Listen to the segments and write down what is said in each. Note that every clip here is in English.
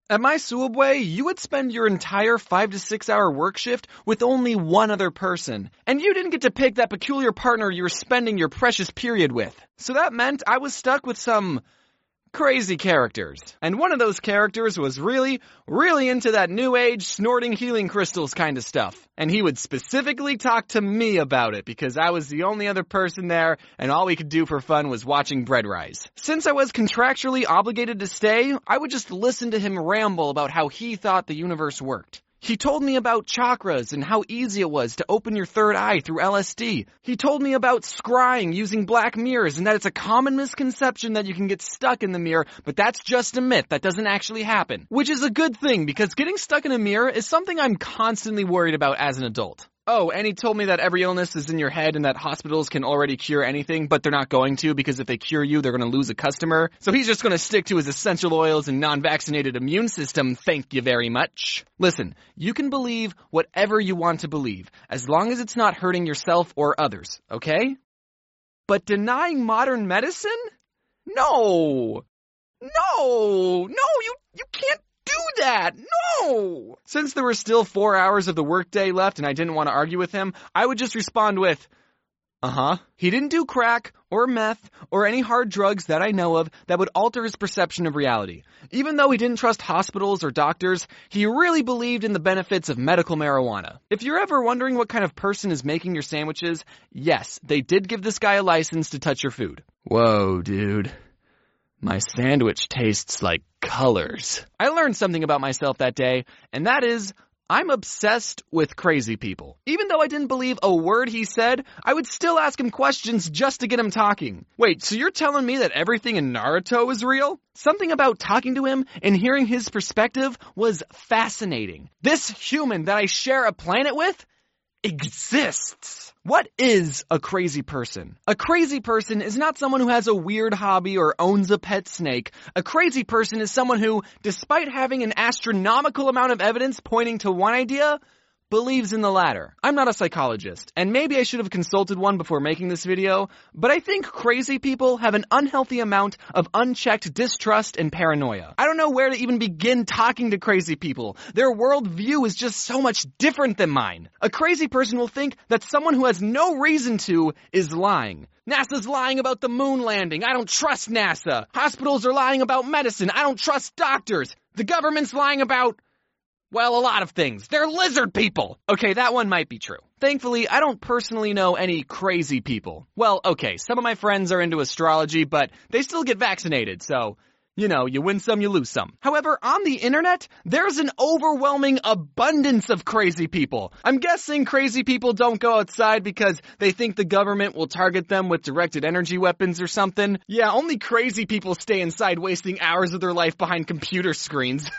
At my Subway, you would spend your entire 5 to 6 hour work shift with only one other person. And you didn't get to pick that peculiar partner you were spending your precious period with. So that meant I was stuck with some crazy characters. And one of those characters was really into that new age snorting healing crystals kind of stuff. And he would specifically talk to me about it because I was the only other person there and all we could do for fun was watching bread rise. Since I was contractually obligated to stay, I would just listen to him ramble about how he thought the universe worked. He told me about chakras and how easy it was to open your third eye through LSD. He told me about scrying using black mirrors and that it's a common misconception that you can get stuck in the mirror, but that's just a myth. That doesn't actually happen. Which is a good thing because getting stuck in a mirror is something I'm constantly worried about as an adult. Oh, and he told me that every illness is in your head and that hospitals can already cure anything, but they're not going to because if they cure you, they're going to lose a customer. So he's just going to stick to his essential oils and non-vaccinated immune system, thank you very much. Listen, you can believe whatever you want to believe, as long as it's not hurting yourself or others, okay? But denying modern medicine? No, you can't do that! No! Since there were still 4 hours of the workday left and I didn't want to argue with him, I would just respond with, He didn't do crack or meth or any hard drugs that I know of that would alter his perception of reality. Even though he didn't trust hospitals or doctors, he really believed in the benefits of medical marijuana. If you're ever wondering what kind of person is making your sandwiches, yes, they did give this guy a license to touch your food. Whoa, dude. My sandwich tastes like colors. I learned something about myself that day, and that is, I'm obsessed with crazy people. Even though I didn't believe a word he said, I would still ask him questions just to get him talking. Wait, so you're telling me that everything in Naruto is real? Something about talking to him and hearing his perspective was fascinating. This human that I share a planet with exists. What is a crazy person? A crazy person is not someone who has a weird hobby or owns a pet snake. A crazy person is someone who, despite having an astronomical amount of evidence pointing to one idea, believes in the latter. I'm not a psychologist, and maybe I should have consulted one before making this video, but I think crazy people have an unhealthy amount of unchecked distrust and paranoia. I don't know where to even begin talking to crazy people. Their worldview is just so much different than mine. A crazy person will think that someone who has no reason to is lying. NASA's lying about the moon landing. I don't trust NASA. Hospitals are lying about medicine. I don't trust doctors. The government's lying about, well, a lot of things. They're lizard people. Okay, that one might be true. Thankfully, I don't personally know any crazy people. Well, okay, some of my friends are into astrology, but they still get vaccinated, so, you know, you win some, you lose some. However, on the internet, there's an overwhelming abundance of crazy people. I'm guessing crazy people don't go outside because they think the government will target them with directed energy weapons or something. Yeah, only crazy people stay inside wasting hours of their life behind computer screens.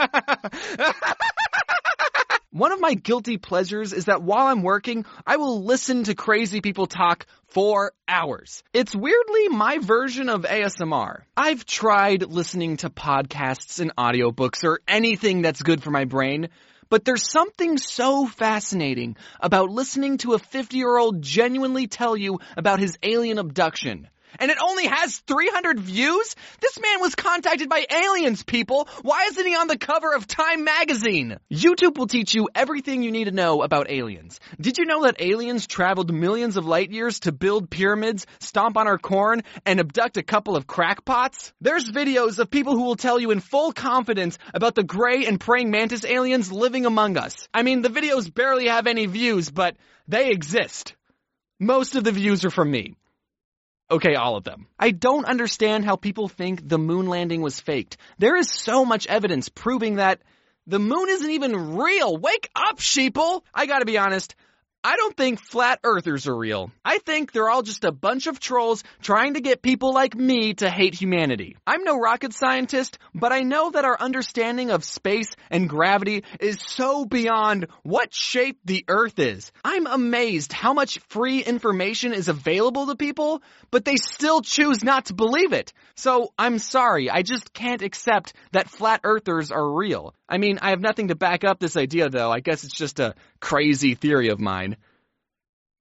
One of my guilty pleasures is that while I'm working, I will listen to crazy people talk for hours. It's weirdly my version of ASMR. I've tried listening to podcasts and audiobooks or anything that's good for my brain, but there's something so fascinating about listening to a 50-year-old genuinely tell you about his alien abduction. And it only has 300 views? This man was contacted by aliens, people. Why isn't he on the cover of Time magazine? YouTube will teach you everything you need to know about aliens. Did you know that aliens traveled millions of light years to build pyramids, stomp on our corn, and abduct a couple of crackpots? There's videos of people who will tell you in full confidence about the gray and praying mantis aliens living among us. I mean, the videos barely have any views, but they exist. Most of the views are from me. Okay, all of them. I don't understand how people think the moon landing was faked. There is so much evidence proving that the moon isn't even real. Wake up, sheeple! I gotta be honest, I don't think flat earthers are real. I think they're all just a bunch of trolls trying to get people like me to hate humanity. I'm no rocket scientist, but I know that our understanding of space and gravity is so beyond what shape the earth is. I'm amazed how much free information is available to people, but they still choose not to believe it. So I'm sorry, I just can't accept that flat earthers are real. I mean, I have nothing to back up this idea though. I guess it's just a crazy theory of mine. Wait,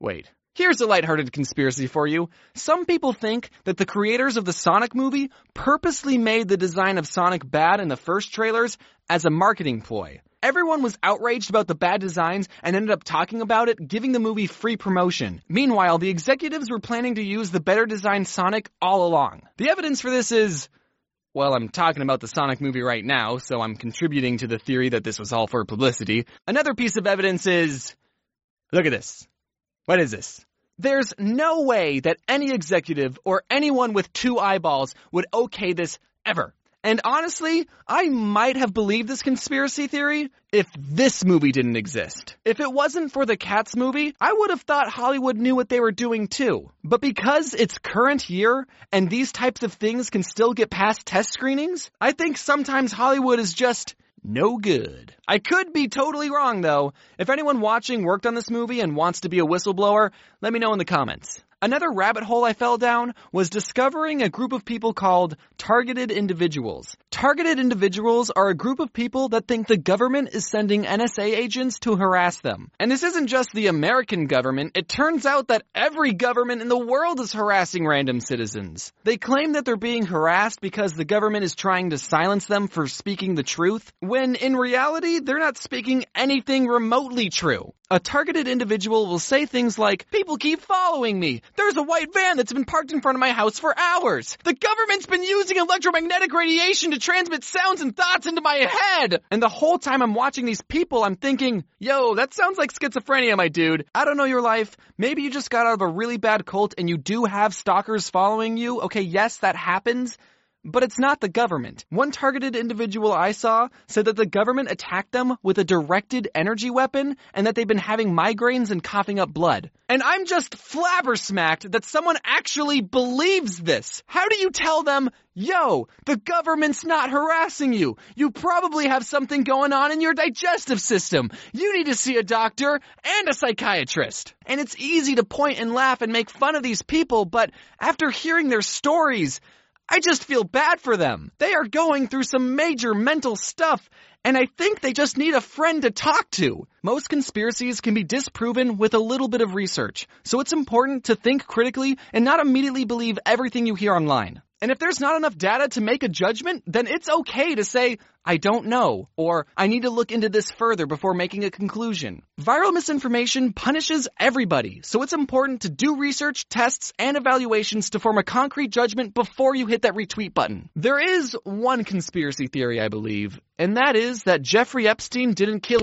Here's a lighthearted conspiracy for you. Some people think that the creators of the Sonic movie purposely made the design of Sonic bad in the first trailers as a marketing ploy. Everyone was outraged about the bad designs and ended up talking about it, giving the movie free promotion. Meanwhile, the executives were planning to use the better designed Sonic all along. The evidence for this is... well, I'm talking about the Sonic movie right now, so I'm contributing to the theory that this was all for publicity. Another piece of evidence is... look at this. What is this? There's no way that any executive or anyone with two eyeballs would okay this ever. And honestly, I might have believed this conspiracy theory if this movie didn't exist. If it wasn't for the Cats movie, I would have thought Hollywood knew what they were doing too. But because it's current year and these types of things can still get past test screenings, I think sometimes Hollywood is just no good. I could be totally wrong though. If anyone watching worked on this movie and wants to be a whistleblower, let me know in the comments. Another rabbit hole I fell down was discovering a group of people called targeted individuals. Targeted individuals are a group of people that think the government is sending NSA agents to harass them. And this isn't just the American government. It turns out that every government in the world is harassing random citizens. They claim that they're being harassed because the government is trying to silence them for speaking the truth, when in reality, they're not speaking anything remotely true. A targeted individual will say things like, people keep following me. There's a white van that's been parked in front of my house for hours. The government's been using electromagnetic radiation to transmit sounds and thoughts into my head. And the whole time I'm watching these people, I'm thinking, yo, that sounds like schizophrenia, my dude. I don't know your life. Maybe you just got out of a really bad cult and you do have stalkers following you. Okay, yes, that happens. But it's not the government. One targeted individual I saw said that the government attacked them with a directed energy weapon and that they've been having migraines and coughing up blood. And I'm just flabbersmacked that someone actually believes this. How do you tell them, yo, the government's not harassing you. You probably have something going on in your digestive system. You need to see a doctor and a psychiatrist. And it's easy to point and laugh and make fun of these people, but after hearing their stories, I just feel bad for them. They are going through some major mental stuff, and I think they just need a friend to talk to. Most conspiracies can be disproven with a little bit of research, so it's important to think critically and not immediately believe everything you hear online. And if there's not enough data to make a judgment, then it's okay to say, I don't know, or I need to look into this further before making a conclusion. Viral misinformation punishes everybody, so it's important to do research, tests, and evaluations to form a concrete judgment before you hit that retweet button. There is one conspiracy theory, I believe, and that is that Jeffrey Epstein didn't kill...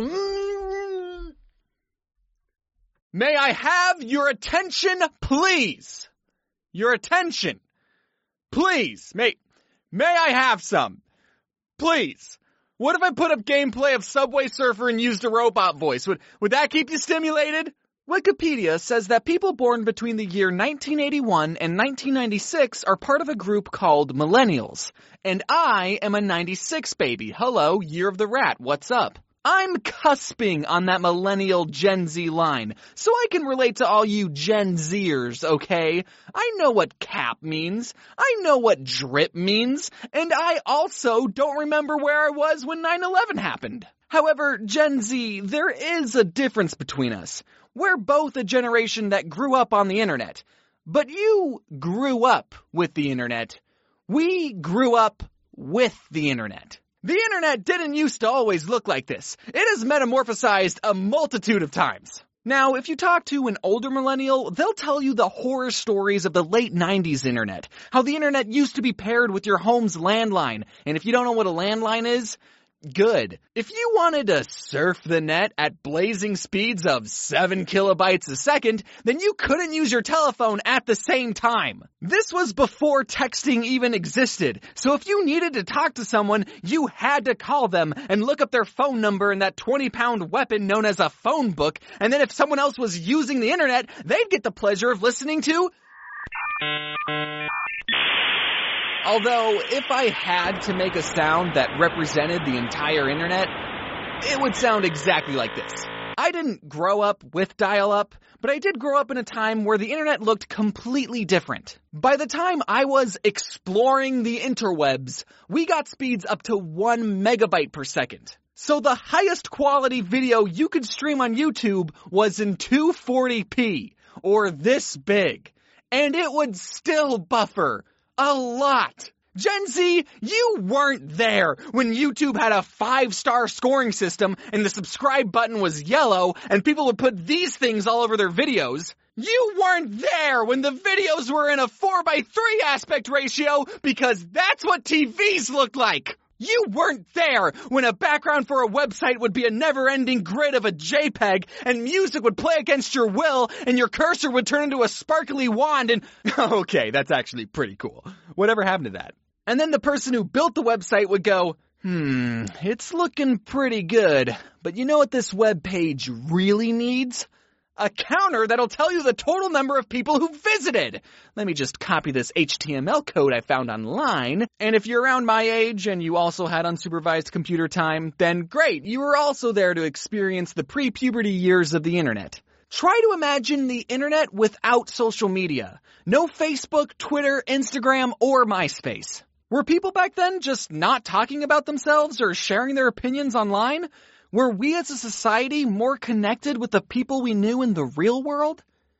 May I have your attention, please? Your attention. Please, may I have some? Please. What if I put up gameplay of Subway Surfer and used a robot voice? Would that keep you stimulated? Wikipedia says that people born between the year 1981 and 1996 are part of a group called millennials. And I am a 96 baby. Hello, year of the rat. What's up? I'm cusping on that millennial Gen Z line, so I can relate to all you Gen Zers, okay? I know what cap means, I know what drip means, and I also don't remember where I was when 9/11 happened. However, Gen Z, there is a difference between us. We're both a generation that grew up on the internet, but you grew up with the internet. We grew up with the internet. The internet didn't used to always look like this. It has metamorphosized a multitude of times. Now, if you talk to an older millennial, they'll tell you the horror stories of the late 90s internet. How the internet used to be paired with your home's landline. And if you don't know what a landline is, good. If you wanted to surf the net at blazing speeds of 7 kilobytes a second, then you couldn't use your telephone at the same time. This was before texting even existed, so if you needed to talk to someone, you had to call them and look up their phone number in that 20-pound weapon known as a phone book, and then if someone else was using the internet, they'd get the pleasure of listening to... Although, if I had to make a sound that represented the entire internet, it would sound exactly like this. I didn't grow up with dial-up, but I did grow up in a time where the internet looked completely different. By the time I was exploring the interwebs, we got speeds up to 1 megabyte per second. So the highest quality video you could stream on YouTube was in 240p. or this big. And it would still buffer a lot. Gen Z, you weren't there when YouTube had a 5-star scoring system and the subscribe button was yellow and people would put these things all over their videos. You weren't there when the videos were in a 4:3 aspect ratio because that's what TVs look like. You weren't there when a background for a website would be a never-ending grid of a JPEG and music would play against your will and your cursor would turn into a sparkly wand and... Okay, that's actually pretty cool. Whatever happened to that? And then the person who built the website would go, it's looking pretty good, but you know what this web page really needs? A counter that'll tell you the total number of people who visited. Let me just copy this HTML code I found online. And if you're around my age and you also had unsupervised computer time, then great, you were also there to experience the pre-puberty years of the internet. Try to imagine the internet without social media. No Facebook, Twitter, Instagram, or MySpace. Were people back then just not talking about themselves or sharing their opinions online? Were we as a society more connected with the people we knew in the real world?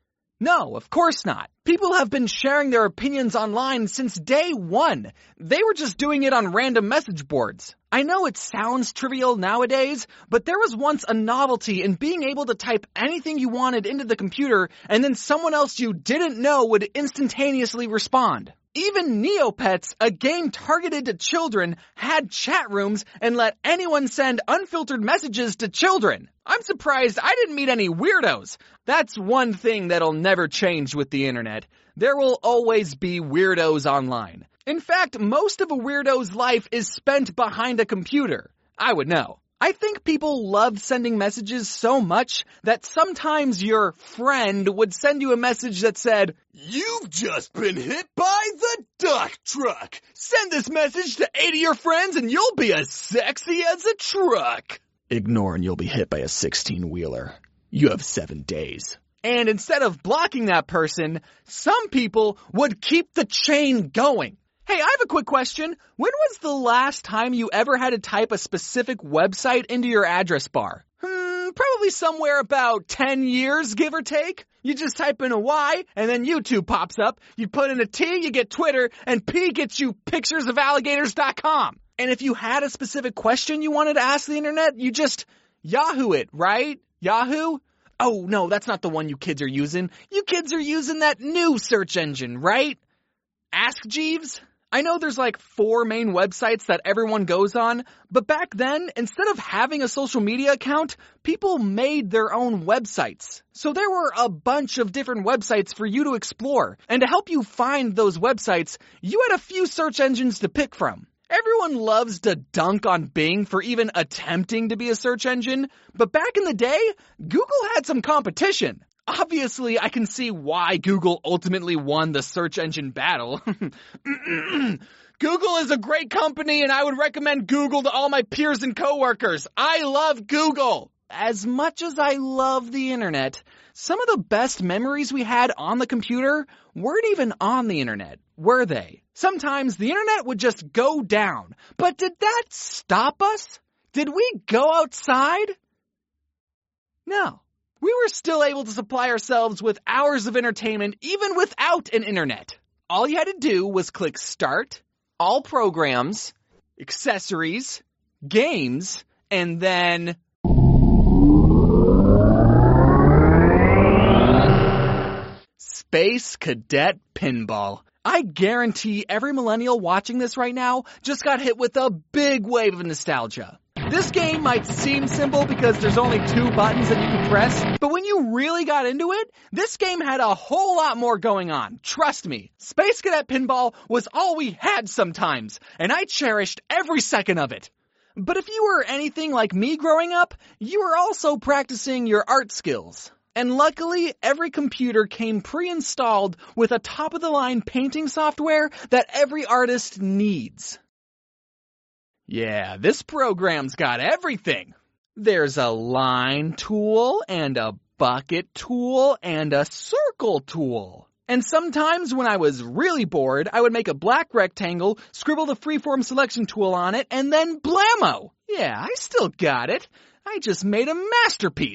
No, of course not. People have been sharing their opinions online since day one. They were just doing it on random message boards. I know it sounds trivial nowadays, but there was once a novelty in being able to type anything you wanted into the computer and then someone else you didn't know would instantaneously respond. Even Neopets, a game targeted to children, had chat rooms and let anyone send unfiltered messages to children. I'm surprised I didn't meet any weirdos. That's one thing that'll never change with the internet. There will always be weirdos online. In fact, most of a weirdo's life is spent behind a computer. I would know. I think people loved sending messages so much that sometimes your friend would send you a message that said, "You've just been hit by the duck truck. Send this message to 8 of your friends and you'll be as sexy as a truck." Ignore and you'll be hit by a 16-wheeler. You have 7 days. And instead of blocking that person, some people would keep the chain going. Hey, I have a quick question. When was the last time you ever had to type a specific website into your address bar? Probably somewhere about 10 years, give or take. You just type in a Y, and then YouTube pops up. You put in a T, you get Twitter, and P gets you picturesofelligators.com. And if you had a specific question you wanted to ask the internet, you just Yahoo it, right? Yahoo? Oh, no, that's not the one you kids are using. You kids are using that new search engine, right? Ask Jeeves? I know there's like 4 main websites that everyone goes on, but back then, instead of having a social media account, people made their own websites. So there were a bunch of different websites for you to explore, and to help you find those websites, you had a few search engines to pick from. Everyone loves to dunk on Bing for even attempting to be a search engine, but back in the day, Google had some competition. Obviously, I can see why Google ultimately won the search engine battle. Google is a great company and I would recommend Google to all my peers and coworkers. I love Google. As much as I love the internet, some of the best memories we had on the computer weren't even on the internet, were they? Sometimes the internet would just go down. But did that stop us? Did we go outside? No. We were still able to supply ourselves with hours of entertainment even without an internet. All you had to do was click Start, All Programs, Accessories, Games, and then... Space Cadet Pinball. I guarantee every millennial watching this right now just got hit with a big wave of nostalgia. This game might seem simple because there's only 2 buttons that you can press, but when you really got into it, this game had a whole lot more going on. Trust me, Space Cadet Pinball was all we had sometimes, and I cherished every second of it. But if you were anything like me growing up, you were also practicing your art skills. And luckily, every computer came pre-installed with a top-of-the-line painting software that every artist needs. Yeah, this program's got everything. There's a line tool and a bucket tool and a circle tool. And sometimes when I was really bored, I would make a black rectangle, scribble the freeform selection tool on it, and then blammo! Yeah, I still got it. I just made a masterpiece.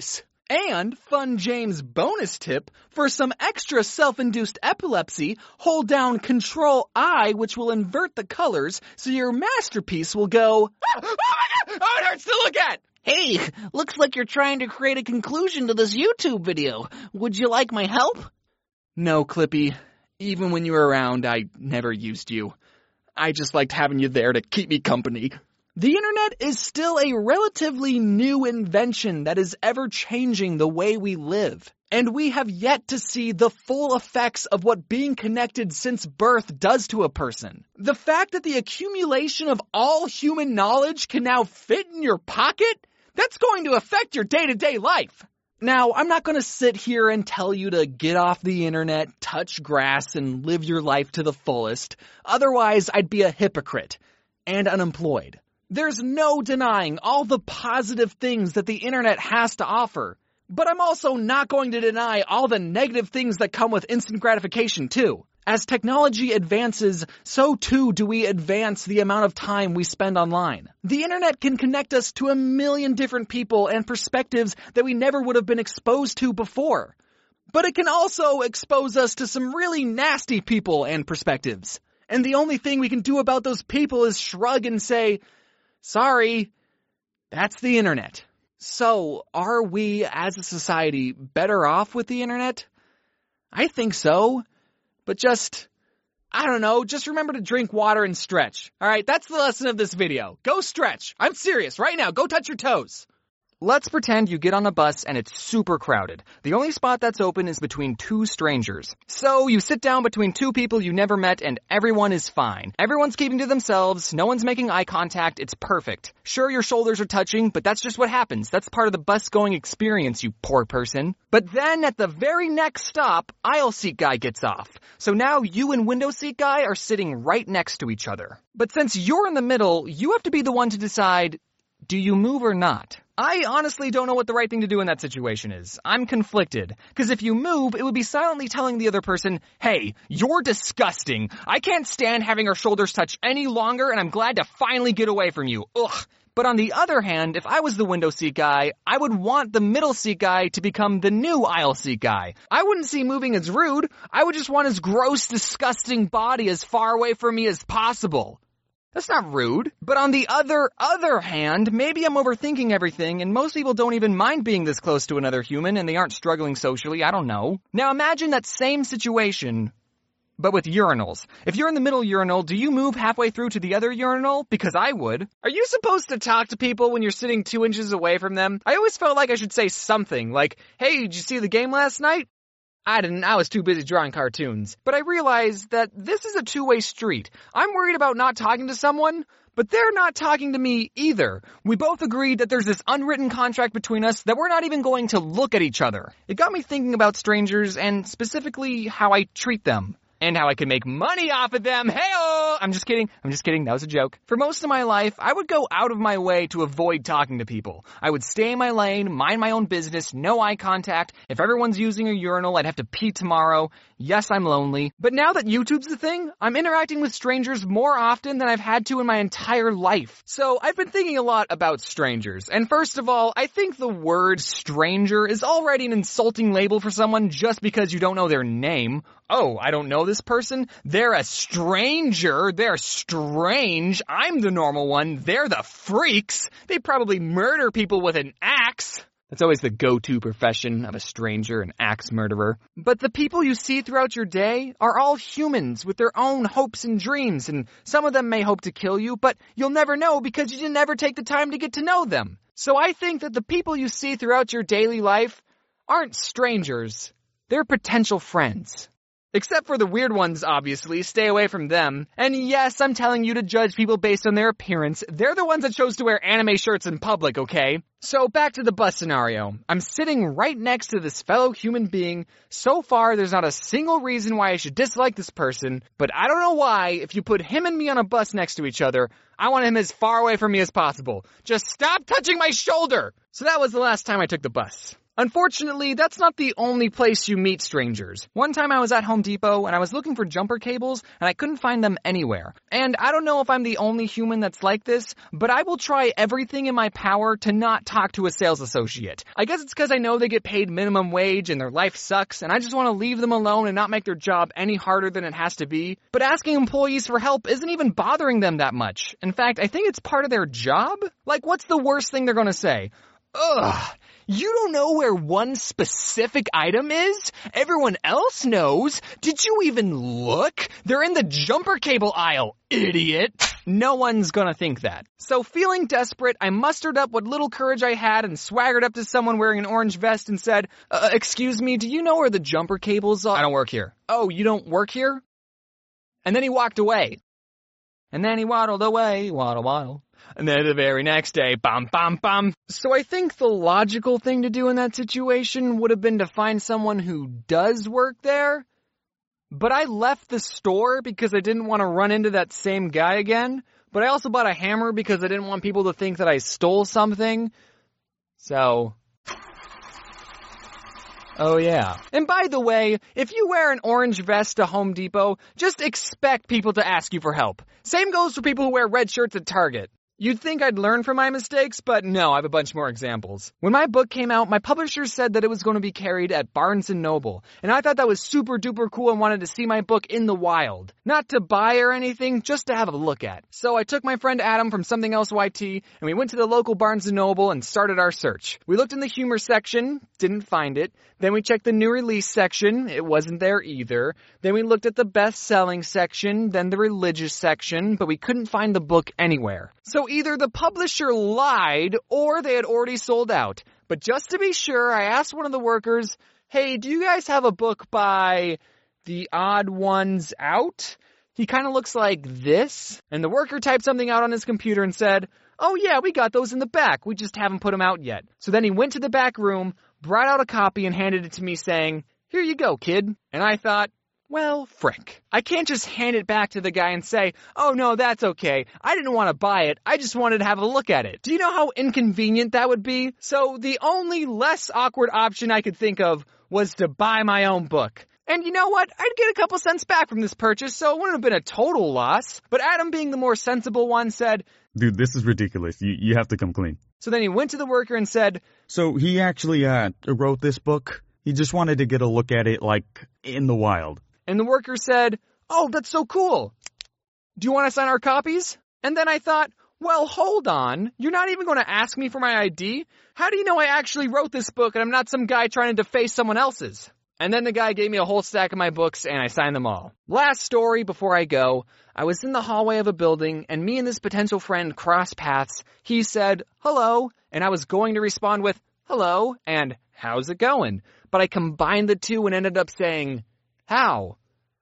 And Fun James bonus tip, for some extra self-induced epilepsy, hold down Control-I, which will invert the colors, so your masterpiece will go, oh my god, oh it hurts to look at! Hey, looks like you're trying to create a conclusion to this YouTube video. Would you like my help? No, Clippy. Even when you were around, I never used you. I just liked having you there to keep me company. The internet is still a relatively new invention that is ever changing the way we live. And we have yet to see the full effects of what being connected since birth does to a person. The fact that the accumulation of all human knowledge can now fit in your pocket, that's going to affect your day-to-day life. Now, I'm not going to sit here and tell you to get off the internet, touch grass, and live your life to the fullest. Otherwise, I'd be a hypocrite and unemployed. There's no denying all the positive things that the internet has to offer. But I'm also not going to deny all the negative things that come with instant gratification too. As technology advances, so too do we advance the amount of time we spend online. The internet can connect us to a million different people and perspectives that we never would have been exposed to before. But it can also expose us to some really nasty people and perspectives. And the only thing we can do about those people is shrug and say, sorry, that's the internet. So, are we as a society better off with the internet? I think so. But just remember to drink water and stretch. Alright, that's the lesson of this video. Go stretch. I'm serious. Right now, go touch your toes. Let's pretend you get on a bus and it's super crowded. The only spot that's open is between two strangers. So you sit down between two people you never met and everyone is fine. Everyone's keeping to themselves, no one's making eye contact, it's perfect. Sure, your shoulders are touching, but that's just what happens. That's part of the bus going experience, you poor person. But then at the very next stop, aisle seat guy gets off. So now you and window seat guy are sitting right next to each other. But since you're in the middle, you have to be the one to decide, do you move or not? I honestly don't know what the right thing to do in that situation is. I'm conflicted. Because if you move, it would be silently telling the other person, hey, you're disgusting. I can't stand having our shoulders touch any longer, and I'm glad to finally get away from you. Ugh. But on the other hand, if I was the window seat guy, I would want the middle seat guy to become the new aisle seat guy. I wouldn't see moving as rude. I would just want his gross, disgusting body as far away from me as possible. That's not rude. But on the other hand, maybe I'm overthinking everything and most people don't even mind being this close to another human and they aren't struggling socially, I don't know. Now imagine that same situation, but with urinals. If you're in the middle urinal, do you move halfway through to the other urinal? Because I would. Are you supposed to talk to people when you're sitting 2 inches away from them? I always felt like I should say something, like, hey, did you see the game last night? I didn't, I was too busy drawing cartoons. But I realized that this is a two-way street. I'm worried about not talking to someone, but they're not talking to me either. We both agreed that there's this unwritten contract between us that we're not even going to look at each other. It got me thinking about strangers and specifically how I treat them. And how I can make money off of them. Hey-oh! I'm just kidding. That was a joke. For most of my life, I would go out of my way to avoid talking to people. I would stay in my lane, mind my own business, no eye contact. If everyone's using a urinal, I'd have to pee tomorrow. Yes, I'm lonely. But now that YouTube's the thing, I'm interacting with strangers more often than I've had to in my entire life. So I've been thinking a lot about strangers. And first of all, I think the word stranger is already an insulting label for someone just because you don't know their name. Oh, I don't know this person? They're a stranger. They're strange. I'm the normal one. They're the freaks. They probably murder people with an axe. That's always the go-to profession of a stranger, an axe murderer. But the people you see throughout your day are all humans with their own hopes and dreams, and some of them may hope to kill you, but you'll never know because you didn't ever take the time to get to know them. So I think that the people you see throughout your daily life aren't strangers. They're potential friends. Except for the weird ones, obviously. Stay away from them. And yes, I'm telling you to judge people based on their appearance. They're the ones that chose to wear anime shirts in public, okay? So back to the bus scenario. I'm sitting right next to this fellow human being. So far, there's not a single reason why I should dislike this person. But I don't know why, if you put him and me on a bus next to each other, I want him as far away from me as possible. Just stop touching my shoulder! So that was the last time I took the bus. Unfortunately, that's not the only place you meet strangers. One time I was at Home Depot and I was looking for jumper cables and I couldn't find them anywhere. And I don't know if I'm the only human that's like this, but I will try everything in my power to not talk to a sales associate. I guess it's because I know they get paid minimum wage and their life sucks and I just want to leave them alone and not make their job any harder than it has to be. But asking employees for help isn't even bothering them that much. In fact, I think it's part of their job. Like, what's the worst thing they're gonna say? Ugh. You don't know where one specific item is? Everyone else knows. Did you even look? They're in the jumper cable aisle, idiot. No one's gonna think that. So feeling desperate, I mustered up what little courage I had and swaggered up to someone wearing an orange vest and said, excuse me, do you know where the jumper cables are? I don't work here. Oh, you don't work here? And then he walked away. And then he waddled away, waddle. And then the very next day, bam, bam, bam. So I think the logical thing to do in that situation would have been to find someone who does work there. But I left the store because I didn't want to run into that same guy again. But I also bought a hammer because I didn't want people to think that I stole something. So... oh yeah. And by the way, if you wear an orange vest to Home Depot, just expect people to ask you for help. Same goes for people who wear red shirts at Target. You'd think I'd learn from my mistakes, but no, I have a bunch more examples. When my book came out, my publisher said that it was going to be carried at Barnes & Noble, and I thought that was super duper cool and wanted to see my book in the wild. Not to buy or anything, just to have a look at. So I took my friend Adam from Something Else YT, and we went to the local Barnes & Noble and started our search. We looked in the humor section, didn't find it. Then we checked the new release section, it wasn't there either. Then we looked at the best-selling section, then the religious section, but we couldn't find the book anywhere. So either the publisher lied or they had already sold out. But just to be sure, I asked one of the workers, hey, do you guys have a book by The Odd Ones Out? He kind of looks like this. And the worker typed something out on his computer and said, oh yeah, we got those in the back. We just haven't put them out yet. So then he went to the back room, brought out a copy and handed it to me saying, here you go, kid. And I thought, well, frick. I can't just hand it back to the guy and say, oh no, that's okay. I didn't want to buy it. I just wanted to have a look at it. Do you know how inconvenient that would be? So the only less awkward option I could think of was to buy my own book. And you know what? I'd get a couple cents back from this purchase, so it wouldn't have been a total loss. But Adam, being the more sensible one, said, dude, this is ridiculous. You have to come clean. So then he went to the worker and said, so he actually wrote this book. He just wanted to get a look at it, like, in the wild. And the worker said, oh, that's so cool. Do you want to sign our copies? And then I thought, well, hold on. You're not even going to ask me for my ID? How do you know I actually wrote this book and I'm not some guy trying to deface someone else's? And then the guy gave me a whole stack of my books and I signed them all. Last story before I go. I was in the hallway of a building and me and this potential friend crossed paths. He said, hello, and I was going to respond with, hello, and how's it going? But I combined the two and ended up saying, how?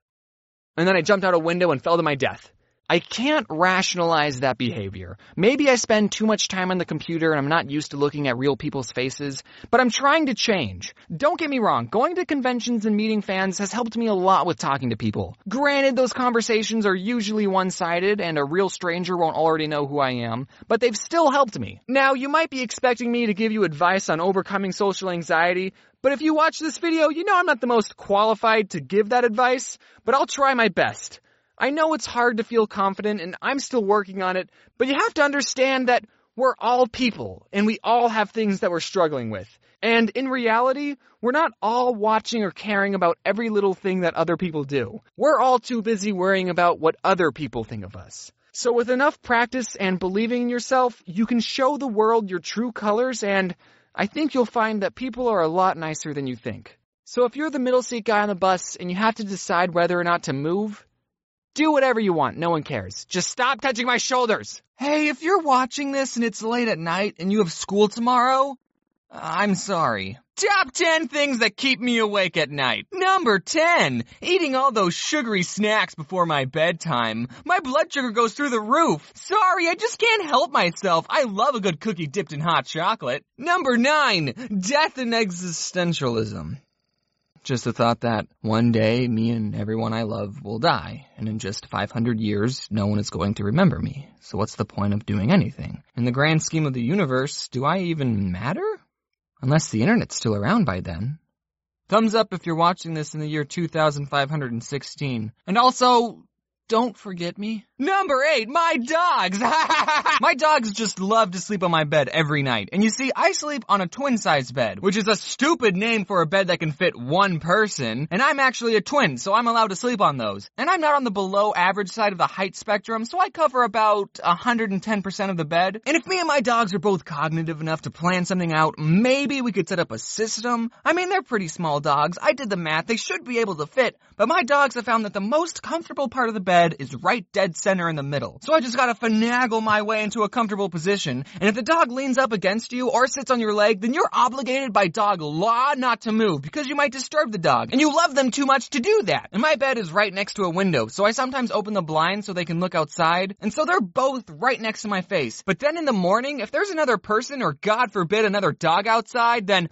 And then I jumped out a window and fell to my death. I can't rationalize that behavior. Maybe I spend too much time on the computer and I'm not used to looking at real people's faces, but I'm trying to change. Don't get me wrong, going to conventions and meeting fans has helped me a lot with talking to people. Granted, those conversations are usually one-sided and a real stranger won't already know who I am, but they've still helped me. Now, you might be expecting me to give you advice on overcoming social anxiety, but if you watch this video, you know I'm not the most qualified to give that advice, but I'll try my best. I know it's hard to feel confident, and I'm still working on it, but you have to understand that we're all people, and we all have things that we're struggling with. And in reality, we're not all watching or caring about every little thing that other people do. We're all too busy worrying about what other people think of us. So with enough practice and believing in yourself, you can show the world your true colors, and I think you'll find that people are a lot nicer than you think. So if you're the middle seat guy on the bus and you have to decide whether or not to move, do whatever you want. No one cares. Just stop touching my shoulders. Hey, if you're watching this and it's late at night and you have school tomorrow, I'm sorry. Top 10 things that keep me awake at night. Number 10, eating all those sugary snacks before my bedtime. My blood sugar goes through the roof. Sorry, I just can't help myself. I love a good cookie dipped in hot chocolate. Number 9, death and existentialism. Just the thought that one day me and everyone I love will die, and in just 500 years, no one is going to remember me. So what's the point of doing anything? In the grand scheme of the universe, do I even matter? Unless the internet's still around by then. Thumbs up if you're watching this in the year 2516. And also, don't forget me. Number 8, my dogs! My dogs just love to sleep on my bed every night. And you see, I sleep on a twin-size bed, which is a stupid name for a bed that can fit one person. And I'm actually a twin, so I'm allowed to sleep on those. And I'm not on the below average side of the height spectrum, so I cover about 110% of the bed. And if me and my dogs are both cognitive enough to plan something out, maybe we could set up a system. I mean, they're pretty small dogs. I did the math. They should be able to fit. But my dogs have found that the most comfortable part of the bed is right dead center in the middle. So I just gotta finagle my way into a comfortable position, and if the dog leans up against you or sits on your leg, then you're obligated by dog law not to move because you might disturb the dog, and you love them too much to do that. And my bed is right next to a window, so I sometimes open the blinds so they can look outside, and so they're both right next to my face. But then in the morning, if there's another person or God forbid another dog outside, then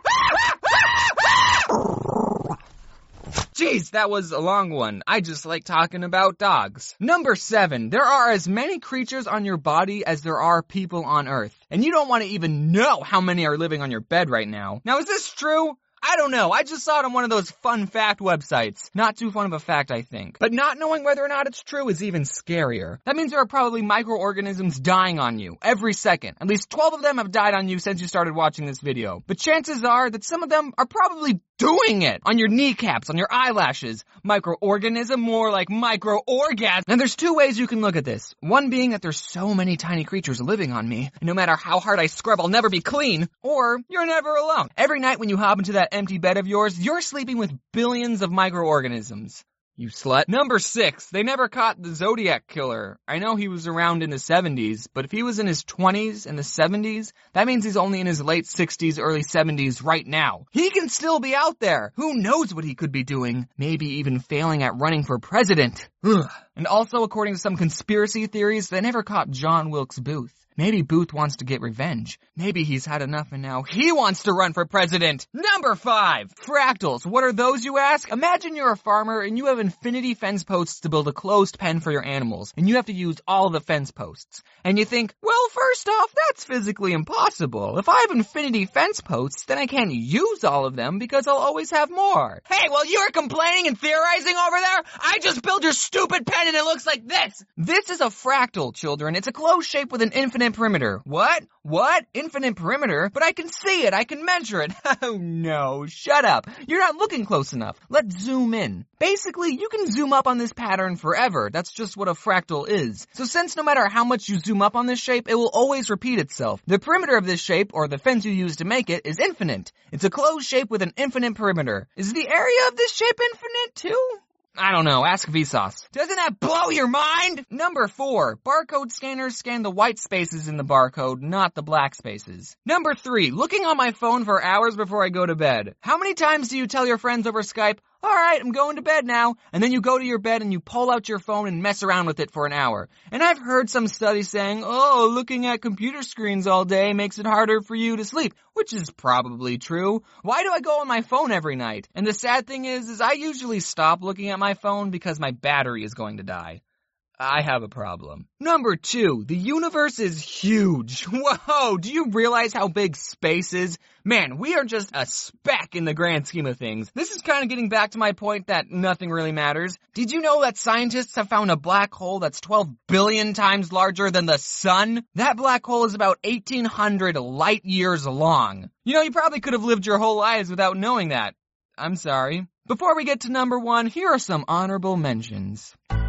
Jeez, that was a long one. I just like talking about dogs. Number 7, there are as many creatures on your body as there are people on Earth. And you don't want to even know how many are living on your bed right now. Now, is this true? I don't know. I just saw it on one of those fun fact websites. Not too fun of a fact, I think. But not knowing whether or not it's true is even scarier. That means there are probably microorganisms dying on you every second. At least 12 of them have died on you since you started watching this video. But chances are that some of them are probably doing it on your kneecaps, on your eyelashes. Microorganism, more like micro-orgasm. And there's 2 ways you can look at this. One being that there's so many tiny creatures living on me, and no matter how hard I scrub, I'll never be clean. Or you're never alone. Every night when you hop into that empty bed of yours, you're sleeping with billions of microorganisms. You slut. Number 6, they never caught the Zodiac Killer. I know he was around in the 70s, but if he was in his 20s in the 70s, that means he's only in his late 60s, early 70s right now. He can still be out there. Who knows what he could be doing? Maybe even failing at running for president. Ugh. And also, according to some conspiracy theories, they never caught John Wilkes Booth. Maybe Booth wants to get revenge. Maybe he's had enough and now he wants to run for president. Number 5, fractals. What are those, you ask? Imagine you're a farmer and you have infinity fence posts to build a closed pen for your animals, and you have to use all the fence posts. And you think, well, first off, that's physically impossible. If I have infinity fence posts, then I can't use all of them because I'll always have more. Hey, while you are complaining and theorizing over there, I just built your stupid pen and it looks like this. This is a fractal, children. It's a closed shape with an infinite perimeter. What? Infinite perimeter? But I can see it. I can measure it. Oh no, shut up. You're not looking close enough. Let's zoom in. Basically, you can zoom up on this pattern forever. That's just what a fractal is. So since no matter how much you zoom up on this shape, it will always repeat itself. The perimeter of this shape, or the fence you use to make it, is infinite. It's a closed shape with an infinite perimeter. Is the area of this shape infinite too? I don't know, ask Vsauce. Doesn't that blow your mind? Number 4, barcode scanners scan the white spaces in the barcode, not the black spaces. Number 3, looking on my phone for hours before I go to bed. How many times do you tell your friends over Skype, alright, I'm going to bed now, and then you go to your bed and you pull out your phone and mess around with it for an hour? And I've heard some studies saying, oh, looking at computer screens all day makes it harder for you to sleep, which is probably true. Why do I go on my phone every night? And the sad thing is I usually stop looking at my phone because my battery is going to die. I have a problem. Number 2, the universe is huge. Whoa, do you realize how big space is? Man, we are just a speck in the grand scheme of things. This is kind of getting back to my point that nothing really matters. Did you know that scientists have found a black hole that's 12 billion times larger than the sun? That black hole is about 1,800 light years long. You know, you probably could have lived your whole lives without knowing that. I'm sorry. Before we get to number 1, here are some honorable mentions.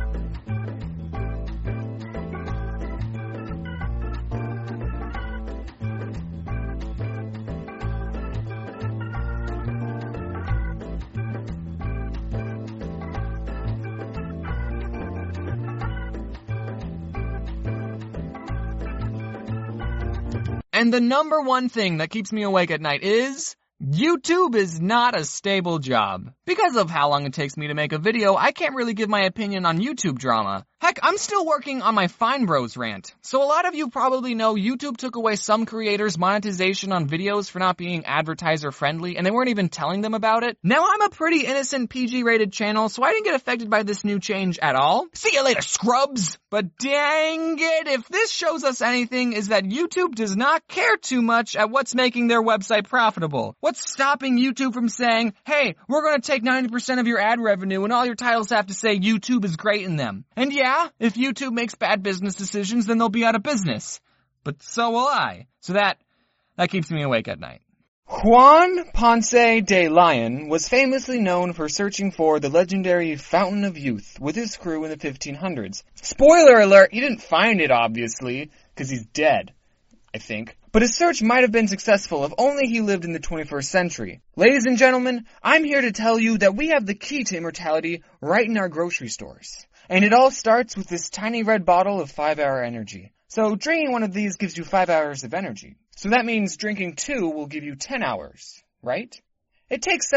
And the number 1 thing that keeps me awake at night is YouTube is not a stable job. Because of how long it takes me to make a video, I can't really give my opinion on YouTube drama. Heck, I'm still working on my Fine Bros rant. So a lot of you probably know YouTube took away some creators' monetization on videos for not being advertiser friendly, and they weren't even telling them about it. Now I'm a pretty innocent PG-rated channel, so I didn't get affected by this new change at all. See you later, scrubs! But dang it, if this shows us anything, is that YouTube does not care too much at what's making their website profitable. What's stopping YouTube from saying, hey, we're gonna take 90% of your ad revenue and all your titles have to say YouTube is great in them. And yeah, if YouTube makes bad business decisions, then they'll be out of business. But so will I. So that keeps me awake at night. Juan Ponce de Leon was famously known for searching for the legendary Fountain of Youth with his crew in the 1500s. Spoiler alert, he didn't find it, obviously, because he's dead, I think. But his search might have been successful if only he lived in the 21st century. Ladies and gentlemen, I'm here to tell you that we have the key to immortality right in our grocery stores. And it all starts with this tiny red bottle of 5-hour energy. So drinking one of these gives you 5 hours of energy. So that means drinking 2 will give you 10 hours, right? It takes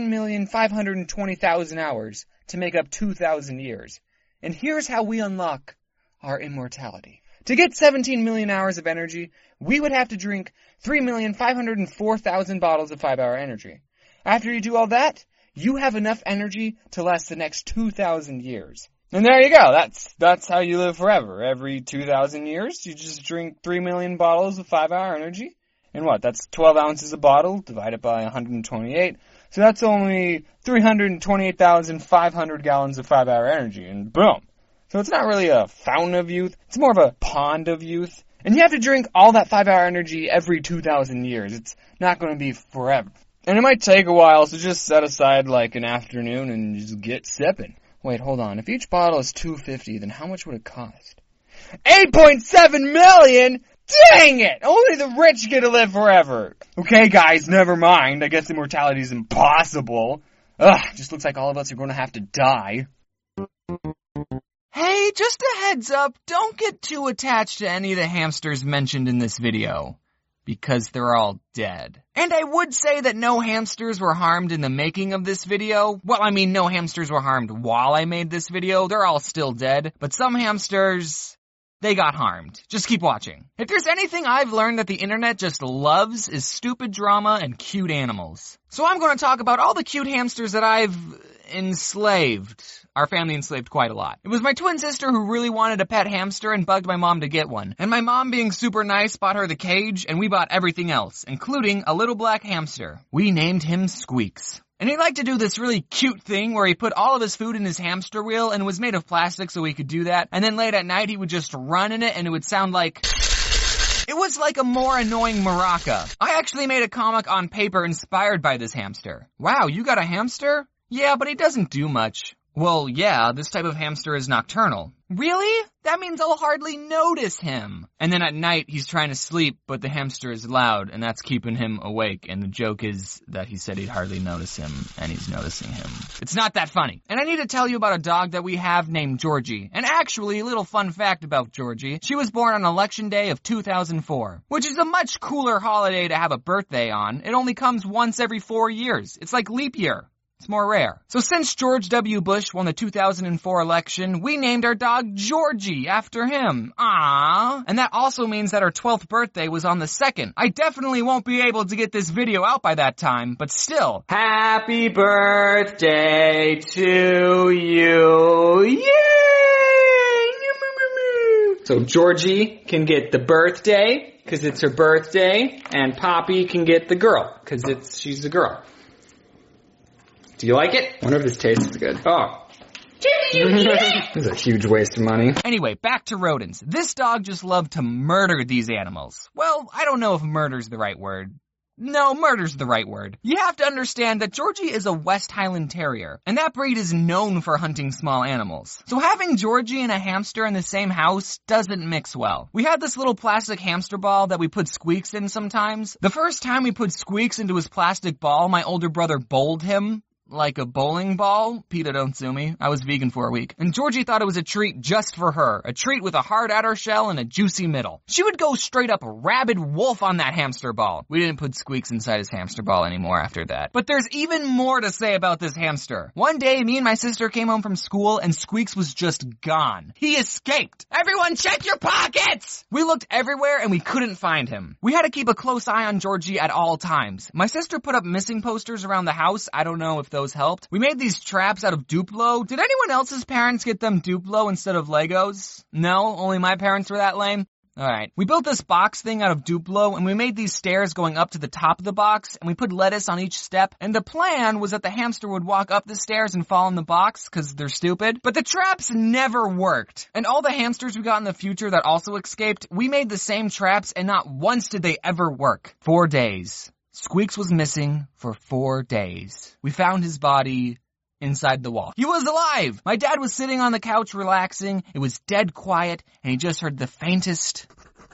17,520,000 hours to make up 2,000 years. And here's how we unlock our immortality. To get 17 million hours of energy, we would have to drink 3,504,000 bottles of 5-hour energy. After you do all that, you have enough energy to last the next 2,000 years. And there you go. That's how you live forever. Every 2,000 years, you just drink 3 million bottles of 5-hour energy. And what? That's 12 ounces a bottle divided by 128. So that's only 328,500 gallons of 5-hour energy. And boom. So it's not really a fountain of youth. It's more of a pond of youth. And you have to drink all that 5-hour energy every 2,000 years. It's not going to be forever. And it might take a while, so just set aside like an afternoon and just get sipping. Wait, hold on. If each bottle is $2.50, then how much would it cost? $8.7 million? Dang it! Only the rich get to live forever. Okay, guys, never mind. I guess immortality is impossible. Ugh, just looks like all of us are going to have to die. Hey, just a heads up, don't get too attached to any of the hamsters mentioned in this video. Because they're all dead. And I would say that no hamsters were harmed in the making of this video. Well, I mean, no hamsters were harmed while I made this video. They're all still dead. But some hamsters, they got harmed. Just keep watching. If there's anything I've learned that the internet just loves is stupid drama and cute animals. So I'm going to talk about all the cute hamsters that I've enslaved. Our family enslaved quite a lot. It was my twin sister who really wanted a pet hamster and bugged my mom to get one. And my mom, being super nice, bought her the cage, and we bought everything else, including a little black hamster. We named him Squeaks. And he liked to do this really cute thing where he put all of his food in his hamster wheel, and it was made of plastic so he could do that. And then late at night, he would just run in it, and it would sound like... It was like a more annoying maraca. I actually made a comic on paper inspired by this hamster. Wow, you got a hamster? Yeah, but he doesn't do much. Well, yeah, this type of hamster is nocturnal. Really? That means I'll hardly notice him. And then at night, he's trying to sleep, but the hamster is loud, and that's keeping him awake. And the joke is that he said he'd hardly notice him, and he's noticing him. It's not that funny. And I need to tell you about a dog that we have named Georgie. And actually, a little fun fact about Georgie. She was born on Election Day of 2004, which is a much cooler holiday to have a birthday on. It only comes once every 4 years. It's like leap year. It's more rare. So since George W. Bush won the 2004 election, we named our dog Georgie after him. Aww. And that also means that our 12th birthday was on the 2nd. I definitely won't be able to get this video out by that time, but still. Happy birthday to you. Yay! So Georgie can get the birthday, because it's her birthday, and Poppy can get the girl, because she's a girl. Do you like it? I wonder if this tastes good. Oh. This is a huge waste of money. Anyway, back to rodents. This dog just loved to murder these animals. Well, I don't know if murder's the right word. No, murder's the right word. You have to understand that Georgie is a West Highland Terrier, and that breed is known for hunting small animals. So having Georgie and a hamster in the same house doesn't mix well. We had this little plastic hamster ball that we put Squeaks in sometimes. The first time we put Squeaks into his plastic ball, my older brother bowled him. like a bowling ball. PETA, don't sue me. I was vegan for a week. And Georgie thought it was a treat just for her. A treat with a hard outer shell and a juicy middle. She would go straight up rabid wolf on that hamster ball. We didn't put Squeaks inside his hamster ball anymore after that. But there's even more to say about this hamster. One day, me and my sister came home from school and Squeaks was just gone. He escaped. Everyone check your pockets! We looked everywhere and we couldn't find him. We had to keep a close eye on Georgie at all times. My sister put up missing posters around the house. I don't know if those helped. We made these traps out of Duplo. Did anyone else's parents get them Duplo instead of Legos? No? Only my parents were that lame? Alright. We built this box thing out of Duplo, and we made these stairs going up to the top of the box, and we put lettuce on each step, and the plan was that the hamster would walk up the stairs and fall in the box, cause they're stupid. But the traps never worked. And all the hamsters we got in the future that also escaped, we made the same traps, and not once did they ever work. 4 days. Squeaks was missing for 4 days. We found his body inside the wall. He was alive! My dad was sitting on the couch relaxing. It was dead quiet, and he just heard the faintest.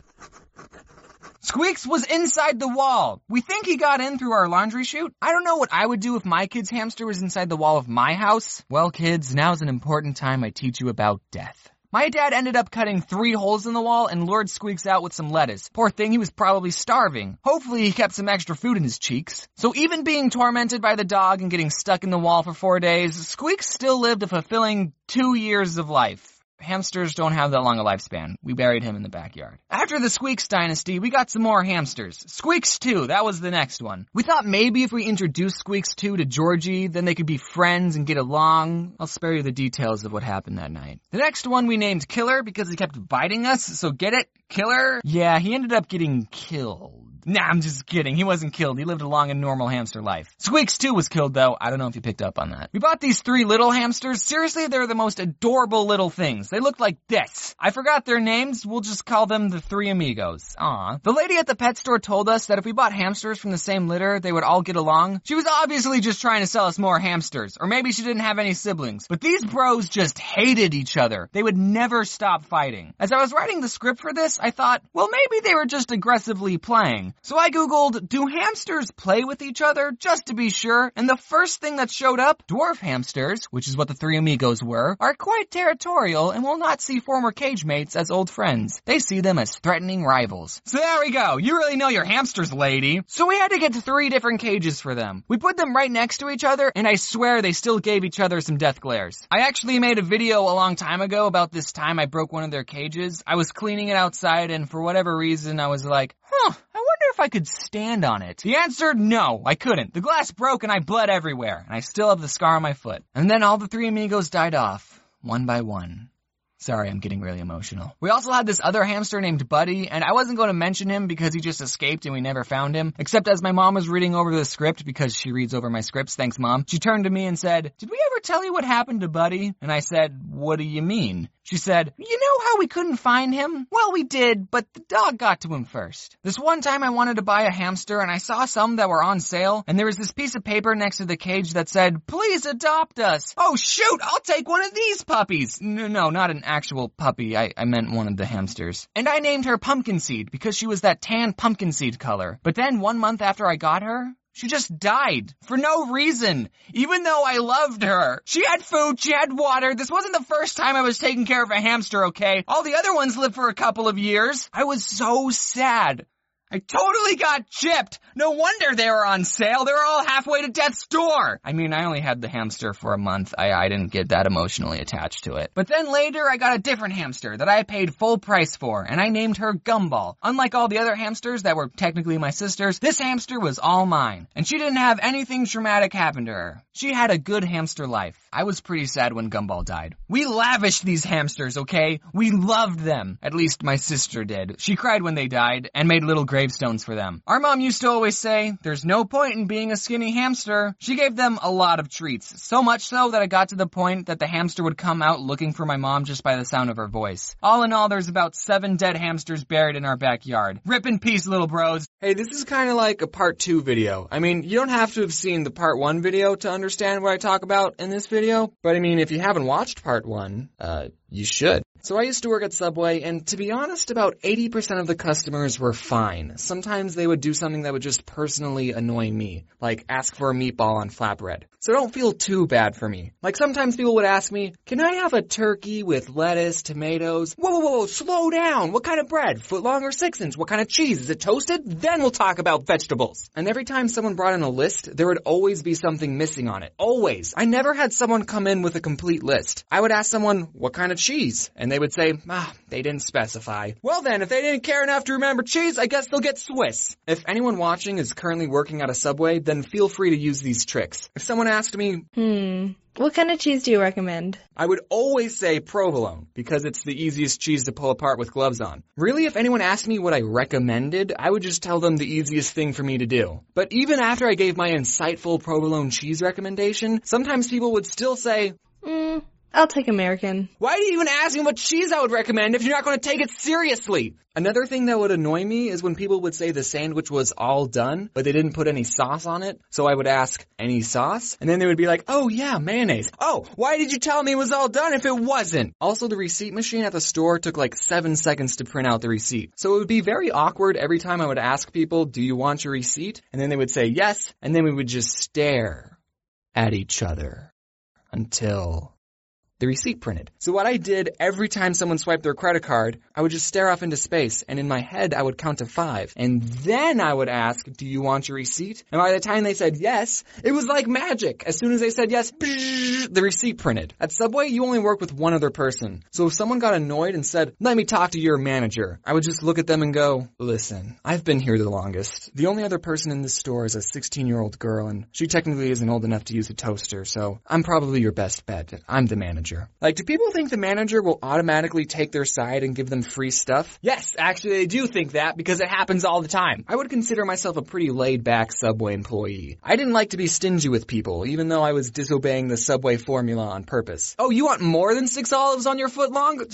Squeaks was inside the wall. We think he got in through our laundry chute. I don't know what I would do if my kid's hamster was inside the wall of my house. Well, kids, now's an important time I teach you about death. My dad ended up cutting 3 holes in the wall and lured Squeaks out with some lettuce. Poor thing, he was probably starving. Hopefully he kept some extra food in his cheeks. So even being tormented by the dog and getting stuck in the wall for 4 days, Squeaks still lived a fulfilling 2 years of life. Hamsters don't have that long a lifespan. We buried him in the backyard. After the Squeaks dynasty, we got some more hamsters. Squeaks 2, that was the next one. We thought maybe if we introduced Squeaks 2 to Georgie, then they could be friends and get along. I'll spare you the details of what happened that night. The next one we named Killer because he kept biting us, so get it? Killer? Yeah, he ended up getting killed. Nah, I'm just kidding. He wasn't killed. He lived a long and normal hamster life. Squeaks 2 was killed, though. I don't know if you picked up on that. We bought these 3 little hamsters. Seriously, they're the most adorable little things. They look like this. I forgot their names. We'll just call them the 3 amigos. Aw. The lady at the pet store told us that if we bought hamsters from the same litter, they would all get along. She was obviously just trying to sell us more hamsters. Or maybe she didn't have any siblings. But these bros just hated each other. They would never stop fighting. As I was writing the script for this, I thought, well, maybe they were just aggressively playing. So I googled, do hamsters play with each other? Just to be sure. And the first thing that showed up, dwarf hamsters, which is what the 3 amigos were, are quite territorial and will not see former cage mates as old friends. They see them as threatening rivals. So there we go. You really know your hamsters, lady. So we had to get 3 different cages for them. We put them right next to each other, and I swear they still gave each other some death glares. I actually made a video a long time ago about this time I broke one of their cages. I was cleaning it outside, and for whatever reason, I was like, I wonder if I could stand on it. The answer, no, I couldn't. The glass broke and I bled everywhere, and I still have the scar on my foot. And then all the 3 amigos died off, one by one. Sorry, I'm getting really emotional. We also had this other hamster named Buddy, and I wasn't going to mention him because he just escaped and we never found him. Except as my mom was reading over the script, because she reads over my scripts, thanks Mom, she turned to me and said, "Did we ever tell you what happened to Buddy?" And I said, "What do you mean?" She said, "You know how we couldn't find him? Well, we did, but the dog got to him first." This one time I wanted to buy a hamster and I saw some that were on sale, and there was this piece of paper next to the cage that said, "Please adopt us." Oh shoot, I'll take one of these puppies. No, not an actual puppy. I meant one of the hamsters. And I named her Pumpkin Seed because she was that tan pumpkin seed color. But then 1 month after I got her, she just died. For no reason. Even though I loved her. She had food, she had water. This wasn't the first time I was taking care of a hamster, okay? All the other ones lived for a couple of years. I was so sad. I totally got chipped. No wonder they were on sale. They were all halfway to death's door. I mean, I only had the hamster for a month. I didn't get that emotionally attached to it. But then later, I got a different hamster that I paid full price for, and I named her Gumball. Unlike all the other hamsters that were technically my sister's, this hamster was all mine. And she didn't have anything traumatic happen to her. She had a good hamster life. I was pretty sad when Gumball died. We lavished these hamsters, okay? We loved them. At least my sister did. She cried when they died and made little gravestones for them. Our mom used to always say, "There's no point in being a skinny hamster." She gave them a lot of treats. So much so that it got to the point that the hamster would come out looking for my mom just by the sound of her voice. All in all, there's about 7 dead hamsters buried in our backyard. Rip in peace, little bros. Hey, this is kind of like a part 2 video. I mean, you don't have to have seen the part 1 video to understand what I talk about in this video. But I mean, if you haven't watched part 1, you should. So I used to work at Subway, and to be honest, about 80% of the customers were fine. Sometimes they would do something that would just personally annoy me, like ask for a meatball on flatbread. So don't feel too bad for me. Like sometimes people would ask me, can I have a turkey with lettuce, tomatoes? Whoa, slow down. What kind of bread? Footlong or 6-inch? What kind of cheese? Is it toasted? Then we'll talk about vegetables. And every time someone brought in a list, there would always be something missing on it. Always. I never had someone come in with a complete list. I would ask someone, what kind of cheese? And they would say, they didn't specify. Well then, if they didn't care enough to remember cheese, I guess they'll get Swiss. If anyone watching is currently working at a Subway, then feel free to use these tricks. If someone asked me, what kind of cheese do you recommend? I would always say provolone, because it's the easiest cheese to pull apart with gloves on. Really, if anyone asked me what I recommended, I would just tell them the easiest thing for me to do. But even after I gave my insightful provolone cheese recommendation, sometimes people would still say, I'll take American. why do you even ask me what cheese I would recommend if you're not going to take it seriously? Another thing that would annoy me is when people would say the sandwich was all done, but they didn't put any sauce on it. So I would ask, any sauce? And then they would be like, oh yeah, mayonnaise. Oh, why did you tell me it was all done if it wasn't? Also, the receipt machine at the store took like 7 seconds to print out the receipt. So it would be very awkward every time I would ask people, do you want your receipt? And then they would say yes, and then we would just stare at each other until the receipt printed. So what I did every time someone swiped their credit card, I would just stare off into space, and in my head I would count to 5. And then I would ask, do you want your receipt? And by the time they said yes, it was like magic. As soon as they said yes, the receipt printed. At Subway, you only work with one other person. So if someone got annoyed and said, let me talk to your manager, I would just look at them and go, listen, I've been here the longest. The only other person in this store is a 16-year-old girl, and she technically isn't old enough to use a toaster, so I'm probably your best bet. I'm the manager. Like, do people think the manager will automatically take their side and give them free stuff? Yes, actually they do think that because it happens all the time. I would consider myself a pretty laid-back Subway employee. I didn't like to be stingy with people, even though I was disobeying the Subway formula on purpose. Oh, you want more than 6 olives on your footlong?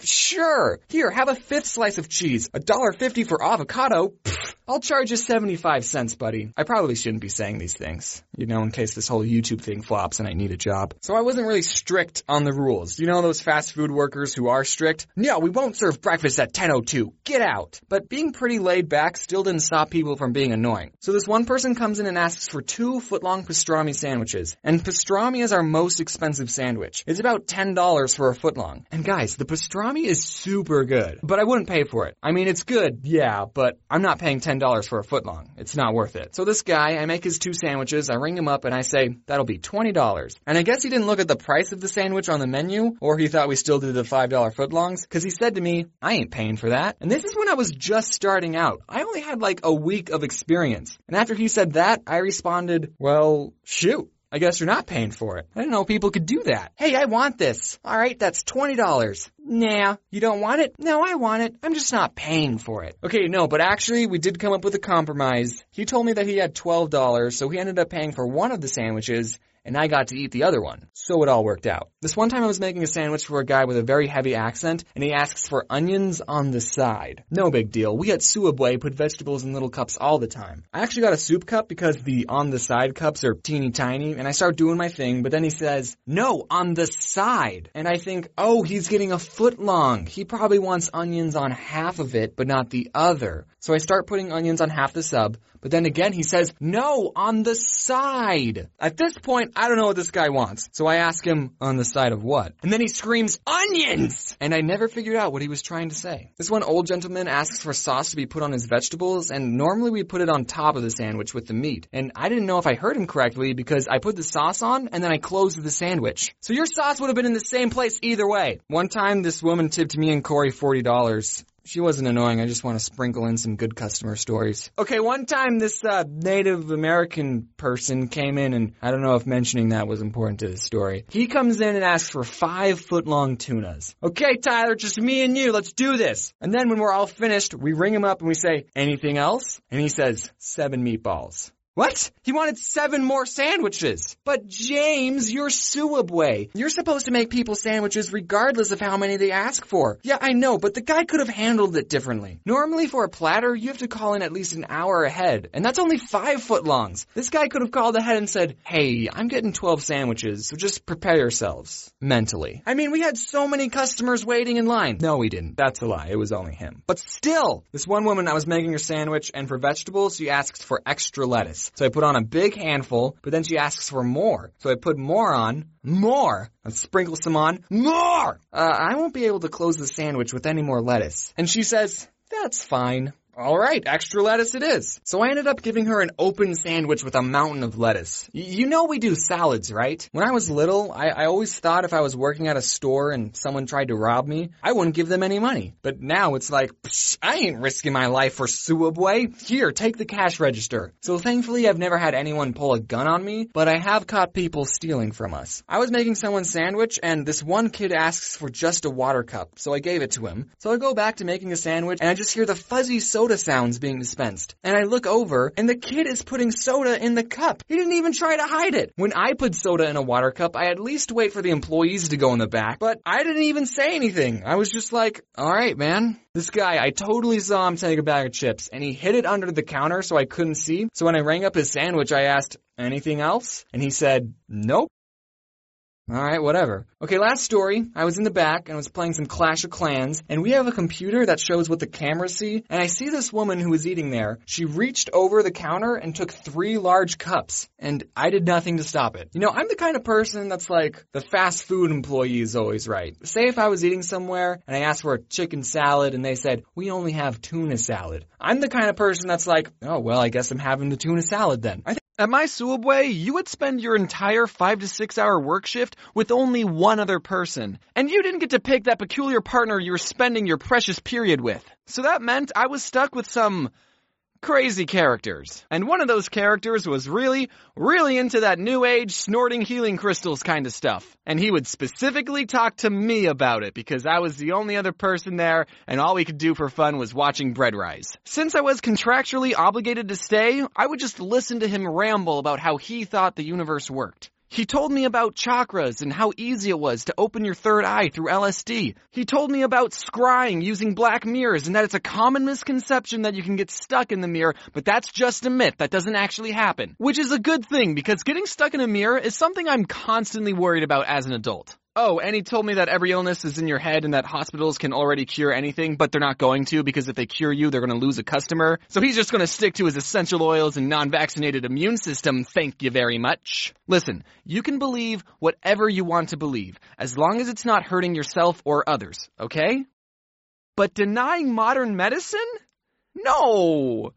Sure. Here, have a 5th slice of cheese. $1.50 for avocado? I'll charge you 75 cents, buddy. I probably shouldn't be saying these things, in case this whole YouTube thing flops and I need a job. So I wasn't really strict on the rules. You know those fast food workers who are strict? No, we won't serve breakfast at 10:02. Get out. But being pretty laid back still didn't stop people from being annoying. So this one person comes in and asks for 2 footlong pastrami sandwiches. And pastrami is our most expensive sandwich. It's about $10 for a footlong. And guys, the pastrami is super good. But I wouldn't pay for it. I mean, it's good, yeah, but I'm not paying $10 for a footlong. It's not worth it. So this guy, I make his 2 sandwiches, I ring him up and I say, that'll be $20. And I guess he didn't look at the price of the sandwich on the menu, or he thought we still did the $5 footlongs, because he said to me, I ain't paying for that. And this is when I was just starting out. I only had like a week of experience. And after he said that, I responded, well, shoot. I guess you're not paying for it. I didn't know people could do that. Hey, I want this. All right, that's $20. Nah, you don't want it? No, I want it. I'm just not paying for it. Okay, no, but actually, we did come up with a compromise. He told me that he had $12, so he ended up paying for one of the sandwiches, and I got to eat the other one. So it all worked out. This one time I was making a sandwich for a guy with a very heavy accent, and he asks for onions on the side. No big deal. We at Subway put vegetables in little cups all the time. I actually got a soup cup because the on the side cups are teeny tiny, and I start doing my thing, but then he says, no, on the side. And I think, oh, he's getting a footlong. He probably wants onions on half of it, but not the other. So I start putting onions on half the sub, but then again he says, no, on the side. At this point, I don't know what this guy wants. So I ask him, on the side of what? And then he screams, onions! And I never figured out what he was trying to say. This one old gentleman asks for sauce to be put on his vegetables, and normally we put it on top of the sandwich with the meat. And I didn't know if I heard him correctly because I put the sauce on and then I closed the sandwich. So your sauce would have been in the same place either way. One time this woman tipped me and Corey $40. She wasn't annoying. I just want to sprinkle in some good customer stories. Okay, one time this Native American person came in, and I don't know if mentioning that was important to the story. He comes in and asks for 5 footlong tunas. Okay, Tyler, just me and you. Let's do this. And then when we're all finished, we ring him up and we say, anything else? And he says, 7 meatballs. What? He wanted 7 more sandwiches. But James, you're Suabway. You're supposed to make people sandwiches regardless of how many they ask for. Yeah, I know, but the guy could have handled it differently. Normally for a platter, you have to call in at least an hour ahead, and that's only 5 footlongs. This guy could have called ahead and said, hey, I'm getting 12 sandwiches, so just prepare yourselves. Mentally. I mean, we had so many customers waiting in line. No, we didn't. That's a lie. It was only him. But still, this one woman, I was making her sandwich, and for vegetables, she asked for extra lettuce. So I put on a big handful, but then she asks for more. So I put more on, more, and sprinkle some on, more! I won't be able to close the sandwich with any more lettuce. And she says, that's fine. All right, extra lettuce it is. So I ended up giving her an open sandwich with a mountain of lettuce. You know we do salads, right? When I was little, I always thought if I was working at a store and someone tried to rob me, I wouldn't give them any money. But now it's like, psh, I ain't risking my life for Suabway. Here, take the cash register. So thankfully I've never had anyone pull a gun on me, but I have caught people stealing from us. I was making someone's sandwich and this one kid asks for just a water cup, so I gave it to him. So I go back to making a sandwich and I just hear the fuzzy soda sounds being dispensed. And I look over, and the kid is putting soda in the cup. He didn't even try to hide it. When I put soda in a water cup, I at least wait for the employees to go in the back, but I didn't even say anything. I was just like, all right, man. This guy, I totally saw him take a bag of chips, and he hid it under the counter so I couldn't see. So when I rang up his sandwich, I asked, anything else? And he said, nope. Alright, whatever. Okay, last story. I was in the back and I was playing some Clash of Clans, and we have a computer that shows what the cameras see, and I see this woman who was eating there. She reached over the counter and took 3 large cups, and I did nothing to stop it. You know, I'm the kind of person that's like, the fast food employee is always right. Say if I was eating somewhere and I asked for a chicken salad and they said, we only have tuna salad. I'm the kind of person that's like, oh, well, I guess I'm having the tuna salad then. At my Suabway, you would spend your entire 5 to 6 hour work shift with only one other person. And you didn't get to pick that peculiar partner you were spending your precious period with. So that meant I was stuck with some crazy characters. And one of those characters was really into that new age snorting healing crystals kind of stuff. And he would specifically talk to me about it because I was the only other person there and all we could do for fun was watching bread rise. Since I was contractually obligated to stay, I would just listen to him ramble about how he thought the universe worked. He told me about chakras and how easy it was to open your third eye through LSD. He told me about scrying using black mirrors and that it's a common misconception that you can get stuck in the mirror, but that's just a myth. That doesn't actually happen. Which is a good thing because getting stuck in a mirror is something I'm constantly worried about as an adult. Oh, and he told me that every illness is in your head and that hospitals can already cure anything, but they're not going to because if they cure you, they're going to lose a customer. So he's just going to stick to his essential oils and non-vaccinated immune system. Thank you very much. Listen, you can believe whatever you want to believe, as long as it's not hurting yourself or others, okay? But denying modern medicine? No,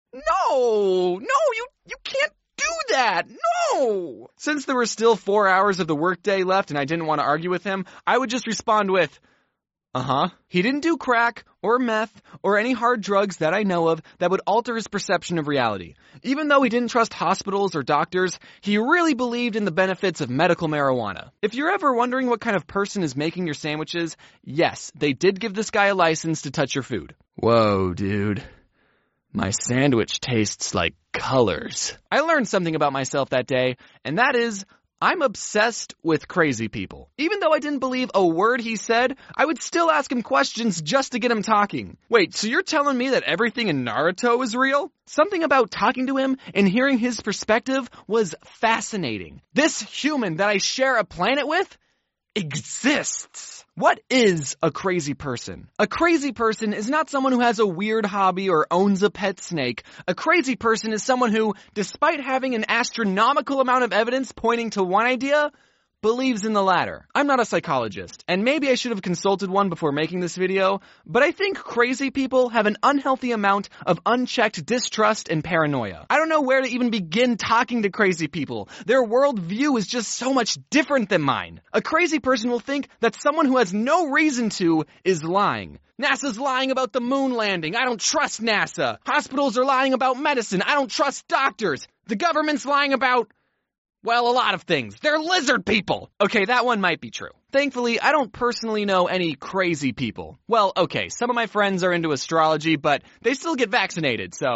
you can't do that! No! Since there were still 4 hours of the workday left and I didn't want to argue with him, I would just respond with, He didn't do crack or meth or any hard drugs that I know of that would alter his perception of reality. Even though he didn't trust hospitals or doctors, he really believed in the benefits of medical marijuana. If you're ever wondering what kind of person is making your sandwiches, yes, they did give this guy a license to touch your food. Whoa, dude. My sandwich tastes like colors. I learned something about myself that day, and that is, I'm obsessed with crazy people. Even though I didn't believe a word he said, I would still ask him questions just to get him talking. Wait, so you're telling me that everything in Naruto is real? Something about talking to him and hearing his perspective was fascinating. This human that I share a planet with exists. What is a crazy person? A crazy person is not someone who has a weird hobby or owns a pet snake. A crazy person is someone who, despite having an astronomical amount of evidence pointing to one idea, believes in the latter. I'm not a psychologist, and maybe I should have consulted one before making this video, but I think crazy people have an unhealthy amount of unchecked distrust and paranoia. I don't know where to even begin talking to crazy people. Their worldview is just so much different than mine. A crazy person will think that someone who has no reason to is lying. NASA's lying about the moon landing. I don't trust NASA. Hospitals are lying about medicine. I don't trust doctors. The government's lying about, well, a lot of things. They're lizard people. Okay, that one might be true. Thankfully, I don't personally know any crazy people. Well, okay, some of my friends are into astrology, but they still get vaccinated, so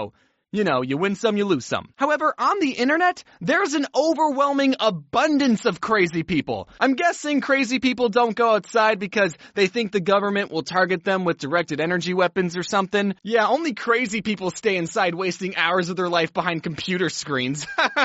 You know, you win some, you lose some. However, on the internet, there's an overwhelming abundance of crazy people. I'm guessing crazy people don't go outside because they think the government will target them with directed energy weapons or something. Yeah, only crazy people stay inside wasting hours of their life behind computer screens.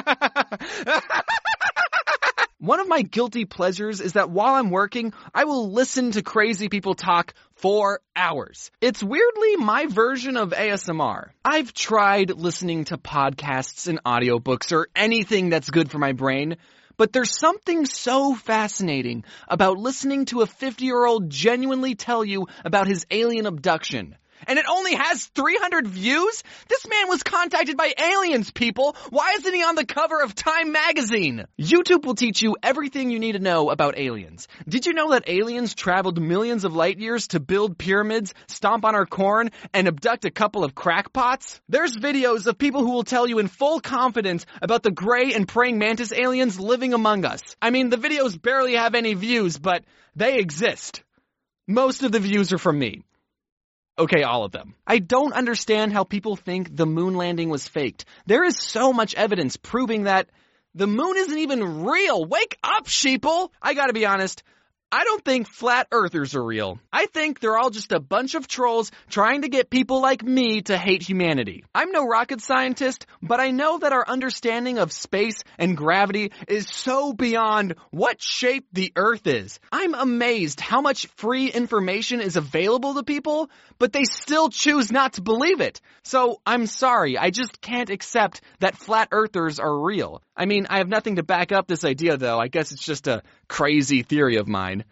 One of my guilty pleasures is that while I'm working, I will listen to crazy people talk for hours. It's weirdly my version of ASMR. I've tried listening to podcasts and audiobooks or anything that's good for my brain, but there's something so fascinating about listening to a 50-year-old genuinely tell you about his alien abduction. And it only has 300 views? This man was contacted by aliens, people! Why isn't he on the cover of Time magazine? YouTube will teach you everything you need to know about aliens. Did you know that aliens traveled millions of light years to build pyramids, stomp on our corn, and abduct a couple of crackpots? There's videos of people who will tell you in full confidence about the gray and praying mantis aliens living among us. I mean, the videos barely have any views, but they exist. Most of the views are from me. Okay, all of them. I don't understand how people think the moon landing was faked. There is so much evidence proving that the moon isn't even real. Wake up, sheeple! I gotta be honest, I don't think flat earthers are real. I think they're all just a bunch of trolls trying to get people like me to hate humanity. I'm no rocket scientist, but I know that our understanding of space and gravity is so beyond what shape the earth is. I'm amazed how much free information is available to people, but they still choose not to believe it. So I'm sorry, I just can't accept that flat earthers are real. I mean, I have nothing to back up this idea though. I guess it's just a crazy theory of mine.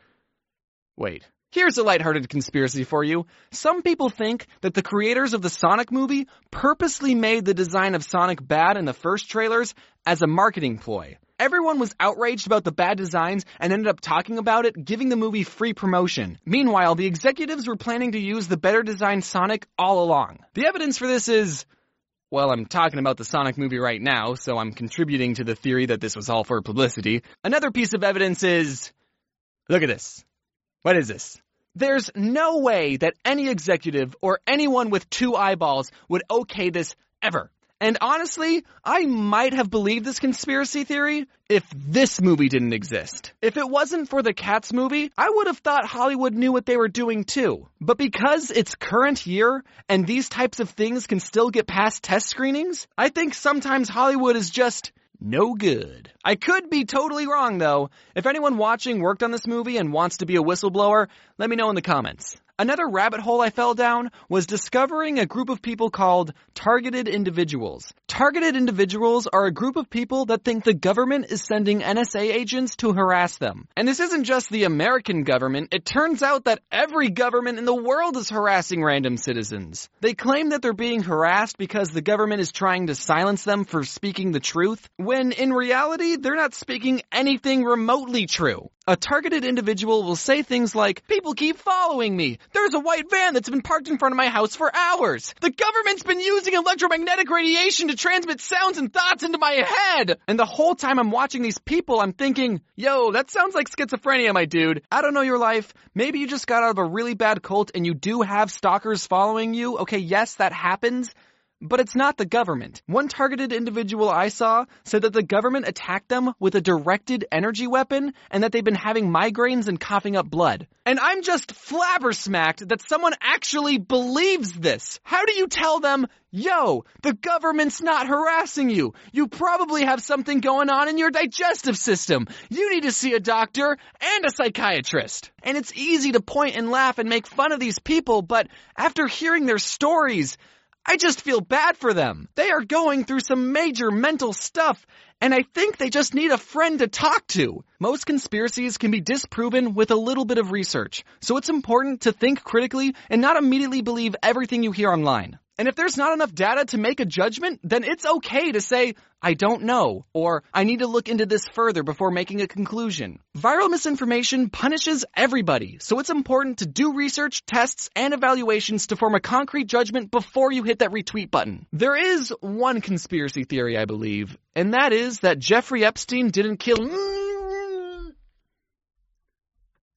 Wait, here's a lighthearted conspiracy for you. Some people think that the creators of the Sonic movie purposely made the design of Sonic bad in the first trailers as a marketing ploy. Everyone was outraged about the bad designs and ended up talking about it, giving the movie free promotion. Meanwhile, the executives were planning to use the better designed Sonic all along. The evidence for this is... well, I'm talking about the Sonic movie right now, so I'm contributing to the theory that this was all for publicity. Another piece of evidence is... look at this. What is this? There's no way that any executive or anyone with 2 eyeballs would okay this ever. And honestly, I might have believed this conspiracy theory if this movie didn't exist. If it wasn't for the Cats movie, I would have thought Hollywood knew what they were doing too. But because it's current year and these types of things can still get past test screenings, I think sometimes Hollywood is just no good. I could be totally wrong though. If anyone watching worked on this movie and wants to be a whistleblower, let me know in the comments. Another rabbit hole I fell down was discovering a group of people called targeted individuals. Targeted individuals are a group of people that think the government is sending NSA agents to harass them. And this isn't just the American government. It turns out that every government in the world is harassing random citizens. They claim that they're being harassed because the government is trying to silence them for speaking the truth, when in reality, they're not speaking anything remotely true. A targeted individual will say things like, "People keep following me. There's a white van that's been parked in front of my house for hours. The government's been using electromagnetic radiation to transmit sounds and thoughts into my head." And the whole time I'm watching these people, I'm thinking, yo, that sounds like schizophrenia, my dude. I don't know your life. Maybe you just got out of a really bad cult and you do have stalkers following you. Okay, yes, that happens. But it's not the government. One targeted individual I saw said that the government attacked them with a directed energy weapon and that they've been having migraines and coughing up blood. And I'm just flabbersmacked that someone actually believes this. How do you tell them, yo, the government's not harassing you. You probably have something going on in your digestive system. You need to see a doctor and a psychiatrist. And it's easy to point and laugh and make fun of these people, but after hearing their stories, I just feel bad for them. They are going through some major mental stuff, and I think they just need a friend to talk to. Most conspiracies can be disproven with a little bit of research, so it's important to think critically and not immediately believe everything you hear online. And if there's not enough data to make a judgment, then it's okay to say, I don't know, or I need to look into this further before making a conclusion. Viral misinformation punishes everybody, so it's important to do research, tests, and evaluations to form a concrete judgment before you hit that retweet button. There is one conspiracy theory, I believe, and that is that Jeffrey Epstein didn't kill...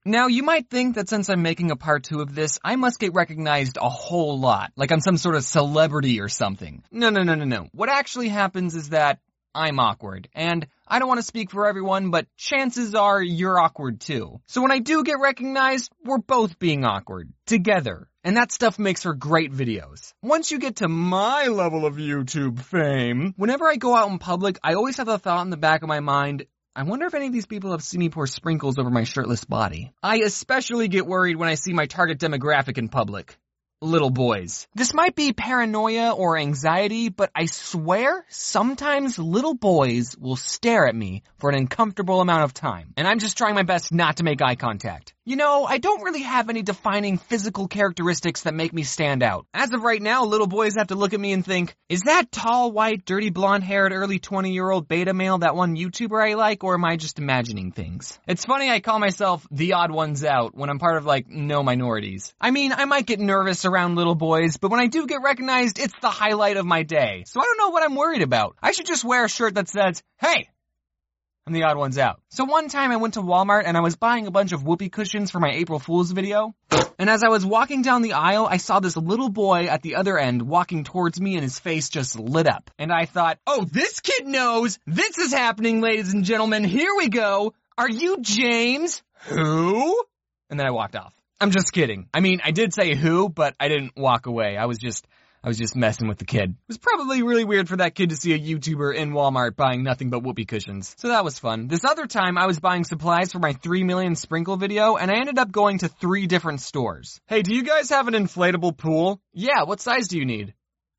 Now, you might think that since I'm making a part 2 of this, I must get recognized a whole lot, like I'm some sort of celebrity or something. No. What actually happens is that I'm awkward, and I don't want to speak for everyone, but chances are you're awkward too. So when I do get recognized, we're both being awkward, together. And that stuff makes for great videos. Once you get to my level of YouTube fame, whenever I go out in public, I always have the thought in the back of my mind, I wonder if any of these people have seen me pour sprinkles over my shirtless body. I especially get worried when I see my target demographic in public. Little boys. This might be paranoia or anxiety, but I swear sometimes little boys will stare at me for an uncomfortable amount of time. And I'm just trying my best not to make eye contact. You know, I don't really have any defining physical characteristics that make me stand out. As of right now, little boys have to look at me and think, is that tall, white, dirty, blonde-haired, early 20-year-old beta male that one YouTuber I like, or am I just imagining things? It's funny I call myself the odd ones out when I'm part of, no minorities. I mean, I might get nervous around little boys, but when I do get recognized, it's the highlight of my day. So I don't know what I'm worried about. I should just wear a shirt that says, hey, I'm the odd ones out. So one time I went to Walmart and I was buying a bunch of whoopee cushions for my April Fool's video. And as I was walking down the aisle, I saw this little boy at the other end walking towards me and his face just lit up. And I thought, oh, this kid knows. This is happening, ladies and gentlemen. Here we go. Are you James? Who? And then I walked off. I'm just kidding. I mean, I did say who, but I didn't walk away. I was just messing with the kid. It was probably really weird for that kid to see a YouTuber in Walmart buying nothing but whoopee cushions. So that was fun. This other time, I was buying supplies for my 3 million sprinkle video, and I ended up going to 3 different stores. Hey, do you guys have an inflatable pool? Yeah, what size do you need?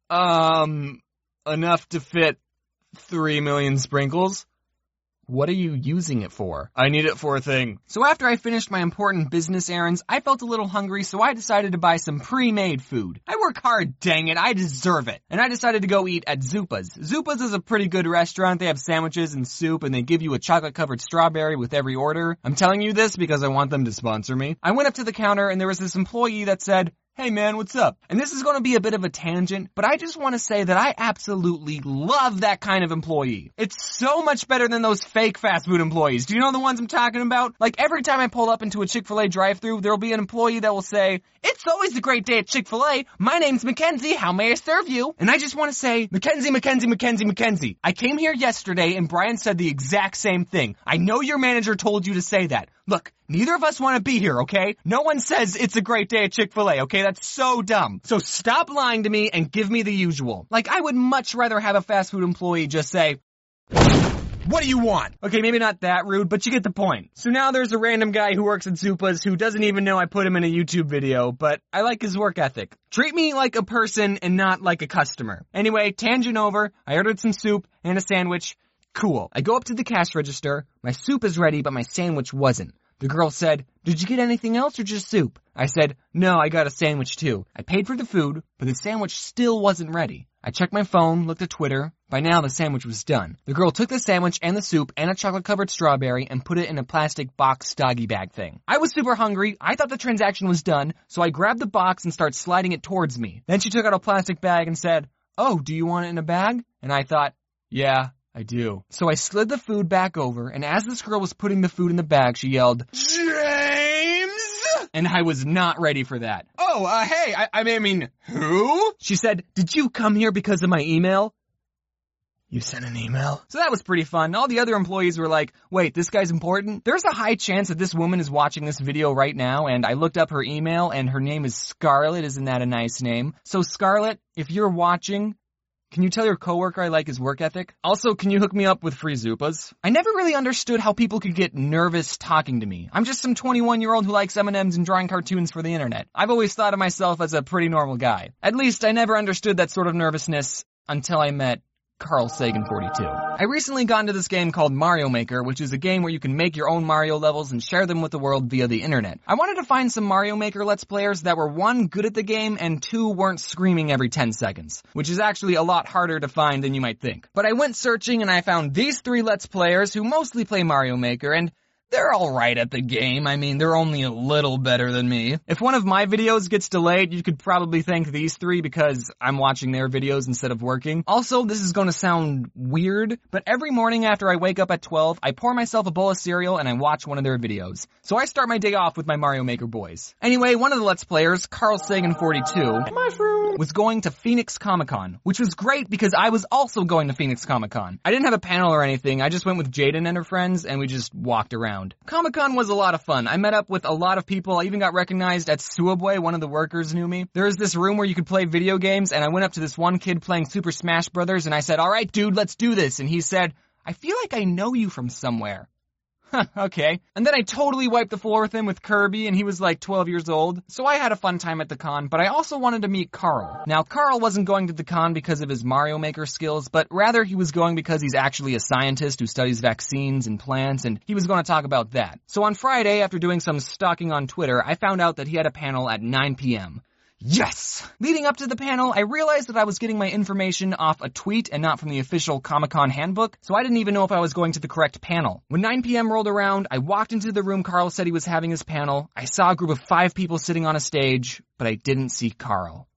Enough to fit 3 million sprinkles. What are you using it for? I need it for a thing. So after I finished my important business errands, I felt a little hungry, so I decided to buy some pre-made food. I work hard, dang it, I deserve it. And I decided to go eat at Zupa's. Zupa's is a pretty good restaurant. They have sandwiches and soup, and they give you a chocolate-covered strawberry with every order. I'm telling you this because I want them to sponsor me. I went up to the counter, and there was this employee that said, hey man, what's up? And this is going to be a bit of a tangent, but I just want to say that I absolutely love that kind of employee. It's so much better than those fake fast food employees. Do you know the ones I'm talking about? Like every time I pull up into a Chick-fil-A drive-thru, there'll be an employee that will say, it's always a great day at Chick-fil-A. My name's Mackenzie. How may I serve you? And I just want to say, Mackenzie. I came here yesterday and Brian said the exact same thing. I know your manager told you to say that. Look, neither of us want to be here, okay? No one says it's a great day at Chick-fil-A, okay? That's so dumb. So stop lying to me and give me the usual. Like, I would much rather have a fast food employee just say, what do you want? Okay, maybe not that rude, but you get the point. So now there's a random guy who works at Zupa's who doesn't even know I put him in a YouTube video, but I like his work ethic. Treat me like a person and not like a customer. Anyway, tangent over, I ordered some soup and a sandwich. Cool. I go up to the cash register. My soup is ready, but my sandwich wasn't. The girl said, did you get anything else or just soup? I said, no, I got a sandwich too. I paid for the food, but the sandwich still wasn't ready. I checked my phone, looked at Twitter. By now, the sandwich was done. The girl took the sandwich and the soup and a chocolate-covered strawberry and put it in a plastic box doggy bag thing. I was super hungry. I thought the transaction was done, so I grabbed the box and started sliding it towards me. Then she took out a plastic bag and said, oh, do you want it in a bag? And I thought, yeah, I do. So I slid the food back over, and as this girl was putting the food in the bag, she yelled, James! And I was not ready for that. Oh, hey, I mean, who? She said, did you come here because of my email? You sent an email? So that was pretty fun. All the other employees were like, wait, this guy's important? There's a high chance that this woman is watching this video right now, and I looked up her email, and her name is Scarlett. Isn't that a nice name? So Scarlett, if you're watching, can you tell your coworker I like his work ethic? Also, can you hook me up with free Zupas? I never really understood how people could get nervous talking to me. I'm just some 21-year-old who likes M&Ms and drawing cartoons for the internet. I've always thought of myself as a pretty normal guy. At least I never understood that sort of nervousness until I met Carl Sagan 42. I recently got into this game called Mario Maker, which is a game where you can make your own Mario levels and share them with the world via the internet. I wanted to find some Mario Maker Let's Players that were 1, good at the game, and 2, weren't screaming every 10 seconds, which is actually a lot harder to find than you might think. But I went searching and I found these 3 Let's Players who mostly play Mario Maker, and They're alright at the game. I mean, they're only a little better than me. If one of my videos gets delayed, you could probably thank these three because I'm watching their videos instead of working. Also, this is going to sound weird, but every morning after I wake up at 12, I pour myself a bowl of cereal and I watch one of their videos. So I start my day off with my Mario Maker boys. Anyway, one of the Let's Players, Carl Sagan42, was going to Phoenix Comic-Con, which was great because I was also going to Phoenix Comic-Con. I didn't have a panel or anything, I just went with Jaden and her friends and we just walked around. Comic-Con was a lot of fun. I met up with a lot of people. I even got recognized at Suabwe. One of the workers knew me. There was this room where you could play video games, and I went up to this one kid playing Super Smash Brothers, and I said, "All right, dude, let's do this." And he said, "I feel like I know you from somewhere." Okay. And then I totally wiped the floor with him with Kirby, and he was like 12 years old. So I had a fun time at the con, but I also wanted to meet Carl. Now, Carl wasn't going to the con because of his Mario Maker skills, but rather he was going because he's actually a scientist who studies vaccines and plants, and he was going to talk about that. So on Friday, after doing some stalking on Twitter, I found out that he had a panel at 9 p.m. Yes! Leading up to the panel, I realized that I was getting my information off a tweet and not from the official Comic-Con handbook, so I didn't even know if I was going to the correct panel. When 9 p.m. rolled around, I walked into the room Carl said he was having his panel. I saw a group of 5 people sitting on a stage, but I didn't see Carl.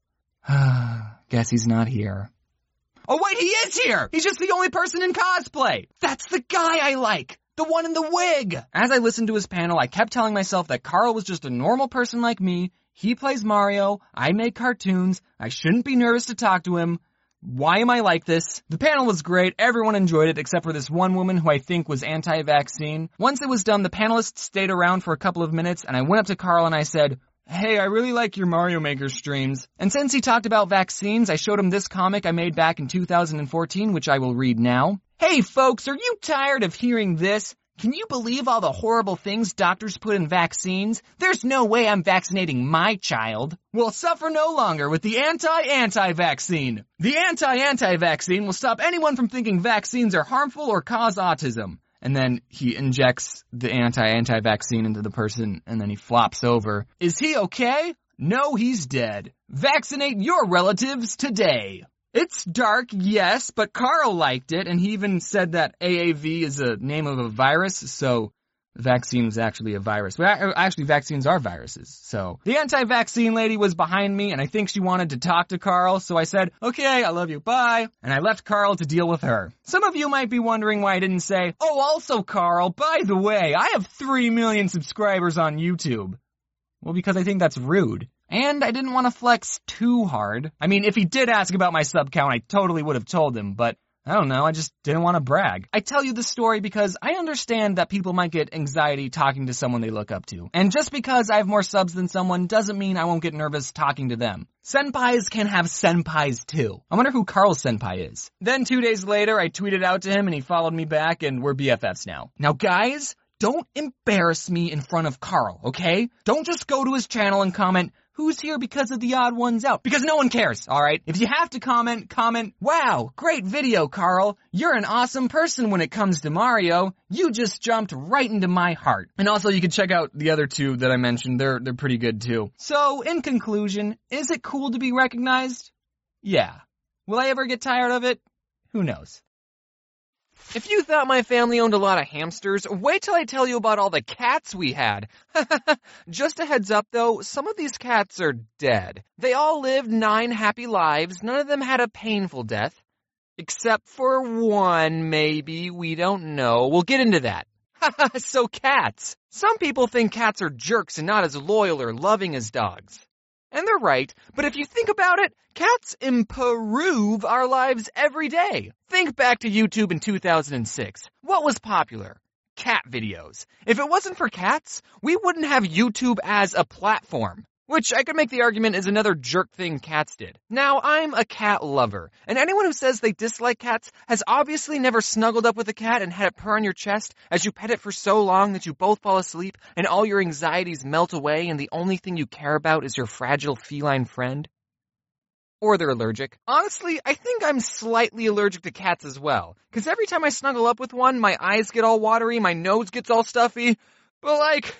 Guess he's not here. Oh wait, he is here! He's just the only person in cosplay! That's the guy I like! The one in the wig! As I listened to his panel, I kept telling myself that Carl was just a normal person like me. He plays Mario, I make cartoons, I shouldn't be nervous to talk to him. Why am I like this? The panel was great, everyone enjoyed it except for this one woman who I think was anti-vaccine. Once it was done, the panelists stayed around for a couple of minutes and I went up to Carl and I said, "Hey, I really like your Mario Maker streams." And since he talked about vaccines, I showed him this comic I made back in 2014, which I will read now. Hey folks, are you tired of hearing this? Can you believe all the horrible things doctors put in vaccines? There's no way I'm vaccinating my child. Well, suffer no longer with the anti-vaccine. The anti-vaccine will stop anyone from thinking vaccines are harmful or cause autism. And then he injects the anti-vaccine into the person, and then he flops over. Is he okay? No, he's dead. Vaccinate your relatives today. It's dark, yes, but Carl liked it, and he even said that AAV is a name of a virus, so vaccine was actually a virus. Well, actually, vaccines are viruses, so. The anti-vaccine lady was behind me, and I think she wanted to talk to Carl, so I said, "Okay, I love you, bye," and I left Carl to deal with her. Some of you might be wondering why I didn't say, "Oh, also, Carl, by the way, I have 3 million subscribers on YouTube." Well, because I think that's rude. And I didn't want to flex too hard. I mean, if he did ask about my sub count, I totally would have told him, but I don't know, I just didn't want to brag. I tell you this story because I understand that people might get anxiety talking to someone they look up to. And just because I have more subs than someone doesn't mean I won't get nervous talking to them. Senpais can have senpais too. I wonder who Carl's senpai is. Then 2 days later, I tweeted out to him and he followed me back and we're BFFs now. Now guys, don't embarrass me in front of Carl, okay? Don't just go to his channel and comment, "Who's here because of the odd ones out?" Because no one cares, alright? If you have to comment, "Wow, great video, Carl. You're an awesome person when it comes to Mario. You just jumped right into my heart." And also you can check out the other 2 that I mentioned. They're pretty good too. So, in conclusion, is it cool to be recognized? Yeah. Will I ever get tired of it? Who knows? If you thought my family owned a lot of hamsters, wait till I tell you about all the cats we had. Just a heads up though, some of these cats are dead. They all lived 9 happy lives, none of them had a painful death. Except for one, maybe, we don't know. We'll get into that. So cats. Some people think cats are jerks and not as loyal or loving as dogs. And they're right, but if you think about it, cats improve our lives every day. Think back to YouTube in 2006. What was popular? Cat videos. If it wasn't for cats, we wouldn't have YouTube as a platform. Which I could make the argument is another jerk thing cats did. Now, I'm a cat lover, and anyone who says they dislike cats has obviously never snuggled up with a cat and had it purr on your chest as you pet it for so long that you both fall asleep and all your anxieties melt away and the only thing you care about is your fragile feline friend. Or they're allergic. Honestly, I think I'm slightly allergic to cats as well, because every time I snuggle up with one, my eyes get all watery, my nose gets all stuffy, but like,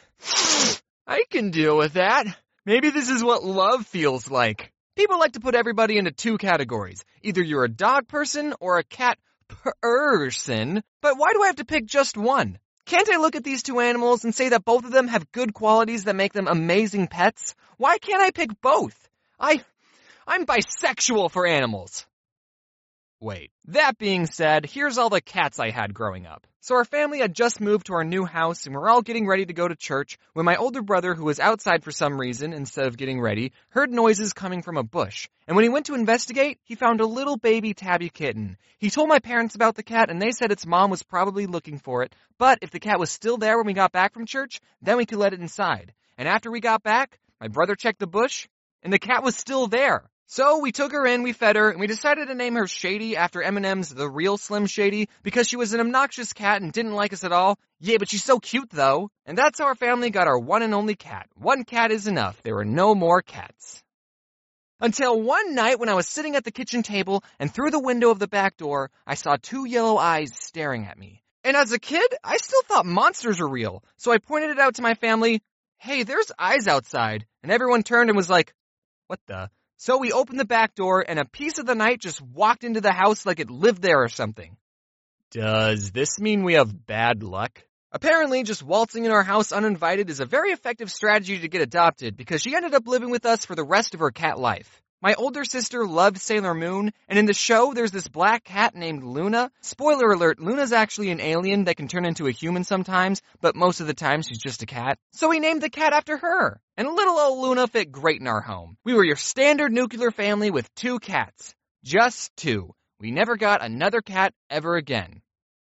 I can deal with that. Maybe this is what love feels like. People like to put everybody into 2 categories. Either you're a dog person or a cat person. But why do I have to pick just one? Can't I look at these two animals and say that both of them have good qualities that make them amazing pets? Why can't I pick both? I'm bisexual for animals. Wait, that being said, here's all the cats I had growing up. So our family had just moved to our new house and we're all getting ready to go to church when my older brother, who was outside for some reason instead of getting ready, heard noises coming from a bush. And when he went to investigate, he found a little baby tabby kitten. He told my parents about the cat and they said its mom was probably looking for it, but if the cat was still there when we got back from church, then we could let it inside. And after we got back, my brother checked the bush and the cat was still there. So we took her in, we fed her, and we decided to name her Shady after Eminem's The Real Slim Shady because she was an obnoxious cat and didn't like us at all. Yeah, but she's so cute though. And that's how our family got our one and only cat. One cat is enough. There were no more cats. Until one night when I was sitting at the kitchen table and through the window of the back door, I saw two yellow eyes staring at me. And as a kid, I still thought monsters were real. So I pointed it out to my family, hey, there's eyes outside. And everyone turned and was like, what the? So we opened the back door, and a piece of the night just walked into the house like it lived there or something. Does this mean we have bad luck? Apparently, just waltzing in our house uninvited is a very effective strategy to get adopted because she ended up living with us for the rest of her cat life. My older sister loved Sailor Moon, and in the show, there's this black cat named Luna. Spoiler alert, Luna's actually an alien that can turn into a human sometimes, but most of the time she's just a cat. So we named the cat after her, and little old Luna fit great in our home. We were your standard nuclear family with 2 cats. Just 2. We never got another cat ever again.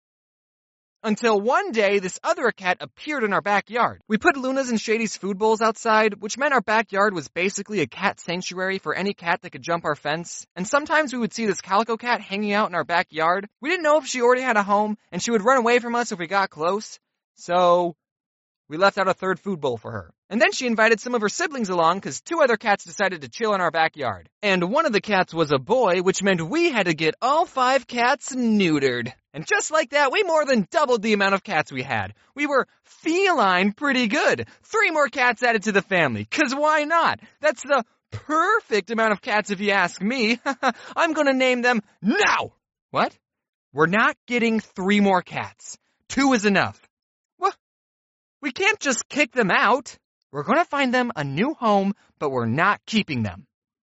Until one day, this other cat appeared in our backyard. We put Luna's and Shady's food bowls outside, which meant our backyard was basically a cat sanctuary for any cat that could jump our fence. And sometimes we would see this calico cat hanging out in our backyard. We didn't know if she already had a home, and she would run away from us if we got close. So we left out a 3rd food bowl for her. And then she invited some of her siblings along because 2 other cats decided to chill in our backyard. And one of the cats was a boy, which meant we had to get all 5 cats neutered. And just like that, we more than doubled the amount of cats we had. We were feline pretty good. 3 more cats added to the family, because why not? That's the perfect amount of cats if you ask me. I'm going to name them now. What? We're not getting 3 more cats. 2 is enough. What? We can't just kick them out. We're going to find them a new home, but we're not keeping them.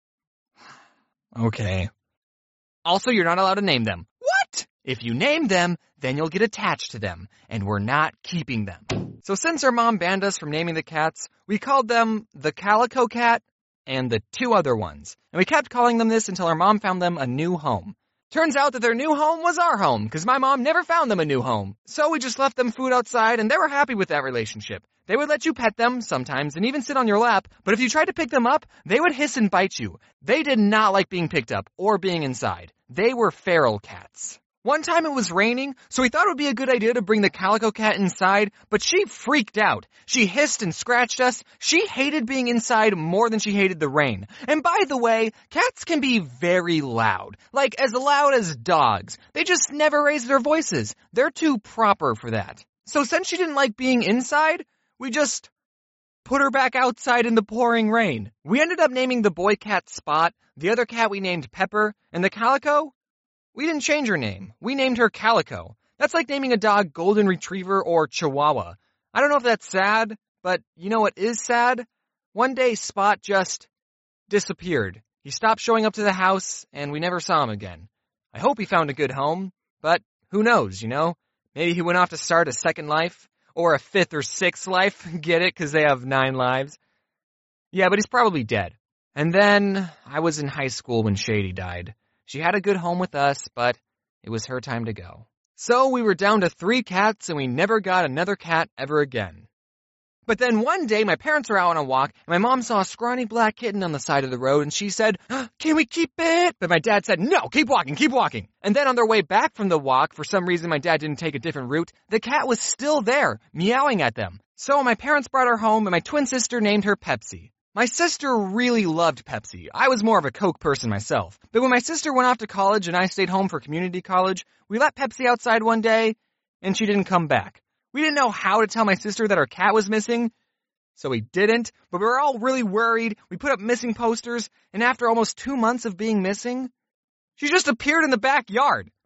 Okay. Also, you're not allowed to name them. What? If you name them, then you'll get attached to them, and we're not keeping them. So since our mom banned us from naming the cats, we called them the Calico Cat and the 2 other ones. And we kept calling them this until our mom found them a new home. Turns out that their new home was our home, because my mom never found them a new home. So we just left them food outside, and they were happy with that relationship. They would let you pet them sometimes and even sit on your lap, but if you tried to pick them up, they would hiss and bite you. They did not like being picked up or being inside. They were feral cats. One time it was raining, so we thought it would be a good idea to bring the Calico Cat inside, but she freaked out. She hissed and scratched us. She hated being inside more than she hated the rain. And by the way, cats can be very loud. Like as loud as dogs. They just never raise their voices. They're too proper for that. So since she didn't like being inside, we just put her back outside in the pouring rain. We ended up naming the boy cat Spot, the other cat we named Pepper, and the Calico? We didn't change her name. We named her Calico. That's like naming a dog Golden Retriever or Chihuahua. I don't know if that's sad, but you know what is sad? One day Spot just disappeared. He stopped showing up to the house, and we never saw him again. I hope he found a good home, but who knows, you know? Maybe he went off to start a 2nd life, or a 5th or 6th life. Get it? Because they have 9 lives. Yeah, but he's probably dead. And then I was in high school when Shady died. She had a good home with us, but it was her time to go. So we were down to 3 cats, and we never got another cat ever again. But then one day, my parents were out on a walk, and my mom saw a scrawny black kitten on the side of the road, and she said, "Can we keep it?" But my dad said, "No, keep walking, keep walking." And then on their way back from the walk, for some reason my dad didn't take a different route, the cat was still there, meowing at them. So my parents brought her home, and my twin sister named her Pepsi. My sister really loved Pepsi. I was more of a Coke person myself. But when my sister went off to college and I stayed home for community college, we let Pepsi outside one day, and she didn't come back. We didn't know how to tell my sister that our cat was missing, so we didn't, but we were all really worried. We put up missing posters, and after almost 2 months of being missing, she just appeared in the backyard.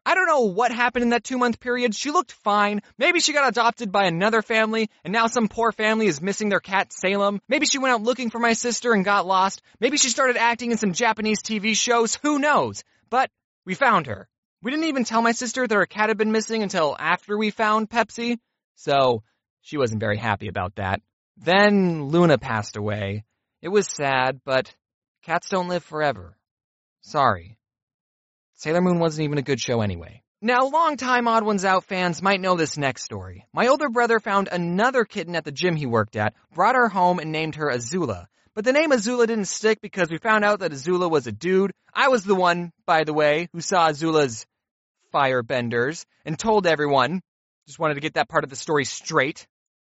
I don't know what happened in that 2-month period. She looked fine. Maybe she got adopted by another family, and now some poor family is missing their cat Salem. Maybe she went out looking for my sister and got lost. Maybe she started acting in some Japanese TV shows. Who knows? But we found her. We didn't even tell my sister that her cat had been missing until after we found Pepsi, so she wasn't very happy about that. Then Luna passed away. It was sad, but cats don't live forever. Sorry. Sailor Moon wasn't even a good show anyway. Now, longtime Odd Ones Out fans might know this next story. My older brother found another kitten at the gym he worked at, brought her home, and named her Azula. But the name Azula didn't stick because we found out that Azula was a dude. I was the one, by the way, who saw Azula's firebenders and told everyone. Just wanted to get that part of the story straight.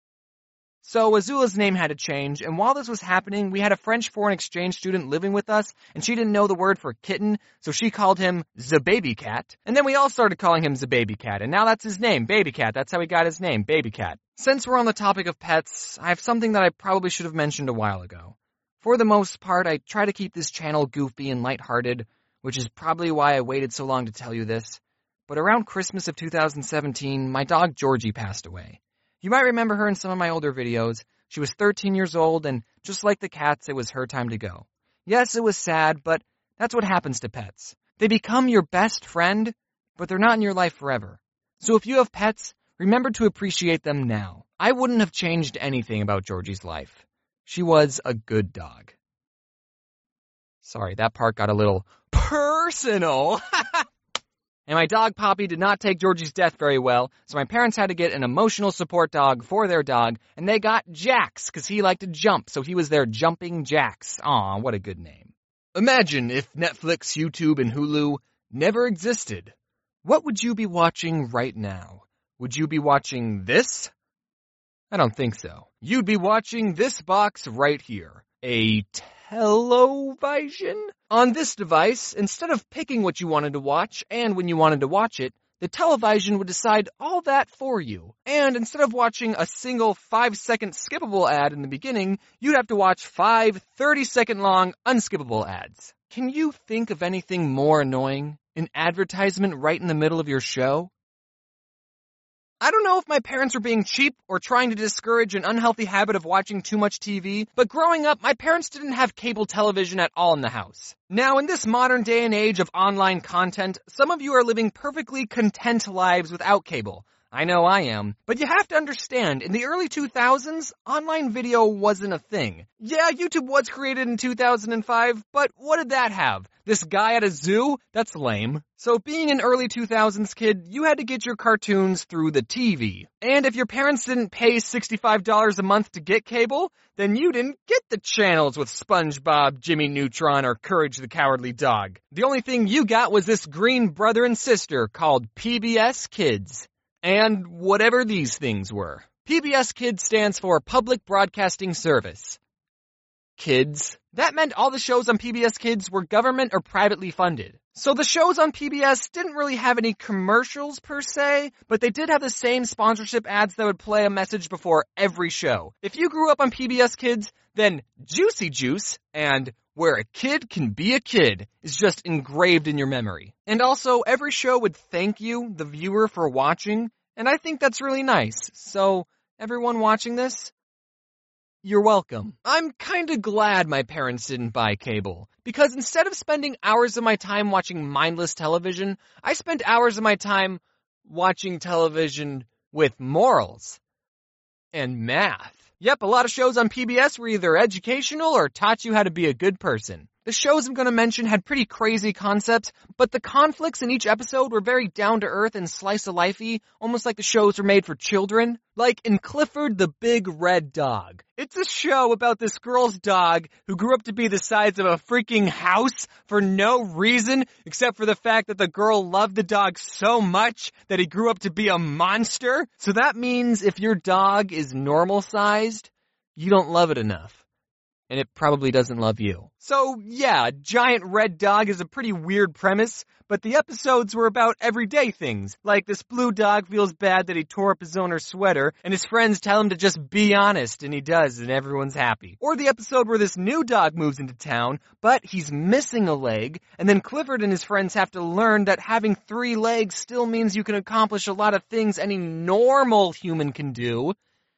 So Azula's name had to change, and while this was happening, we had a French foreign exchange student living with us, and she didn't know the word for kitten, so she called him the Baby Cat. And then we all started calling him the Baby Cat, and now that's his name, Baby Cat. That's how he got his name, Baby Cat. Since we're on the topic of pets, I have something that I probably should have mentioned a while ago. For the most part, I try to keep this channel goofy and lighthearted, which is probably why I waited so long to tell you this. But around Christmas of 2017, my dog Georgie passed away. You might remember her in some of my older videos. She was 13 years old, and just like the cats, it was her time to go. Yes, it was sad, but that's what happens to pets. They become your best friend, but they're not in your life forever. So if you have pets, remember to appreciate them now. I wouldn't have changed anything about Georgie's life. She was a good dog. Sorry, that part got a little personal. And my dog Poppy did not take Georgie's death very well, so my parents had to get an emotional support dog for their dog, and they got Jax, because he liked to jump, so he was their Jumping Jax. Aw, what a good name. Imagine if Netflix, YouTube, and Hulu never existed. What would you be watching right now? Would you be watching this? I don't think so. You'd be watching this box right here. A television? On this device, instead of picking what you wanted to watch and when you wanted to watch it, the television would decide all that for you. And instead of watching a single 5-second skippable ad in the beginning, you'd have to watch 5 30-second-long unskippable ads. Can you think of anything more annoying? An advertisement right in the middle of your show? I don't know if my parents were being cheap or trying to discourage an unhealthy habit of watching too much TV, but growing up, my parents didn't have cable television at all in the house. Now, in this modern day and age of online content, some of you are living perfectly content lives without cable. I know I am. But you have to understand, in the early 2000s, online video wasn't a thing. Yeah, YouTube was created in 2005, but what did that have? This guy at a zoo? That's lame. So being an early 2000s kid, you had to get your cartoons through the TV. And if your parents didn't pay $65 a month to get cable, then you didn't get the channels with SpongeBob, Jimmy Neutron, or Courage the Cowardly Dog. The only thing you got was this green brother and sister called PBS Kids. And whatever these things were. PBS Kids stands for Public Broadcasting Service. Kids. That meant all the shows on PBS Kids were government or privately funded. So the shows on PBS didn't really have any commercials per se, but they did have the same sponsorship ads that would play a message before every show. If you grew up on PBS Kids, then Juicy Juice and Where a Kid Can Be a Kid is just engraved in your memory. And also, every show would thank you, the viewer, for watching, and I think that's really nice. So, everyone watching this, you're welcome. I'm kinda glad my parents didn't buy cable, because instead of spending hours of my time watching mindless television, I spent hours of my time watching television with morals and math. Yep, a lot of shows on PBS were either educational or taught you how to be a good person. The shows I'm going to mention had pretty crazy concepts, but the conflicts in each episode were very down-to-earth and slice-of-life-y, almost like the shows were made for children. Like in Clifford the Big Red Dog. It's a show about this girl's dog who grew up to be the size of a freaking house for no reason except for the fact that the girl loved the dog so much that he grew up to be a monster. So that means if your dog is normal-sized, you don't love it enough. and it probably doesn't love you. So yeah, a giant red dog is a pretty weird premise, but the episodes were about everyday things. Like this blue dog feels bad that he tore up his owner's sweater, and his friends tell him to just be honest, and he does, and everyone's happy. Or the episode where this new dog moves into town, but he's missing a leg, and then Clifford and his friends have to learn that having 3 legs still means you can accomplish a lot of things any normal human can do.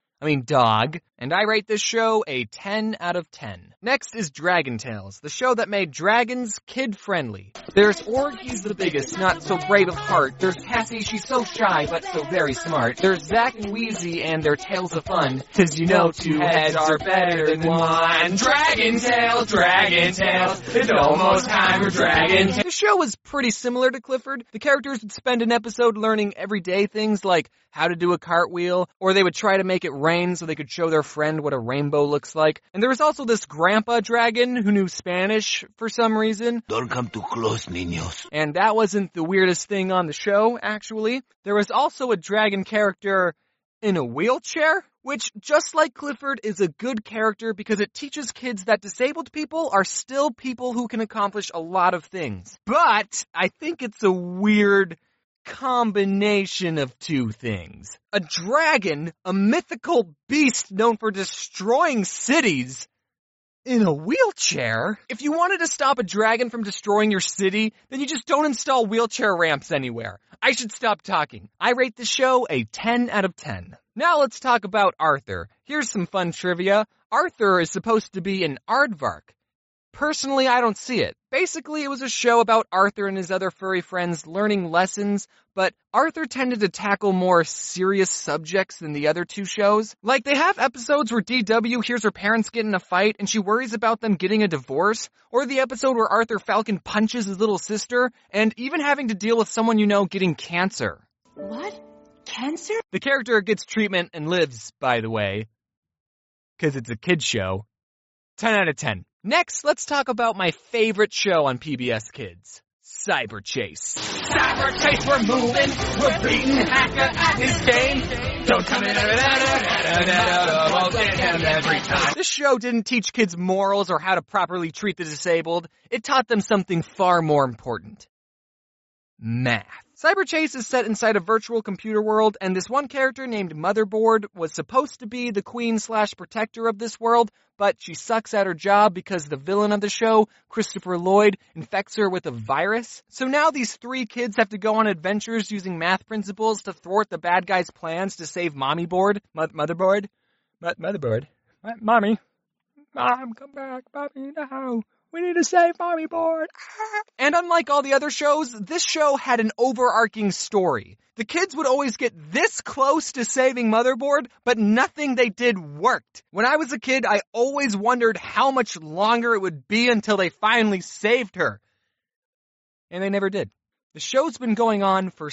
Dog. And I rate this show a 10 out of 10. Next is Dragon Tales, the show that made dragons kid-friendly. There's Org, he's the biggest, not so brave of heart. There's Cassie, she's so shy, but so very smart. There's Zack and Wheezy and their tales of fun, 'cause you know 2 heads are better than 1. Dragon Tales, it's almost time for Dragon Tales. The show was pretty similar to Clifford. The characters would spend an episode learning everyday things like how to do a cartwheel, or they would try to make it rain so they could show their friend what a rainbow looks like. And there was also this grandpa dragon who knew Spanish for some reason. Don't come too close, niños. And that wasn't the weirdest thing on the show, actually. There was also a dragon character in a wheelchair, which, just like Clifford, is a good character because it teaches kids that disabled people are still people who can accomplish a lot of things. But I think it's a weird combination of 2 things. A dragon, a mythical beast known for destroying cities, in a wheelchair? If you wanted to stop a dragon from destroying your city, then you just don't install wheelchair ramps anywhere. I should stop talking. I rate the show a 10 out of 10. Now let's talk about Arthur. Here's some fun trivia. Arthur is supposed to be an aardvark. Personally, I don't see it. Basically, it was a show about Arthur and his other furry friends learning lessons, but Arthur tended to tackle more serious subjects than the other 2 shows. Like, they have episodes where DW hears her parents get in a fight and she worries about them getting a divorce, or the episode where Arthur Falcon punches his little sister, and even having to deal with someone you know getting cancer. What? Cancer? The character gets treatment and lives, by the way, 'cause it's a kid's show. 10 out of 10. Next, let's talk about my favorite show on PBS Kids, Cyber Chase. Cyber Chase, we're moving, we're beating Hacker at his game. Don't come in, we'll get him every time. This show didn't teach kids morals or how to properly treat the disabled. It taught them something far more important. Math. Cyber Chase is set inside a virtual computer world, and this one character named Motherboard was supposed to be the queen/protector of this world, but she sucks at her job because the villain of the show, Christopher Lloyd, infects her with a virus. So now these 3 kids have to go on adventures using math principles to thwart the bad guy's plans to save Mommy Board. Motherboard? Motherboard? Mommy? Mom, come back. Mommy, no. We need to save Mommy Board. And unlike all the other shows, this show had an overarching story. The kids would always get this close to saving Motherboard, but nothing they did worked. When I was a kid, I always wondered how much longer it would be until they finally saved her. And they never did. The show's been going on for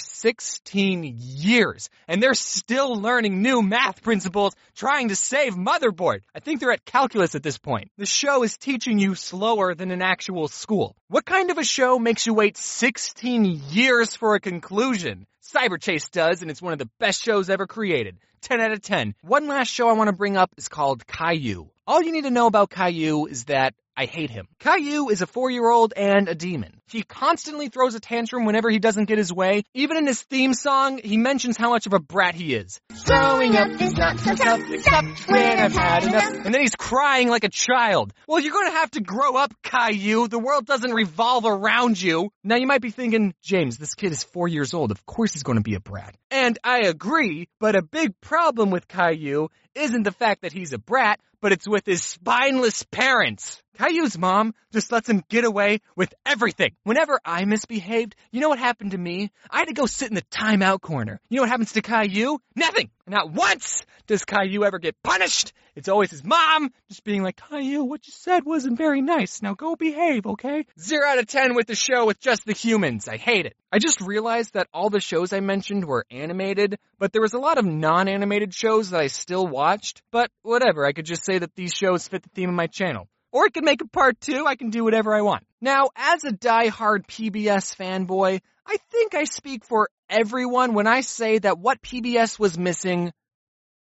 16 years, and they're still learning new math principles trying to save Motherboard. I think they're at calculus at this point. The show is teaching you slower than an actual school. What kind of a show makes you wait 16 years for a conclusion? Cyber Chase does, and it's one of the best shows ever created. 10 out of 10. One last show I want to bring up is called Caillou. All you need to know about Caillou is that I hate him. Caillou is a 4-year-old and a demon. He constantly throws a tantrum whenever he doesn't get his way. Even in his theme song, he mentions how much of a brat he is. Growing up is not so tough, except when I've had enough. And then he's crying like a child. Well, you're going to have to grow up, Caillou. The world doesn't revolve around you. Now, you might be thinking, James, this kid is 4 years old. Of course he's going to be a brat. And I agree, but a big problem with Caillou isn't the fact that he's a brat, but it's with his spineless parents. Caillou's mom just lets him get away with everything. Whenever I misbehaved, you know what happened to me? I had to go sit in the timeout corner. You know what happens to Caillou? Nothing. Not once does Caillou ever get punished. It's always his mom just being like, Caillou, what you said wasn't very nice. Now go behave, okay? 0 out of 10 with the show with just the humans. I hate it. I just realized that all the shows I mentioned were animated, but there was a lot of non-animated shows that I still watched. But whatever, I could just say that these shows fit the theme of my channel. Or I can make a part 2, I can do whatever I want. Now, as a die-hard PBS fanboy, I think I speak for everyone when I say that what PBS was missing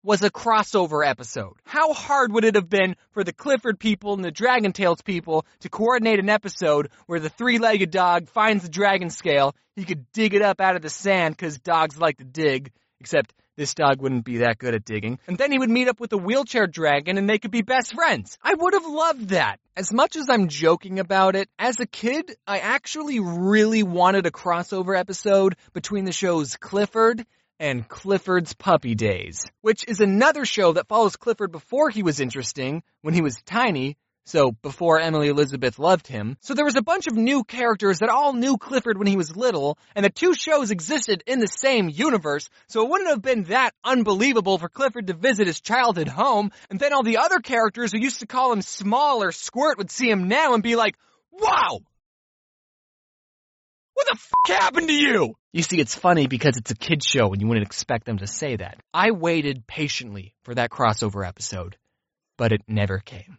was a crossover episode. How hard would it have been for the Clifford people and the Dragon Tales people to coordinate an episode where the three-legged dog finds the dragon scale, he could dig it up out of the sand because dogs like to dig, except this dog wouldn't be that good at digging, and then he would meet up with a wheelchair dragon and they could be best friends. I would have loved that. As much as I'm joking about it, as a kid, I actually really wanted a crossover episode between the shows Clifford and Clifford's Puppy Days, which is another show that follows Clifford before he was interesting, when he was tiny, so before Emily Elizabeth loved him. So there was a bunch of new characters that all knew Clifford when he was little, and the two shows existed in the same universe, so it wouldn't have been that unbelievable for Clifford to visit his childhood home, and then all the other characters who used to call him Small or Squirt would see him now and be like, wow! What the f*** happened to you? You see, it's funny because it's a kid's show and you wouldn't expect them to say that. I waited patiently for that crossover episode, but it never came.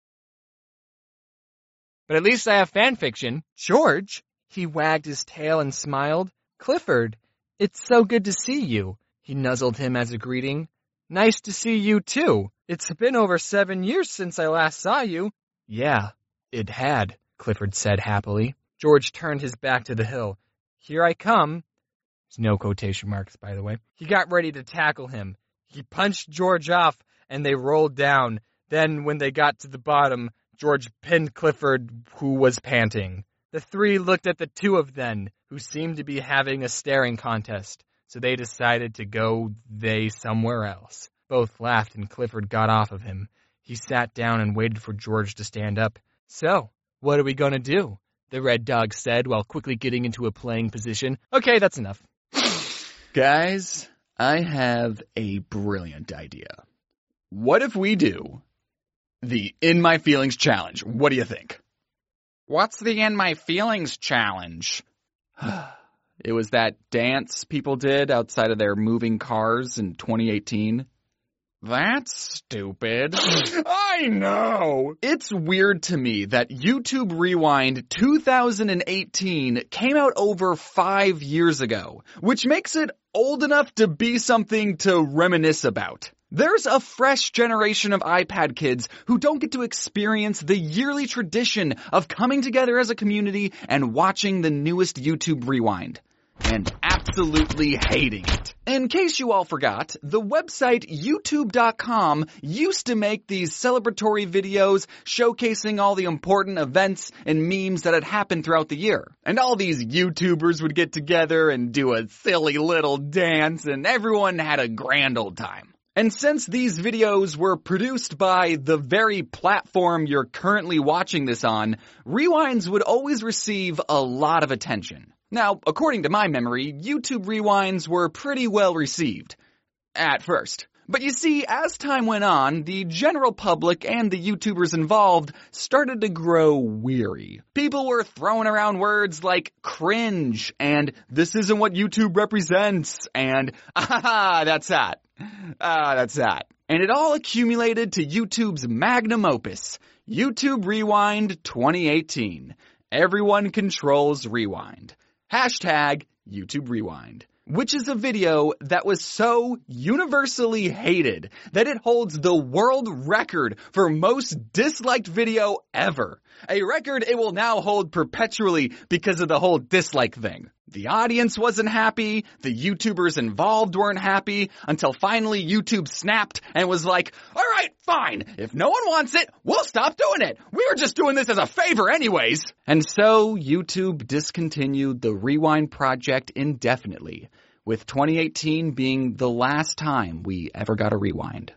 But at least I have fan fiction. George, he wagged his tail and smiled. Clifford, it's so good to see you. He nuzzled him as a greeting. Nice to see you too. It's been over 7 years since I last saw you. Yeah, it had, Clifford said happily. George turned his back to the hill. Here I come. There's no quotation marks, by the way. He got ready to tackle him. He punched George off, and they rolled down. Then, when they got to the bottom, George pinned Clifford, who was panting. The three looked at the two of them, who seemed to be having a staring contest, so they decided to go somewhere else. Both laughed, and Clifford got off of him. He sat down and waited for George to stand up. So, what are we going to do? The red dog said while quickly getting into a playing position. Okay, that's enough. Guys, I have a brilliant idea. What if we do the In My Feelings challenge? What do you think? What's the In My Feelings challenge? It was that dance people did outside of their moving cars in 2018. That's stupid. I know. It's weird to me that YouTube Rewind 2018 came out over 5 years ago, which makes it old enough to be something to reminisce about. There's a fresh generation of iPad kids who don't get to experience the yearly tradition of coming together as a community and watching the newest YouTube Rewind. And absolutely hating it. In case you all forgot, the website YouTube.com used to make these celebratory videos showcasing all the important events and memes that had happened throughout the year. And all these YouTubers would get together and do a silly little dance, and everyone had a grand old time. And since these videos were produced by the very platform you're currently watching this on, Rewinds would always receive a lot of attention. Now, according to my memory, YouTube Rewinds were pretty well received. At first. But you see, as time went on, the general public and the YouTubers involved started to grow weary. People were throwing around words like cringe, and this isn't what YouTube represents, and that's that. That's that. And it all accumulated to YouTube's magnum opus, YouTube Rewind 2018. Everyone controls Rewind. Hashtag YouTube Rewind. Which is a video that was so universally hated that it holds the world record for most disliked video ever. A record it will now hold perpetually because of the whole dislike thing. The audience wasn't happy, the YouTubers involved weren't happy, until finally YouTube snapped and was like, alright, fine, if no one wants it, we'll stop doing it. We were just doing this as a favor anyways. And so YouTube discontinued the Rewind project indefinitely, with 2018 being the last time we ever got a Rewind.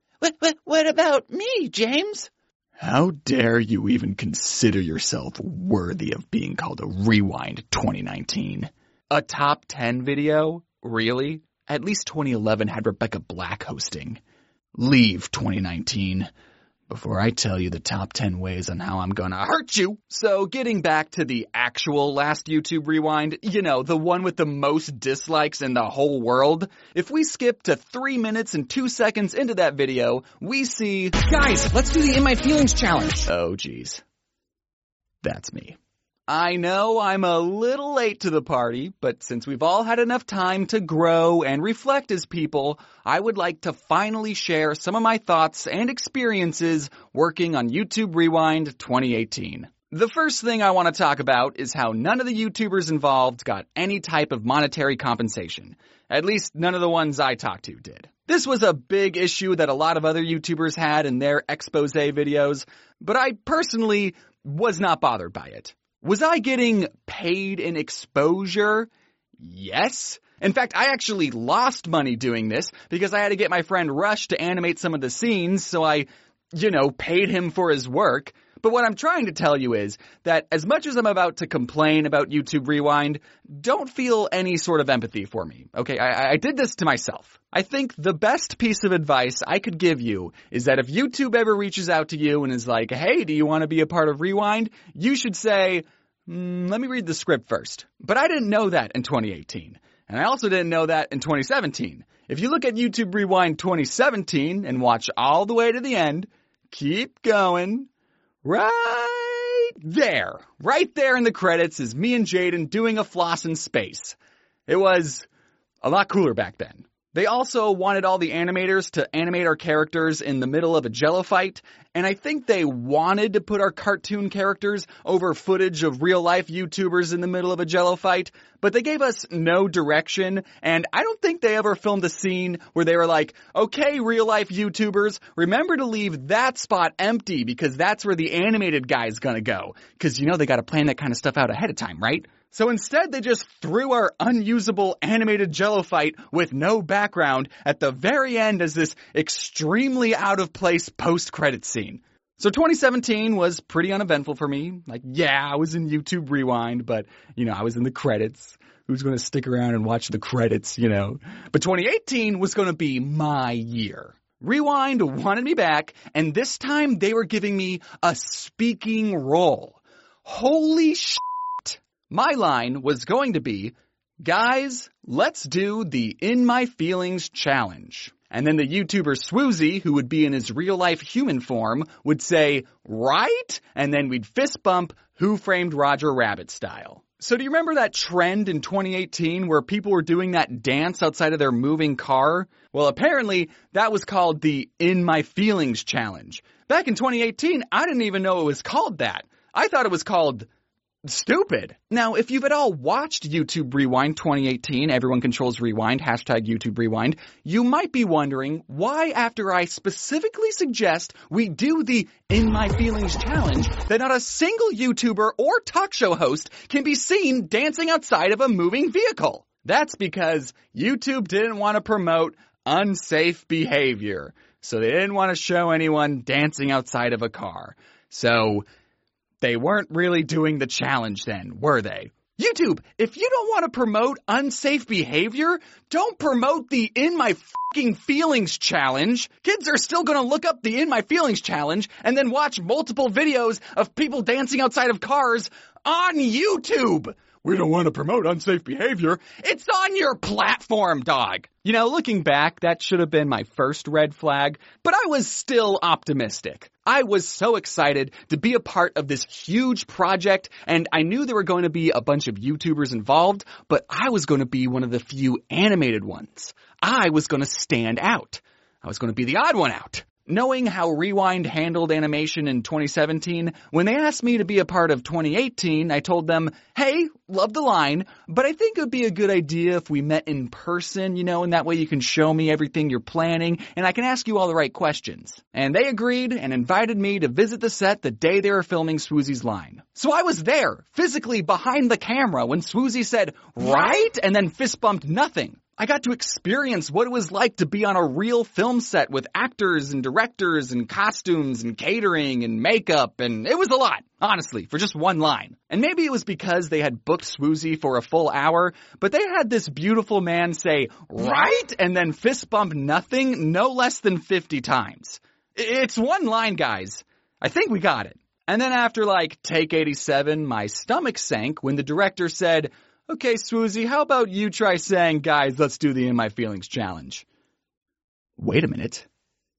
What about me, James? How dare you even consider yourself worthy of being called a Rewind 2019? A top 10 video? Really? At least 2011 had Rebecca Black hosting. Leave 2019 before I tell you the top 10 ways on how I'm gonna hurt you. So getting back to the actual last YouTube Rewind, you know, the one with the most dislikes in the whole world, if we skip to 3 minutes and 2 seconds into that video, we see... Guys, let's do the In My Feelings challenge. Oh, geez. That's me. I know I'm a little late to the party, but since we've all had enough time to grow and reflect as people, I would like to finally share some of my thoughts and experiences working on YouTube Rewind 2018. The first thing I want to talk about is how none of the YouTubers involved got any type of monetary compensation. At least none of the ones I talked to did. This was a big issue that a lot of other YouTubers had in their expose videos, but I personally was not bothered by it. Was I getting paid in exposure? Yes. In fact, I actually lost money doing this because I had to get my friend Rush to animate some of the scenes, so I, paid him for his work. But what I'm trying to tell you is that as much as I'm about to complain about YouTube Rewind, don't feel any sort of empathy for me, okay? I did this to myself. I think the best piece of advice I could give you is that if YouTube ever reaches out to you and is like, hey, do you want to be a part of Rewind? You should say, let me read the script first. But I didn't know that in 2018. And I also didn't know that in 2017. If you look at YouTube Rewind 2017 and watch all the way to the end, keep going. Right there in the credits is me and Jaden doing a floss in space. It was a lot cooler back then. They also wanted all the animators to animate our characters in the middle of a Jello fight, and I think they wanted to put our cartoon characters over footage of real-life YouTubers in the middle of a Jello fight, but they gave us no direction, and I don't think they ever filmed a scene where they were like, okay, real-life YouTubers, remember to leave that spot empty because that's where the animated guy's gonna go. Because, they gotta plan that kind of stuff out ahead of time, right? So instead, they just threw our unusable animated Jello fight with no background at the very end as this extremely out-of-place post-credit scene. So 2017 was pretty uneventful for me. I was in YouTube Rewind, but, I was in the credits. Who's going to stick around and watch the credits, But 2018 was going to be my year. Rewind wanted me back, and this time they were giving me a speaking role. Holy shit! My line was going to be, guys, let's do the In My Feelings challenge. And then the YouTuber Swoozy, who would be in his real-life human form, would say, right? And then we'd fist bump Who Framed Roger Rabbit style. So do you remember that trend in 2018 where people were doing that dance outside of their moving car? Well, apparently that was called the In My Feelings challenge. Back in 2018, I didn't even know it was called that. I thought it was called stupid. Now, if you've at all watched YouTube Rewind 2018, Everyone Controls Rewind, hashtag YouTube Rewind, you might be wondering why after I specifically suggest we do the In My Feelings challenge, that not a single YouTuber or talk show host can be seen dancing outside of a moving vehicle. That's because YouTube didn't want to promote unsafe behavior, so they didn't want to show anyone dancing outside of a car. So they weren't really doing the challenge then, were they? YouTube, if you don't want to promote unsafe behavior, don't promote the In My fucking Feelings challenge. Kids are still going to look up the In My Feelings challenge and then watch multiple videos of people dancing outside of cars on YouTube. We don't want to promote unsafe behavior. It's on your platform, dog. Looking back, that should have been my first red flag, but I was still optimistic. I was so excited to be a part of this huge project, and I knew there were going to be a bunch of YouTubers involved, but I was going to be one of the few animated ones. I was going to stand out. I was going to be the odd one out. Knowing how Rewind handled animation in 2017, when they asked me to be a part of 2018, I told them, hey, love the line, but I think it would be a good idea if we met in person, and that way you can show me everything you're planning, and I can ask you all the right questions. And they agreed and invited me to visit the set the day they were filming Swoozy's line. So I was there, physically behind the camera, when Swoozy said, right, and then fist bumped nothing. I got to experience what it was like to be on a real film set with actors and directors and costumes and catering and makeup, and it was a lot, honestly, for just one line. And maybe it was because they had booked Swoozy for a full hour, but they had this beautiful man say, right, and then fist bump nothing no less than 50 times. It's one line, guys. I think we got it. And then after take 87, my stomach sank when the director said, okay, Swoozy, how about you try saying, guys, let's do the In My Feelings challenge? Wait a minute.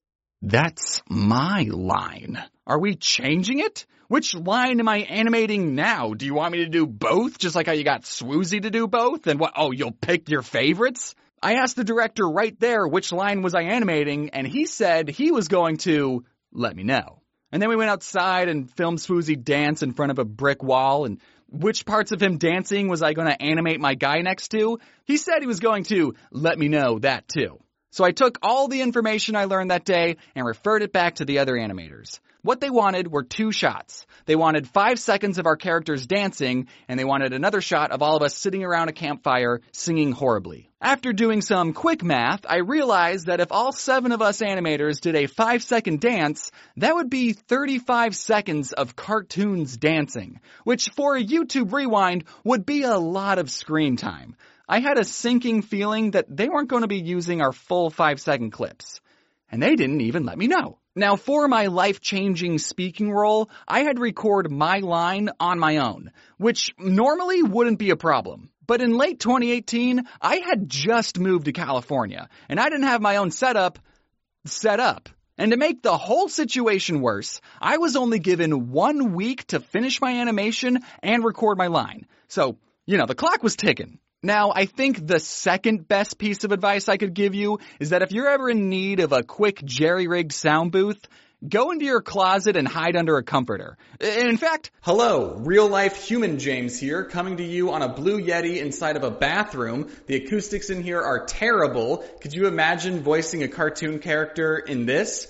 That's my line. Are we changing it? Which line am I animating now? Do you want me to do both, just like how you got Swoozy to do both? And what, oh, you'll pick your favorites? I asked the director right there which line was I animating, and he said he was going to let me know. And then we went outside and filmed Swoozy dance in front of a brick wall, and which parts of him dancing was I going to animate my guy next to? He said he was going to let me know that too. So I took all the information I learned that day and referred it back to the other animators. What they wanted were 2 shots. They wanted 5 seconds of our characters dancing, and they wanted another shot of all of us sitting around a campfire singing horribly. After doing some quick math, I realized that if all 7 of us animators did a 5-second dance, that would be 35 seconds of cartoons dancing, which for a YouTube Rewind would be a lot of screen time. I had a sinking feeling that they weren't going to be using our full 5-second clips. And they didn't even let me know. Now, for my life-changing speaking role, I had to record my line on my own, which normally wouldn't be a problem. But in late 2018, I had just moved to California, and I didn't have my own setup set up. And to make the whole situation worse, I was only given 1 week to finish my animation and record my line. So, the clock was ticking. Now, I think the second best piece of advice I could give you is that if you're ever in need of a quick jerry-rigged sound booth, go into your closet and hide under a comforter. In fact, hello, real-life human James here, coming to you on a Blue Yeti inside of a bathroom. The acoustics in here are terrible. Could you imagine voicing a cartoon character in this?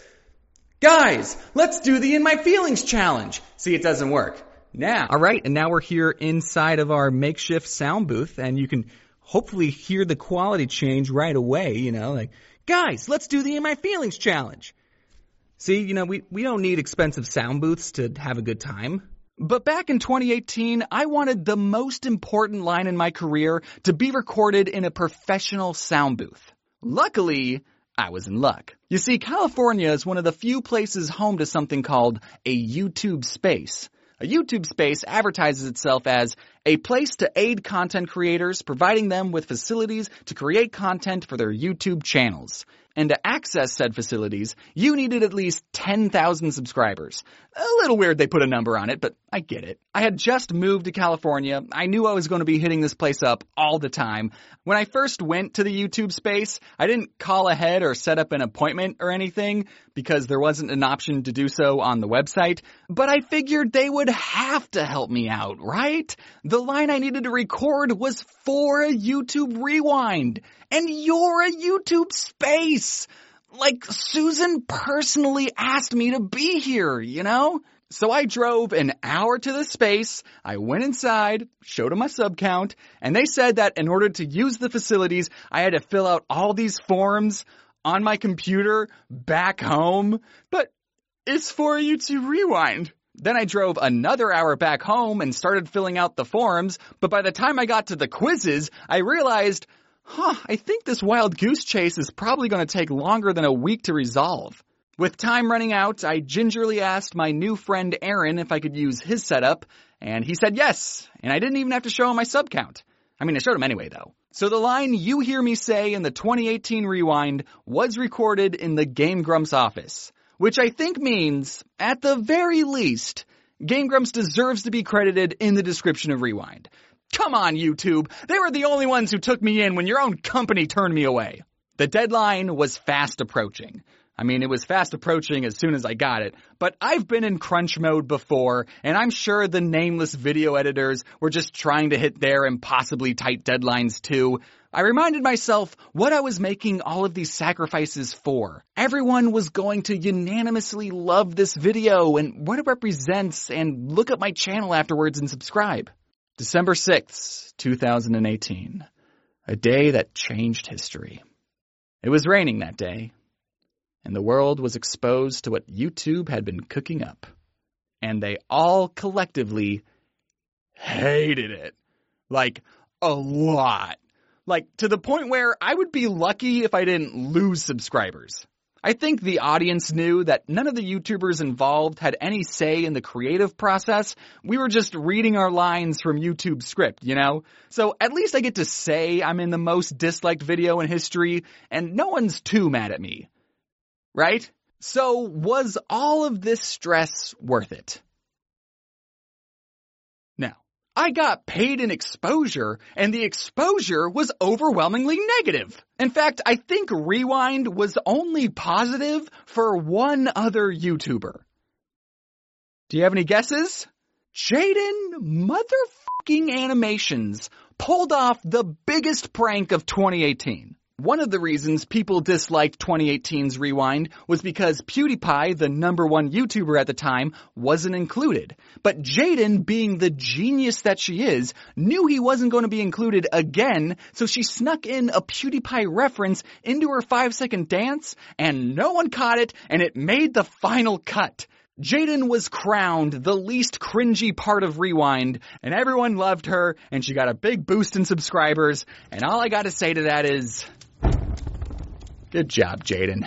Guys, let's do the In My Feelings challenge. See, it doesn't work. Now. All right, and now we're here inside of our makeshift sound booth, and you can hopefully hear the quality change right away, like, guys, let's do the In My Feelings challenge. See, we don't need expensive sound booths to have a good time. But back in 2018, I wanted the most important line in my career to be recorded in a professional sound booth. Luckily, I was in luck. You see, California is one of the few places home to something called a YouTube space. A YouTube space advertises itself as a place to aid content creators, providing them with facilities to create content for their YouTube channels. And to access said facilities, you needed at least 10,000 subscribers. A little weird they put a number on it, but I get it. I had just moved to California. I knew I was going to be hitting this place up all the time. When I first went to the YouTube space, I didn't call ahead or set up an appointment or anything because there wasn't an option to do so on the website. But I figured they would have to help me out, right? The line I needed to record was for a YouTube Rewind. And you're a YouTube space. Like, Susan personally asked me to be here, So I drove an hour to the space, I went inside, showed them my sub count, and they said that in order to use the facilities, I had to fill out all these forms on my computer back home. But it's for a YouTube Rewind. Then I drove another hour back home and started filling out the forms, but by the time I got to the quizzes, I realized, I think this wild goose chase is probably going to take longer than a week to resolve. With time running out, I gingerly asked my new friend Aaron if I could use his setup, and he said yes, and I didn't even have to show him my sub count. I showed him anyway, though. So the line you hear me say in the 2018 Rewind was recorded in the Game Grumps office, which I think means, at the very least, Game Grumps deserves to be credited in the description of Rewind. Come on, YouTube. They were the only ones who took me in when your own company turned me away. The deadline was fast approaching. It was fast approaching as soon as I got it, but I've been in crunch mode before, and I'm sure the nameless video editors were just trying to hit their impossibly tight deadlines too. I reminded myself what I was making all of these sacrifices for. Everyone was going to unanimously love this video and what it represents and look at my channel afterwards and subscribe. December 6th, 2018. A day that changed history. It was raining that day, and the world was exposed to what YouTube had been cooking up. And they all collectively hated it. Like, a lot. Like, to the point where I would be lucky if I didn't lose subscribers. I think the audience knew that none of the YouTubers involved had any say in the creative process. We were just reading our lines from YouTube's script, So at least I get to say I'm in the most disliked video in history, and no one's too mad at me. Right? So, was all of this stress worth it? Now, I got paid in exposure, and the exposure was overwhelmingly negative. In fact, I think Rewind was only positive for one other YouTuber. Do you have any guesses? Jaden motherfucking Animations pulled off the biggest prank of 2018. One of the reasons people disliked 2018's Rewind was because PewDiePie, the #1 YouTuber at the time, wasn't included. But Jaden, being the genius that she is, knew he wasn't going to be included again, so she snuck in a PewDiePie reference into her 5-second dance, and no one caught it, and it made the final cut. Jaden was crowned the least cringy part of Rewind, and everyone loved her, and she got a big boost in subscribers, and all I gotta say to that is, good job, Jaden.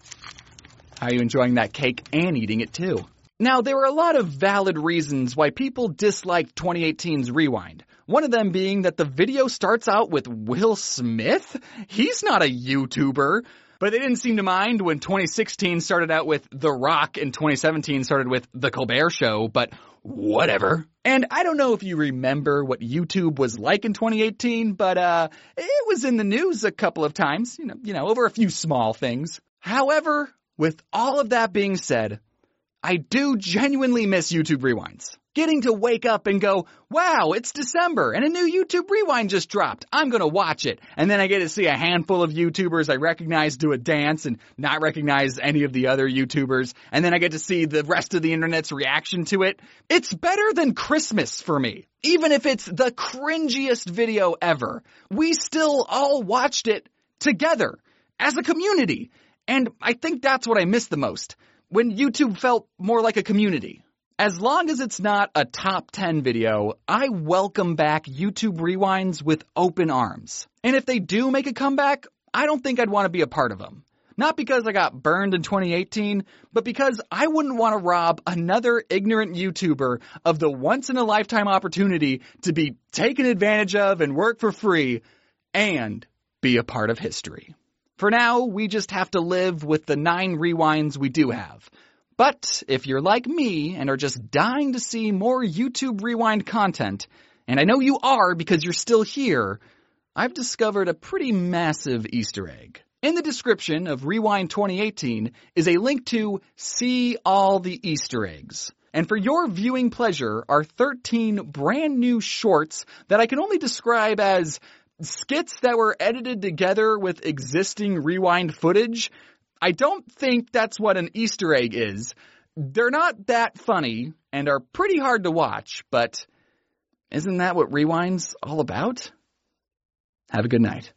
How are you enjoying that cake and eating it too? Now, there were a lot of valid reasons why people disliked 2018's Rewind. One of them being that the video starts out with Will Smith? He's not a YouTuber. But they didn't seem to mind when 2016 started out with The Rock and 2017 started with The Colbert Show, but whatever. And I don't know if you remember what YouTube was like in 2018, but it was in the news a couple of times, you know, over a few small things. However, with all of that being said, I do genuinely miss YouTube Rewinds. Getting to wake up and go, wow, it's December and a new YouTube Rewind just dropped. I'm going to watch it. And then I get to see a handful of YouTubers I recognize do a dance and not recognize any of the other YouTubers. And then I get to see the rest of the internet's reaction to it. It's better than Christmas for me. Even if it's the cringiest video ever, we still all watched it together as a community. And I think that's what I miss the most, when YouTube felt more like a community. As long as it's not a top 10 video, I welcome back YouTube Rewinds with open arms. And if they do make a comeback, I don't think I'd want to be a part of them. Not because I got burned in 2018, but because I wouldn't want to rob another ignorant YouTuber of the once-in-a-lifetime opportunity to be taken advantage of and work for free and be a part of history. For now, we just have to live with the 9 rewinds we do have. But if you're like me and are just dying to see more YouTube Rewind content, and I know you are because you're still here, I've discovered a pretty massive Easter egg. In the description of Rewind 2018 is a link to See All the Easter Eggs. And for your viewing pleasure are 13 brand new shorts that I can only describe as skits that were edited together with existing Rewind footage. I don't think that's what an Easter egg is. They're not that funny and are pretty hard to watch, but isn't that what Rewind's all about? Have a good night.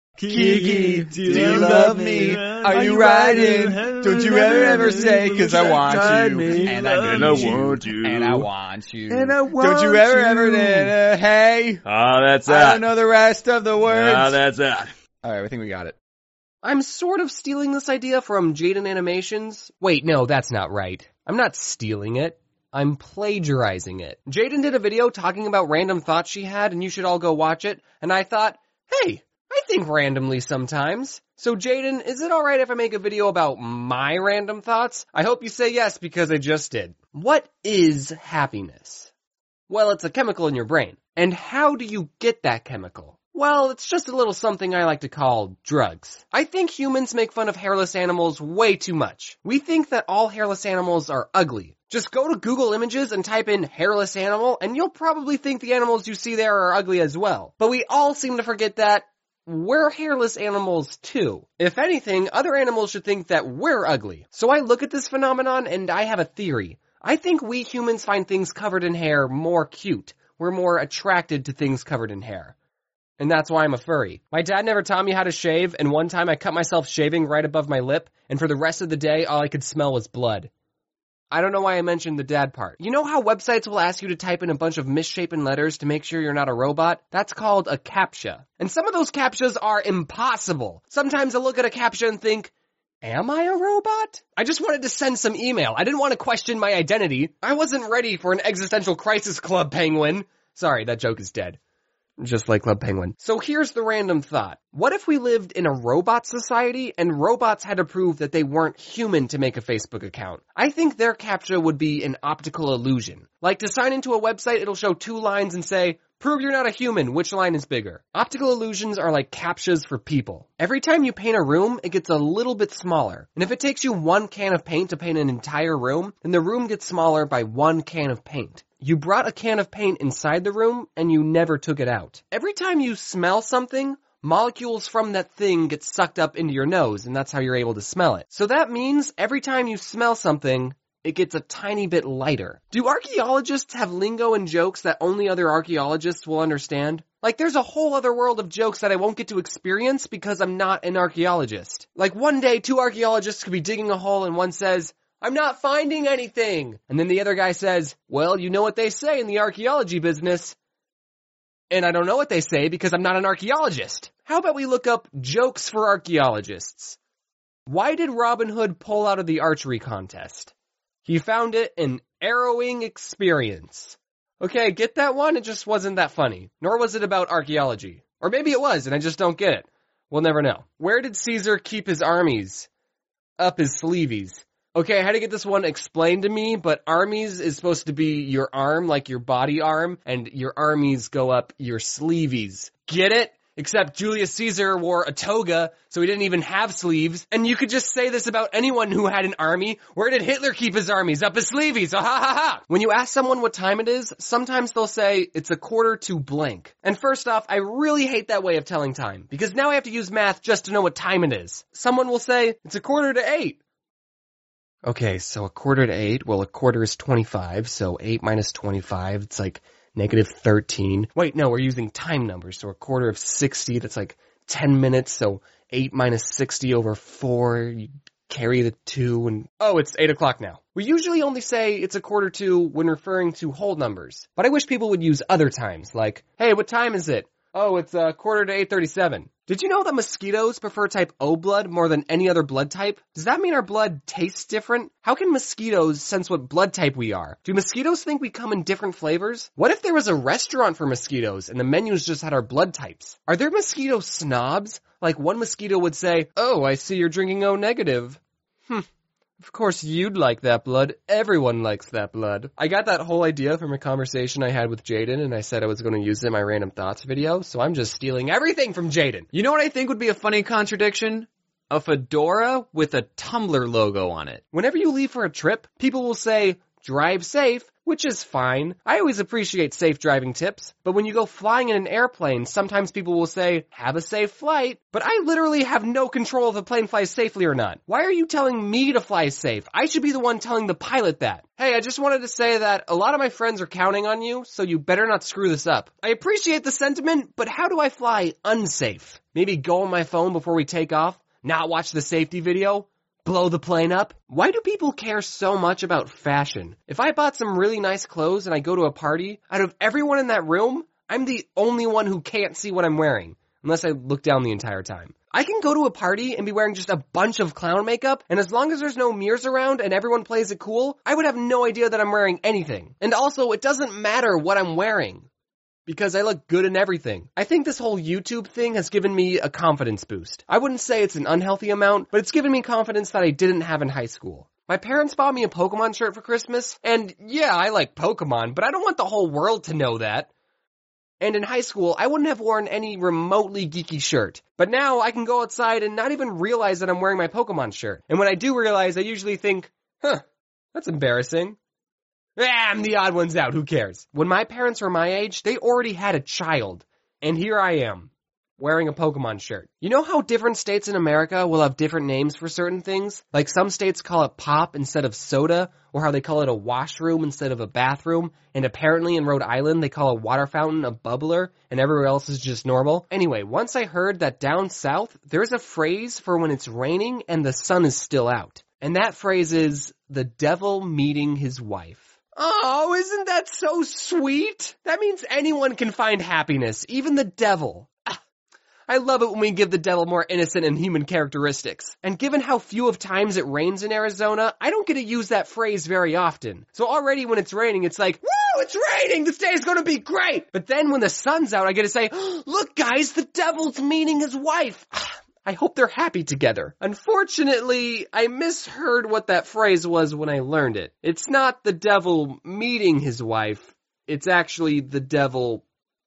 Kiki, do you love me? Are you riding? Don't you ever say, 'cause I want you, and I want you, and I want you. and I want Don't you ever, hey? that's I don't know the rest of the words. that's that. Alright, I think we got it. I'm sort of stealing this idea from Jaden Animations. Wait, no, that's not right. I'm not stealing it. I'm plagiarizing it. Jaden did a video talking about random thoughts she had, and you should all go watch it. And I thought, hey, I think randomly sometimes. So Jaden, is it alright if I make a video about my random thoughts? I hope you say yes, because I just did. What is happiness? Well, it's a chemical in your brain. And how do you get that chemical? Well, it's just a little something I like to call drugs. I think humans make fun of hairless animals way too much. We think that all hairless animals are ugly. Just go to Google Images and type in hairless animal, and you'll probably think the animals you see there are ugly as well. But we all seem to forget that we're hairless animals too. If anything, other animals should think that we're ugly. So I look at this phenomenon and I have a theory. I think we humans find things covered in hair more cute. We're more attracted to things covered in hair. And that's why I'm a furry. My dad never taught me how to shave, and one time I cut myself shaving right above my lip, and for the rest of the day, all I could smell was blood. I don't know why I mentioned the dad part. You know how websites will ask you to type in a bunch of misshapen letters to make sure you're not a robot? That's called a CAPTCHA. And some of those CAPTCHAs are impossible. Sometimes I look at a CAPTCHA and think, am I a robot? I just wanted to send some email. I didn't want to question my identity. I wasn't ready for an existential crisis club, Penguin. Sorry, that joke is dead. Just like Club Penguin. So here's the random thought. What if we lived in a robot society and robots had to prove that they weren't human to make a Facebook account? I think their CAPTCHA would be an optical illusion. Like to sign into a website, it'll show 2 lines and say, prove you're not a human, which line is bigger? Optical illusions are like CAPTCHAs for people. Every time you paint a room, it gets a little bit smaller. And if it takes you 1 can of paint to paint an entire room, then the room gets smaller by 1 can of paint. You brought a can of paint inside the room and you never took it out. Every time you smell something, molecules from that thing get sucked up into your nose, and that's how you're able to smell it. So that means every time you smell something, it gets a tiny bit lighter. Do archaeologists have lingo and jokes that only other archaeologists will understand? Like, there's a whole other world of jokes that I won't get to experience because I'm not an archaeologist. Like, one day, 2 archaeologists could be digging a hole and one says, I'm not finding anything. And then the other guy says, well, you know what they say in the archaeology business. And I don't know what they say because I'm not an archaeologist. How about we look up jokes for archaeologists? Why did Robin Hood pull out of the archery contest? He found it an harrowing experience. Okay, get that one? It just wasn't that funny. Nor was it about archaeology. Or maybe it was, and I just don't get it. We'll never know. Where did Caesar keep his armies? Up his sleeveys. Okay, I had to get this one explained to me, but armies is supposed to be your arm, like your body arm, and your armies go up your sleeveys. Get it? Except Julius Caesar wore a toga, so he didn't even have sleeves. And you could just say this about anyone who had an army. Where did Hitler keep his armies? Up his sleeveys. Ha ha ha! When you ask someone what time it is, sometimes they'll say, it's 1:45 blank. And first off, I really hate that way of telling time, because now I have to use math just to know what time it is. Someone will say, it's 7:45. Okay, so 7:45, well, 1/4 is 25, so 8 minus 25, it's like -13. Wait, no, we're using time numbers, so 1/4 of 60, that's like 10 minutes, so 8 minus 60 over 4, you carry the 2, and oh, it's 8 o'clock now. We usually only say it's 1:45 when referring to whole numbers, but I wish people would use other times, like, hey, what time is it? Oh, it's 8:37. Did you know that mosquitoes prefer type O blood more than any other blood type? Does that mean our blood tastes different? How can mosquitoes sense what blood type we are? Do mosquitoes think we come in different flavors? What if there was a restaurant for mosquitoes and the menus just had our blood types? Are there mosquito snobs? Like one mosquito would say, oh, I see you're drinking O negative. Of course you'd like that blood. Everyone likes that blood. I got that whole idea from a conversation I had with Jaden, and I said I was going to use it in my Random Thoughts video, so I'm just stealing everything from Jaden. You know what I think would be a funny contradiction? A fedora with a Tumblr logo on it. Whenever you leave for a trip, people will say, drive safe, which is fine. I always appreciate safe driving tips, but when you go flying in an airplane, sometimes people will say, have a safe flight, but I literally have no control if the plane flies safely or not. Why are you telling me to fly safe? I should be the one telling the pilot that. Hey, I just wanted to say that a lot of my friends are counting on you, so you better not screw this up. I appreciate the sentiment, but how do I fly unsafe? Maybe go on my phone before we take off? Not watch the safety video? Blow the plane up? Why do people care so much about fashion? If I bought some really nice clothes and I go to a party, out of everyone in that room, I'm the only one who can't see what I'm wearing, unless I look down the entire time. I can go to a party and be wearing just a bunch of clown makeup, and as long as there's no mirrors around and everyone plays it cool, I would have no idea that I'm wearing anything. And also, it doesn't matter what I'm wearing, because I look good in everything. I think this whole YouTube thing has given me a confidence boost. I wouldn't say it's an unhealthy amount, but it's given me confidence that I didn't have in high school. My parents bought me a Pokemon shirt for Christmas, and yeah, I like Pokemon, but I don't want the whole world to know that. And in high school, I wouldn't have worn any remotely geeky shirt. But now I can go outside and not even realize that I'm wearing my Pokemon shirt. And when I do realize, I usually think, that's embarrassing. I'm the odd ones out, who cares? When my parents were my age, they already had a child. And here I am, wearing a Pokemon shirt. You know how different states in America will have different names for certain things? Like some states call it pop instead of soda, or how they call it a washroom instead of a bathroom, and apparently in Rhode Island they call a water fountain a bubbler, and everywhere else is just normal. Anyway, once I heard that down south, there's a phrase for when it's raining and the sun is still out. And that phrase is, the devil meeting his wife. Oh, isn't that so sweet? That means anyone can find happiness, even the devil. I I love it when we give the devil more innocent and human characteristics. And given how few of times it rains in Arizona, I don't get to use that phrase very often. So already when it's raining, it's like, woo, it's raining, this day is gonna be great! But then when the sun's out, I get to say, look guys, the devil's meeting his wife! I hope they're happy together. Unfortunately, I misheard what that phrase was when I learned it. It's not the devil meeting his wife, it's actually the devil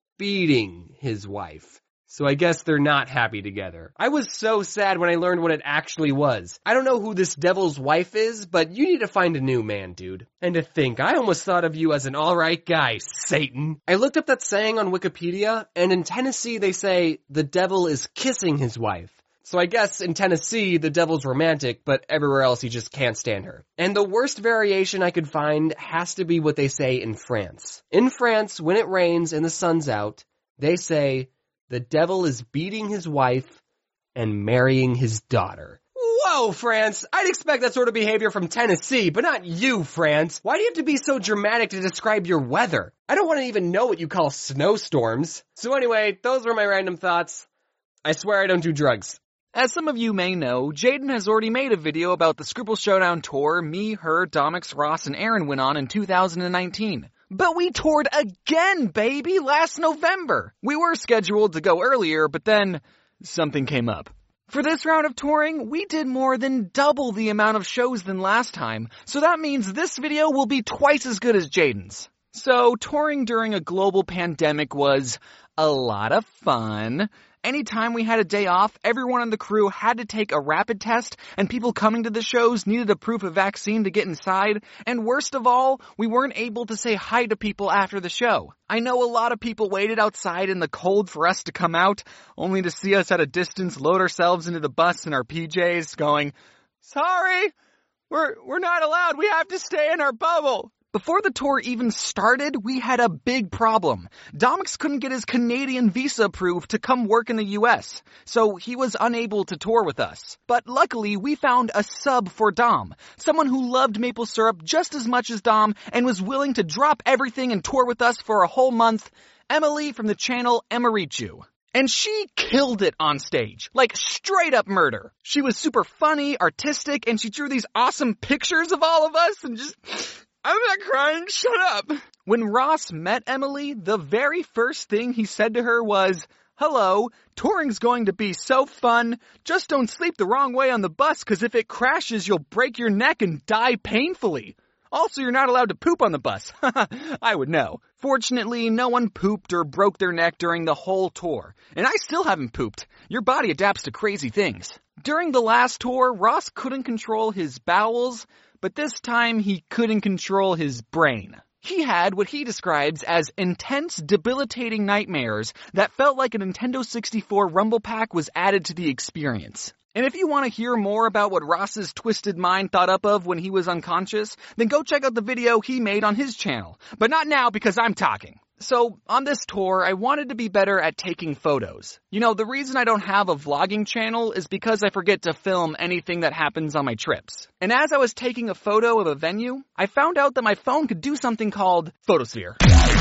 beating his wife. So I guess they're not happy together. I was so sad when I learned what it actually was. I don't know who this devil's wife is, but you need to find a new man, dude. And to think, I almost thought of you as an alright guy, Satan. I looked up that saying on Wikipedia, and in Tennessee they say, the devil is kissing his wife. So I guess in Tennessee, the devil's romantic, but everywhere else he just can't stand her. And the worst variation I could find has to be what they say in France. In France, when it rains and the sun's out, they say, the devil is beating his wife and marrying his daughter. Whoa, France! I'd expect that sort of behavior from Tennessee, but not you, France. Why do you have to be so dramatic to describe your weather? I don't want to even know what you call snowstorms. So anyway, those were my random thoughts. I swear I don't do drugs. As some of you may know, Jaden has already made a video about the Scribble Showdown tour me, her, Domix, Ross, and Aaron went on in 2019. But we toured again, baby, last November. We were scheduled to go earlier, but then something came up. For this round of touring, we did more than double the amount of shows than last time, so that means this video will be twice as good as Jaden's. So, touring during a global pandemic was a lot of fun. Anytime we had a day off, everyone on the crew had to take a rapid test, and people coming to the shows needed a proof of vaccine to get inside, and worst of all, we weren't able to say hi to people after the show. I know a lot of people waited outside in the cold for us to come out, only to see us at a distance load ourselves into the bus in our PJs, going, sorry, we're not allowed, we have to stay in our bubble. Before the tour even started, we had a big problem. Domix couldn't get his Canadian visa approved to come work in the US, so he was unable to tour with us. But luckily, we found a sub for Dom, someone who loved maple syrup just as much as Dom and was willing to drop everything and tour with us for a whole month, Emily from the channel Emerichu. And she killed it on stage, like straight up murder. She was super funny, artistic, and she drew these awesome pictures of all of us and just... I'm not crying, shut up. When Ross met Emily, the very first thing he said to her was, hello, touring's going to be so fun. Just don't sleep the wrong way on the bus, because if it crashes, you'll break your neck and die painfully. Also, you're not allowed to poop on the bus. I would know. Fortunately, no one pooped or broke their neck during the whole tour. And I still haven't pooped. Your body adapts to crazy things. During the last tour, Ross couldn't control his bowels, but this time he couldn't control his brain. He had what he describes as intense, debilitating nightmares that felt like a Nintendo 64 Rumble Pack was added to the experience. And if you want to hear more about what Ross's twisted mind thought up of when he was unconscious, then go check out the video he made on his channel. But not now because I'm talking. So, on this tour, I wanted to be better at taking photos. You know, the reason I don't have a vlogging channel is because I forget to film anything that happens on my trips. And as I was taking a photo of a venue, I found out that my phone could do something called Photosphere.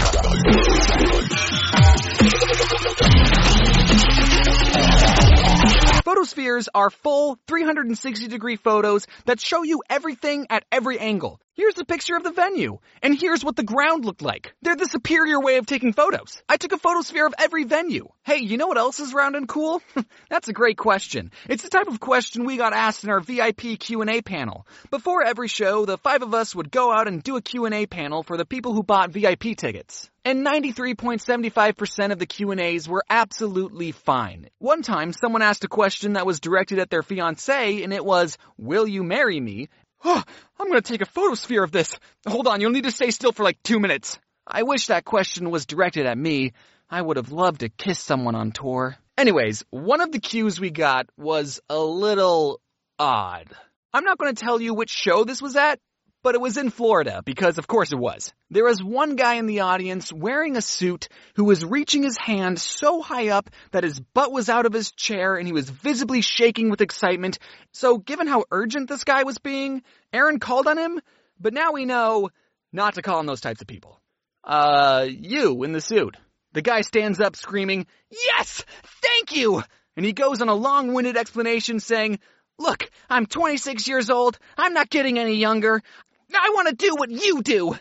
Photospheres are full 360-degree photos that show you everything at every angle. Here's a picture of the venue, and here's what the ground looked like. They're the superior way of taking photos. I took a photosphere of every venue. Hey, you know what else is round and cool? That's a great question. It's the type of question we got asked in our VIP Q&A panel. Before every show, the 5 of us would go out and do a Q&A panel for the people who bought VIP tickets. And 93.75% of the Q&As were absolutely fine. One time, someone asked a question that was directed at their fiancé, and it was, will you marry me? Oh, I'm gonna take a photosphere of this. Hold on, you'll need to stay still for like 2 minutes. I wish that question was directed at me. I would have loved to kiss someone on tour. Anyways, one of the cues we got was a little odd. I'm not gonna tell you which show this was at, but it was in Florida, because of course it was. There was one guy in the audience wearing a suit who was reaching his hand so high up that his butt was out of his chair and he was visibly shaking with excitement. So given how urgent this guy was being, Aaron called on him, but now we know not to call on those types of people. You in the suit. The guy stands up screaming, "Yes! Thank you!" And he goes on a long-winded explanation saying, "Look, I'm 26 years old. I'm not getting any younger. I want to do what you do."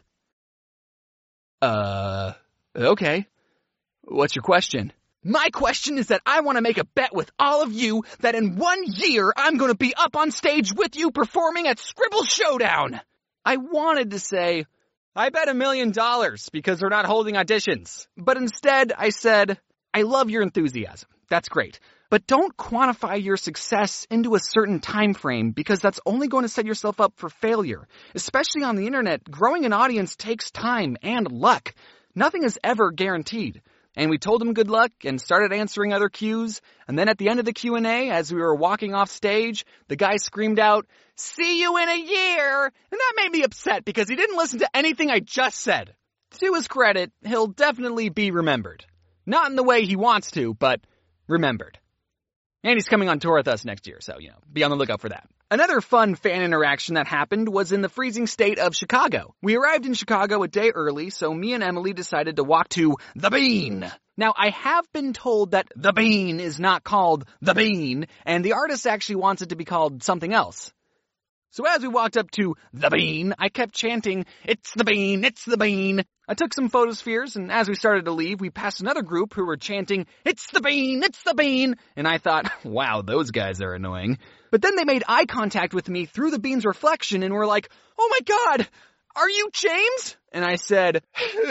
Okay. What's your question? My question is that I want to make a bet with all of you that in 1 year I'm going to be up on stage with you performing at Scribble Showdown. I wanted to say, I bet $1 million because we're not holding auditions. But instead I said, I love your enthusiasm. That's great. But don't quantify your success into a certain time frame because that's only going to set yourself up for failure. Especially on the internet, growing an audience takes time and luck. Nothing is ever guaranteed. And we told him good luck and started answering other cues. And then at the end of the Q&A, as we were walking off stage, the guy screamed out, "See you in a year!" And that made me upset because he didn't listen to anything I just said. To his credit, he'll definitely be remembered. Not in the way he wants to, but remembered. And he's coming on tour with us next year, so, be on the lookout for that. Another fun fan interaction that happened was in the freezing state of Chicago. We arrived in Chicago a day early, so me and Emily decided to walk to The Bean. Now, I have been told that The Bean is not called The Bean, and the artist actually wants it to be called something else. So as we walked up to The Bean, I kept chanting, "It's the Bean, it's the Bean." I took some photospheres, and as we started to leave, we passed another group who were chanting, "It's the Bean, it's the Bean." And I thought, wow, those guys are annoying. But then they made eye contact with me through the Bean's reflection and were like, "Oh my God, are you James?" And I said,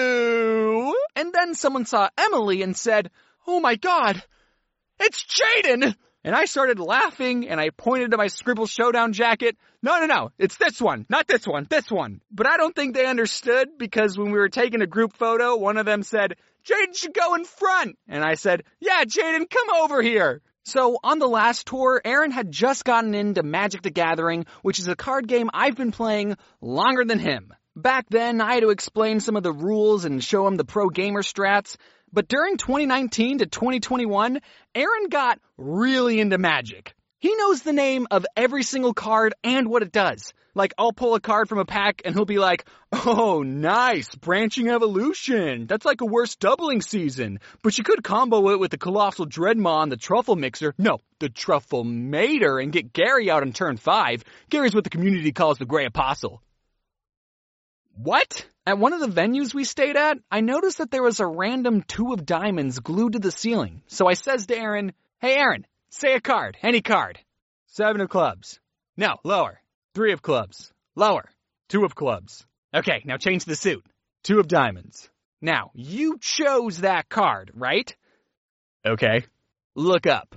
"Who?" And then someone saw Emily and said, "Oh my God, it's Jaden." And I started laughing, and I pointed to my Scribble Showdown jacket. No, it's this one, not this one, this one. But I don't think they understood, because when we were taking a group photo, one of them said, "Jaden should go in front." And I said, "Yeah, Jaden, come over here." So on the last tour, Aaron had just gotten into Magic the Gathering, which is a card game I've been playing longer than him. Back then, I had to explain some of the rules and show him the pro gamer strats. But during 2019 to 2021, Aaron got really into Magic. He knows the name of every single card and what it does. Like, I'll pull a card from a pack and he'll be like, "Oh, nice, Branching Evolution. That's like a worse doubling season. But you could combo it with the Colossal Dreadmaw and the Truffle Mixer. No, the Truffle Mater, and get Gary out on turn 5. Gary's what the community calls the Grey Apostle." What? At one of the venues we stayed at, I noticed that there was a random 2 of diamonds glued to the ceiling. So I says to Aaron, "Hey Aaron, say a card, any card." 7 of clubs. No, lower. 3 of clubs. Lower. 2 of clubs. Okay, now change the suit. 2 of diamonds. Now, you chose that card, right? Okay. Look up.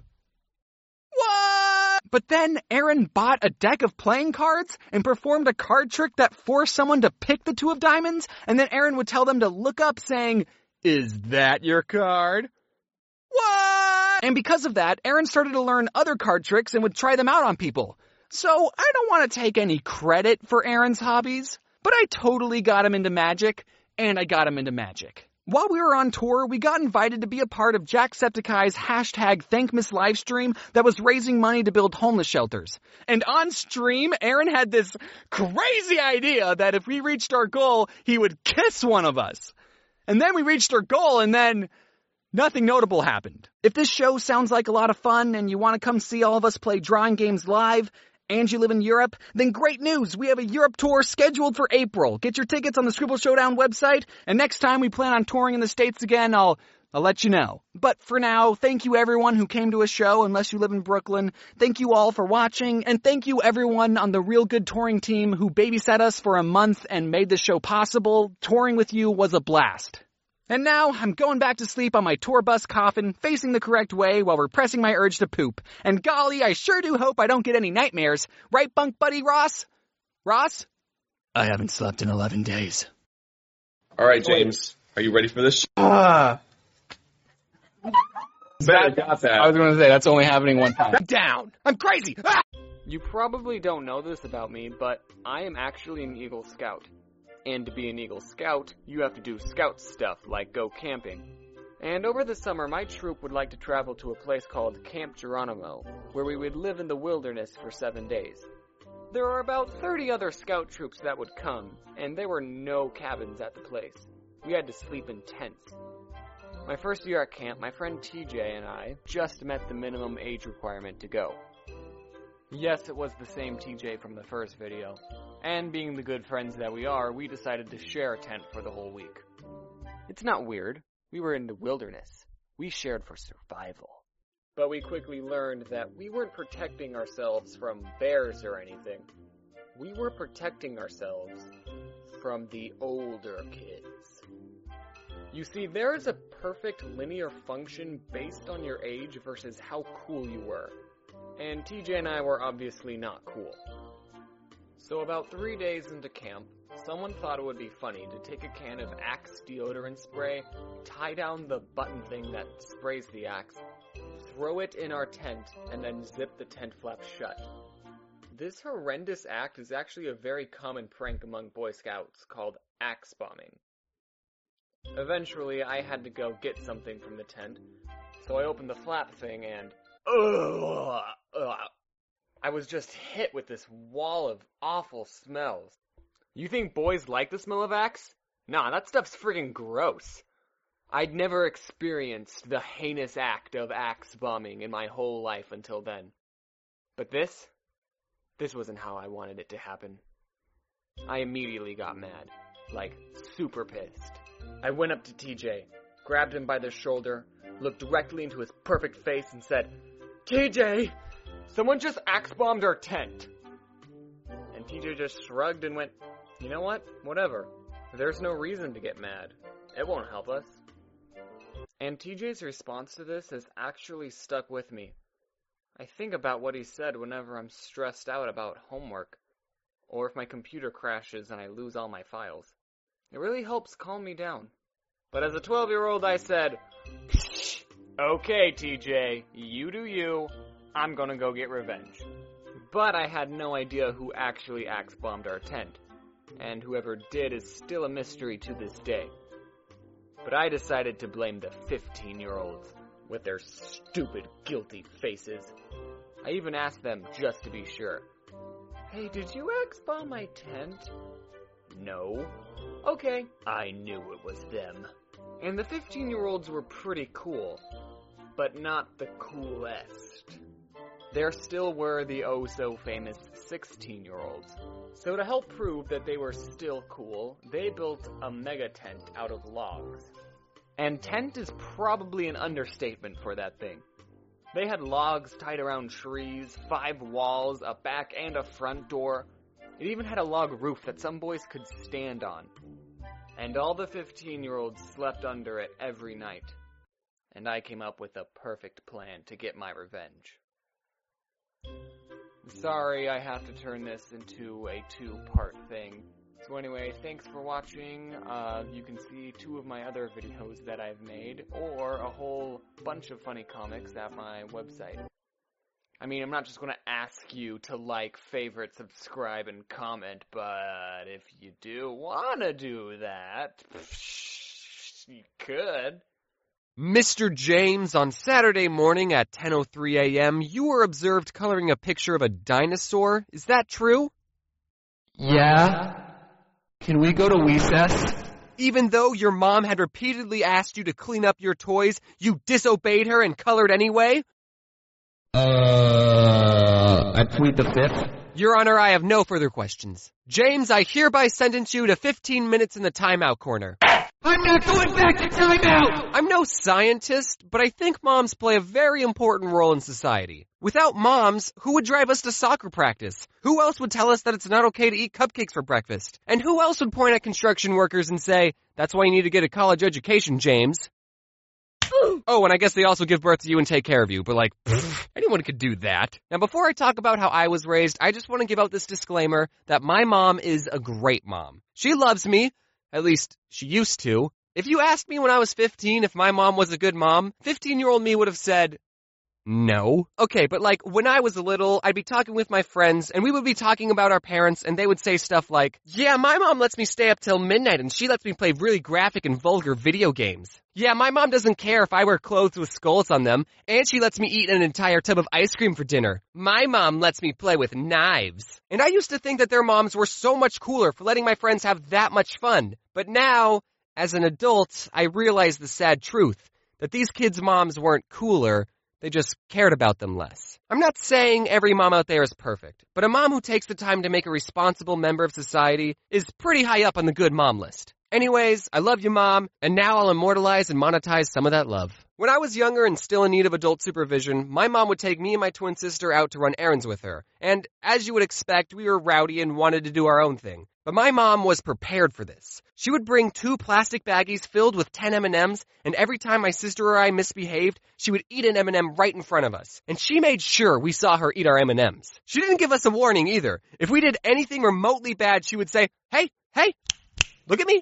What? But then Aaron bought a deck of playing cards and performed a card trick that forced someone to pick the 2 of diamonds, and then Aaron would tell them to look up saying, "Is that your card?" What? And because of that, Aaron started to learn other card tricks and would try them out on people. So I don't want to take any credit for Aaron's hobbies, but I totally got him into Magic, and I got him into Magic. While we were on tour, we got invited to be a part of Jacksepticeye's #ThankMiss livestream that was raising money to build homeless shelters. And on stream, Aaron had this crazy idea that if we reached our goal, he would kiss one of us. And then we reached our goal, and then nothing notable happened. If this show sounds like a lot of fun and you want to come see all of us play drawing games live, and you live in Europe, then great news! We have a Europe tour scheduled for April. Get your tickets on the Scribble Showdown website, and next time we plan on touring in the States again, I'll let you know. But for now, thank you everyone who came to a show, unless you live in Brooklyn. Thank you all for watching, and thank you everyone on the Real Good Touring team who babysat us for a month and made the show possible. Touring with you was a blast. And now, I'm going back to sleep on my tour bus coffin, facing the correct way while repressing my urge to poop. And golly, I sure do hope I don't get any nightmares. Right, bunk buddy Ross? Ross? I haven't slept in 11 days. All right, James. Are you ready for this? I got that. was going to say, that's only happening one time. Down! I'm crazy! Ah! You probably don't know this about me, but I am actually an Eagle Scout. And to be an Eagle Scout, you have to do Scout stuff, like go camping. And over the summer, my troop would like to travel to a place called Camp Geronimo, where we would live in the wilderness for 7 days. There are about 30 other Scout troops that would come, and there were no cabins at the place. We had to sleep in tents. My first year at camp, my friend TJ and I just met the minimum age requirement to go. Yes, it was the same TJ from the first video, and being the good friends that we are, we decided to share a tent for the whole week. It's not weird. We were in the wilderness. We shared for survival. But we quickly learned that we weren't protecting ourselves from bears or anything. We were protecting ourselves from the older kids. You see, there is a perfect linear function based on your age versus how cool you were. And TJ and I were obviously not cool. So about 3 days into camp, someone thought it would be funny to take a can of Axe deodorant spray, tie down the button thing that sprays the Axe, throw it in our tent, and then zip the tent flap shut. This horrendous act is actually a very common prank among Boy Scouts called axe bombing. Eventually, I had to go get something from the tent, so I opened the flap thing and I was just hit with this wall of awful smells. You think boys like the smell of Axe? Nah, that stuff's friggin' gross. I'd never experienced the heinous act of Axe bombing in my whole life until then. But this wasn't how I wanted it to happen. I immediately got mad. Like, super pissed. I went up to TJ, grabbed him by the shoulder, looked directly into his perfect face and said, "TJ, someone just axe-bombed our tent." And TJ just shrugged and went, "You know what? Whatever. There's no reason to get mad. It won't help us." And TJ's response to this has actually stuck with me. I think about what he said whenever I'm stressed out about homework, or if my computer crashes and I lose all my files. It really helps calm me down. But as a 12-year-old, I said, "Okay, TJ, you do you. I'm gonna go get revenge." But I had no idea who actually axe-bombed our tent, and whoever did is still a mystery to this day. But I decided to blame the 15-year-olds, with their stupid, guilty faces. I even asked them just to be sure. "Hey, did you axe-bomb my tent?" "No." "Okay, I knew it was them." And the 15-year-olds were pretty cool, but not the coolest. There still were the oh-so-famous 16-year-olds. So to help prove that they were still cool, they built a mega tent out of logs. And tent is probably an understatement for that thing. They had logs tied around trees, 5 walls, a back and a front door. It even had a log roof that some boys could stand on. And all the 15-year-olds slept under it every night. And I came up with a perfect plan to get my revenge. Sorry, I have to turn this into a 2-part thing. So anyway, thanks for watching. You can see 2 of my other videos that I've made, or a whole bunch of funny comics at my website. I mean, I'm not just going to ask you to like, favorite, subscribe, and comment, but if you do want to do that, you could. Mr. James, on Saturday morning at 10:03 a.m., you were observed coloring a picture of a dinosaur. Is that true? Yeah? Can we go to recess? Even though your mom had repeatedly asked you to clean up your toys, you disobeyed her and colored anyway? I plead the 5th. Your Honor, I have no further questions. James, I hereby sentence you to 15 minutes in the timeout corner. I'm not going back to timeout! I'm no scientist, but I think moms play a very important role in society. Without moms, who would drive us to soccer practice? Who else would tell us that it's not okay to eat cupcakes for breakfast? And who else would point at construction workers and say, "That's why you need to get a college education, James"? Oh, and I guess they also give birth to you and take care of you, but anyone could do that. Now, before I talk about how I was raised, I just want to give out this disclaimer that my mom is a great mom. She loves me. At least, she used to. If you asked me when I was 15 if my mom was a good mom, 15-year-old me would have said, no. Okay, but when I was little, I'd be talking with my friends, and we would be talking about our parents, and they would say stuff like, "Yeah, my mom lets me stay up till midnight, and she lets me play really graphic and vulgar video games. Yeah, my mom doesn't care if I wear clothes with skulls on them, and she lets me eat an entire tub of ice cream for dinner. My mom lets me play with knives." And I used to think that their moms were so much cooler for letting my friends have that much fun. But now, as an adult, I realize the sad truth. that these kids' moms weren't cooler, they just cared about them less. I'm not saying every mom out there is perfect, but a mom who takes the time to make a responsible member of society is pretty high up on the good mom list. Anyways, I love you, Mom, and now I'll immortalize and monetize some of that love. When I was younger and still in need of adult supervision, my mom would take me and my twin sister out to run errands with her. And as you would expect, we were rowdy and wanted to do our own thing. But my mom was prepared for this. She would bring 2 plastic baggies filled with 10 M&Ms, and every time my sister or I misbehaved, she would eat an M&M right in front of us. And she made sure we saw her eat our M&Ms. She didn't give us a warning either. If we did anything remotely bad, she would say, "Hey, look at me."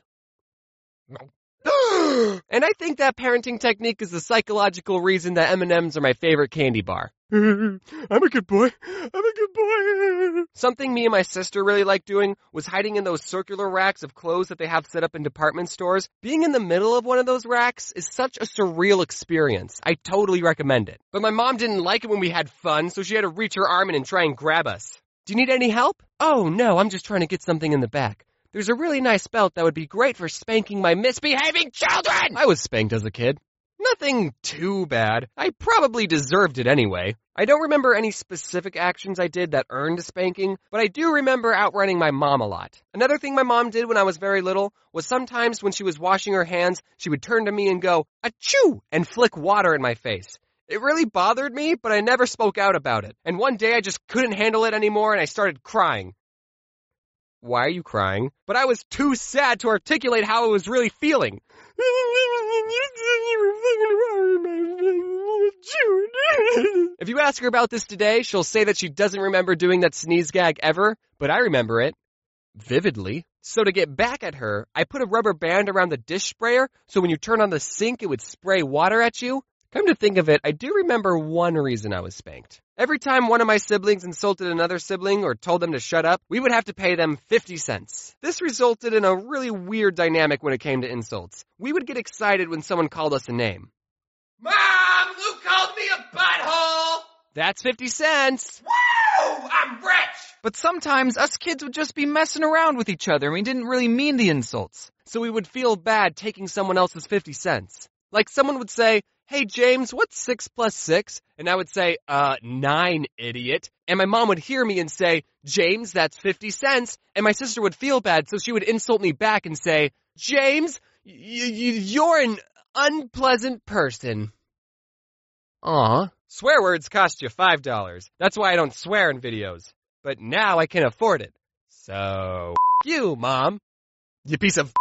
And I think that parenting technique is the psychological reason that M&Ms are my favorite candy bar. I'm a good boy. Something me and my sister really liked doing was hiding in those circular racks of clothes that they have set up in department stores. Being in the middle of one of those racks is such a surreal experience. I totally recommend it. But my mom didn't like it when we had fun, so she had to reach her arm in and try and grab us. Do you need any help? Oh, no, I'm just trying to get something in the back. There's a really nice belt that would be great for spanking my misbehaving children! I was spanked as a kid. Nothing too bad. I probably deserved it anyway. I don't remember any specific actions I did that earned a spanking, but I do remember outrunning my mom a lot. Another thing my mom did when I was very little was sometimes when she was washing her hands, she would turn to me and go, "Achoo!" and flick water in my face. It really bothered me, but I never spoke out about it. And one day I just couldn't handle it anymore and I started crying. Why are you crying? But I was too sad to articulate how I was really feeling. If you ask her about this today, she'll say that she doesn't remember doing that sneeze gag ever, but I remember it vividly. So to get back at her, I put a rubber band around the dish sprayer so when you turn on the sink, it would spray water at you. Come to think of it, I do remember one reason I was spanked. Every time one of my siblings insulted another sibling or told them to shut up, we would have to pay them 50 cents. This resulted in a really weird dynamic when it came to insults. We would get excited when someone called us a name. Mom, Luke called me a butthole! That's 50 cents. Woo! I'm rich! But sometimes us kids would just be messing around with each other and we didn't really mean the insults. So we would feel bad taking someone else's 50 cents. Like someone would say, "Hey, James, what's 6 plus 6? And I would say, 9, idiot. And my mom would hear me and say, "James, that's 50 cents. And my sister would feel bad, so she would insult me back and say, "James, you're an unpleasant person." Aw. Swear words cost you $5. That's why I don't swear in videos. But now I can afford it. So, you, Mom. You piece of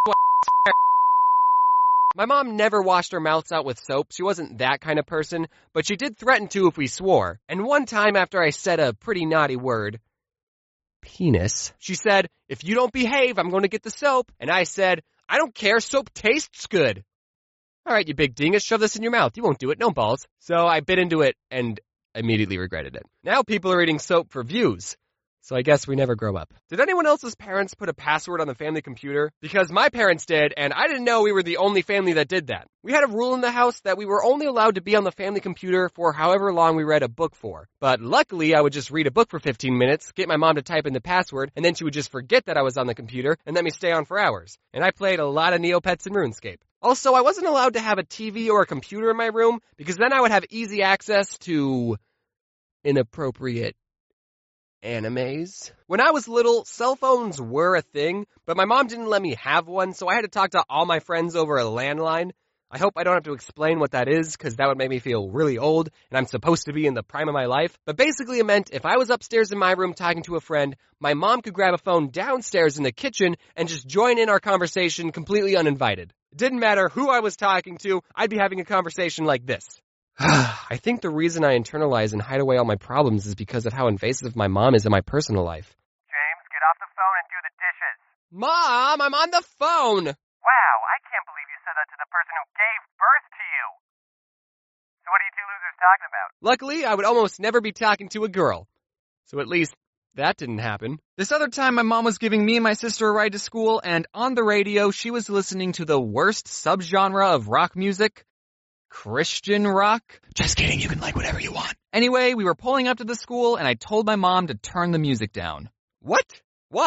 My mom never washed her mouths out with soap. She wasn't that kind of person, but she did threaten to if we swore. And one time after I said a pretty naughty word, penis, she said, "If you don't behave, I'm going to get the soap." And I said, "I don't care, soap tastes good." "All right, you big dingus, shove this in your mouth. You won't do it, no balls." So I bit into it and immediately regretted it. Now people are eating soap for views. So I guess we never grow up. Did anyone else's parents put a password on the family computer? Because my parents did, and I didn't know we were the only family that did that. We had a rule in the house that we were only allowed to be on the family computer for however long we read a book for. But luckily, I would just read a book for 15 minutes, get my mom to type in the password, and then she would just forget that I was on the computer and let me stay on for hours. And I played a lot of Neopets and RuneScape. Also, I wasn't allowed to have a TV or a computer in my room because then I would have easy access to inappropriate animes. When I was little, cell phones were a thing, but my mom didn't let me have one, so I had to talk to all my friends over a landline. I hope I don't have to explain what that is, because that would make me feel really old, and I'm supposed to be in the prime of my life. But basically it meant if I was upstairs in my room talking to a friend, my mom could grab a phone downstairs in the kitchen and just join in our conversation completely uninvited. It didn't matter who I was talking to, I'd be having a conversation like this. I think the reason I internalize and hide away all my problems is because of how invasive my mom is in my personal life. James, get off the phone and do the dishes. Mom, I'm on the phone! Wow, I can't believe you said that to the person who gave birth to you. So what are you two losers talking about? Luckily, I would almost never be talking to a girl. So at least that didn't happen. This other time, my mom was giving me and my sister a ride to school, and on the radio, she was listening to the worst subgenre of rock music. Christian rock? Just kidding, you can like whatever you want. Anyway, we were pulling up to the school and I told my mom to turn the music down. What? Why?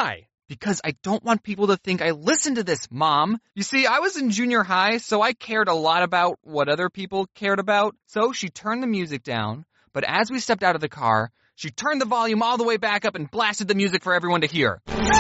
Because I don't want people to think I listen to this, Mom. You see, I was in junior high, so I cared a lot about what other people cared about. So she turned the music down, but as we stepped out of the car, she turned the volume all the way back up and blasted the music for everyone to hear.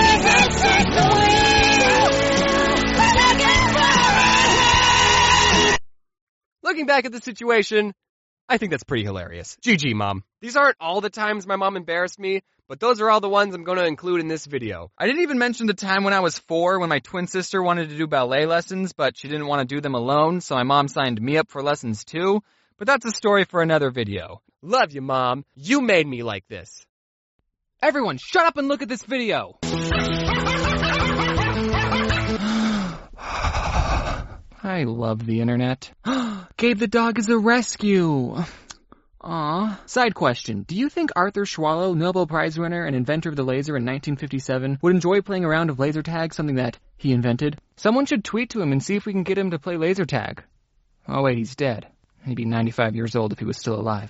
Looking back at the situation, I think that's pretty hilarious. GG, Mom. These aren't all the times my mom embarrassed me, but those are all the ones I'm going to include in this video. I didn't even mention the time when I was 4 when my twin sister wanted to do ballet lessons, but she didn't want to do them alone, so my mom signed me up for lessons too. But that's a story for another video. Love you, Mom. You made me like this. Everyone, shut up and look at this video. I love the internet. Gabe the dog is a rescue. Aw. Side question. Do you think Arthur Schwallow, Nobel Prize winner and inventor of the laser in 1957, would enjoy playing a round of laser tag, something that he invented? Someone should tweet to him and see if we can get him to play laser tag. Oh wait, he's dead. He'd be 95 years old if he was still alive.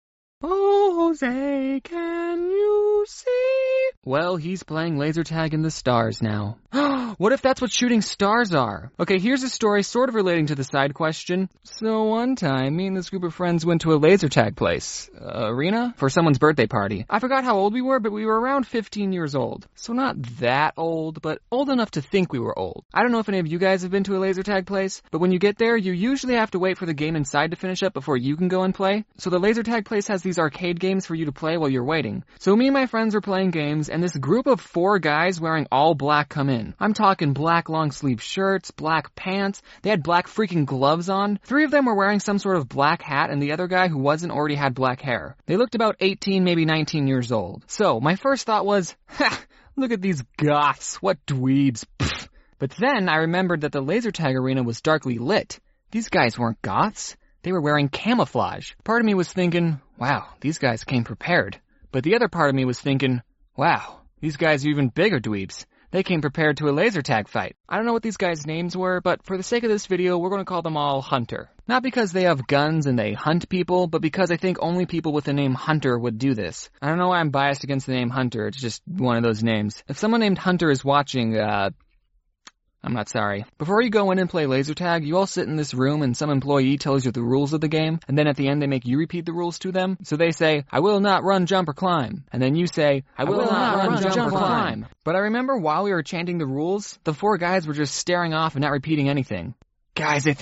Jose, can you see? Well, he's playing laser tag in the stars now. What if that's what shooting stars are? Okay, here's a story sort of relating to the side question. So one time, me and this group of friends went to a laser tag place, arena, for someone's birthday party. I forgot how old we were, but we were around 15 years old. So not that old, but old enough to think we were old. I don't know if any of you guys have been to a laser tag place, but when you get there, you usually have to wait for the game inside to finish up before you can go and play. So the laser tag place has these arcade games for you to play while you're waiting. So me and my friends were playing games, and this group of 4 guys wearing all black come in. I'm talking black long sleeve shirts, black pants, they had black freaking gloves on. 3 of them were wearing some sort of black hat, and the other guy who wasn't already had black hair. They looked about 18, maybe 19 years old. So my first thought was, ha, look at these goths, what dweebs, pfft. But then I remembered that the laser tag arena was darkly lit. These guys weren't goths. They were wearing camouflage. Part of me was thinking, wow, these guys came prepared. But the other part of me was thinking, wow, these guys are even bigger dweebs. They came prepared to a laser tag fight. I don't know what these guys' names were, but for the sake of this video, we're going to call them all Hunter. Not because they have guns and they hunt people, but because I think only people with the name Hunter would do this. I don't know why I'm biased against the name Hunter, it's just one of those names. If someone named Hunter is watching, I'm not sorry. Before you go in and play laser tag, you all sit in this room and some employee tells you the rules of the game, and then at the end they make you repeat the rules to them. So they say, I will not run, jump, or climb. And then you say, I will not run, jump, or climb. But I remember while we were chanting the rules, the 4 guys were just staring off and not repeating anything. Guys, I think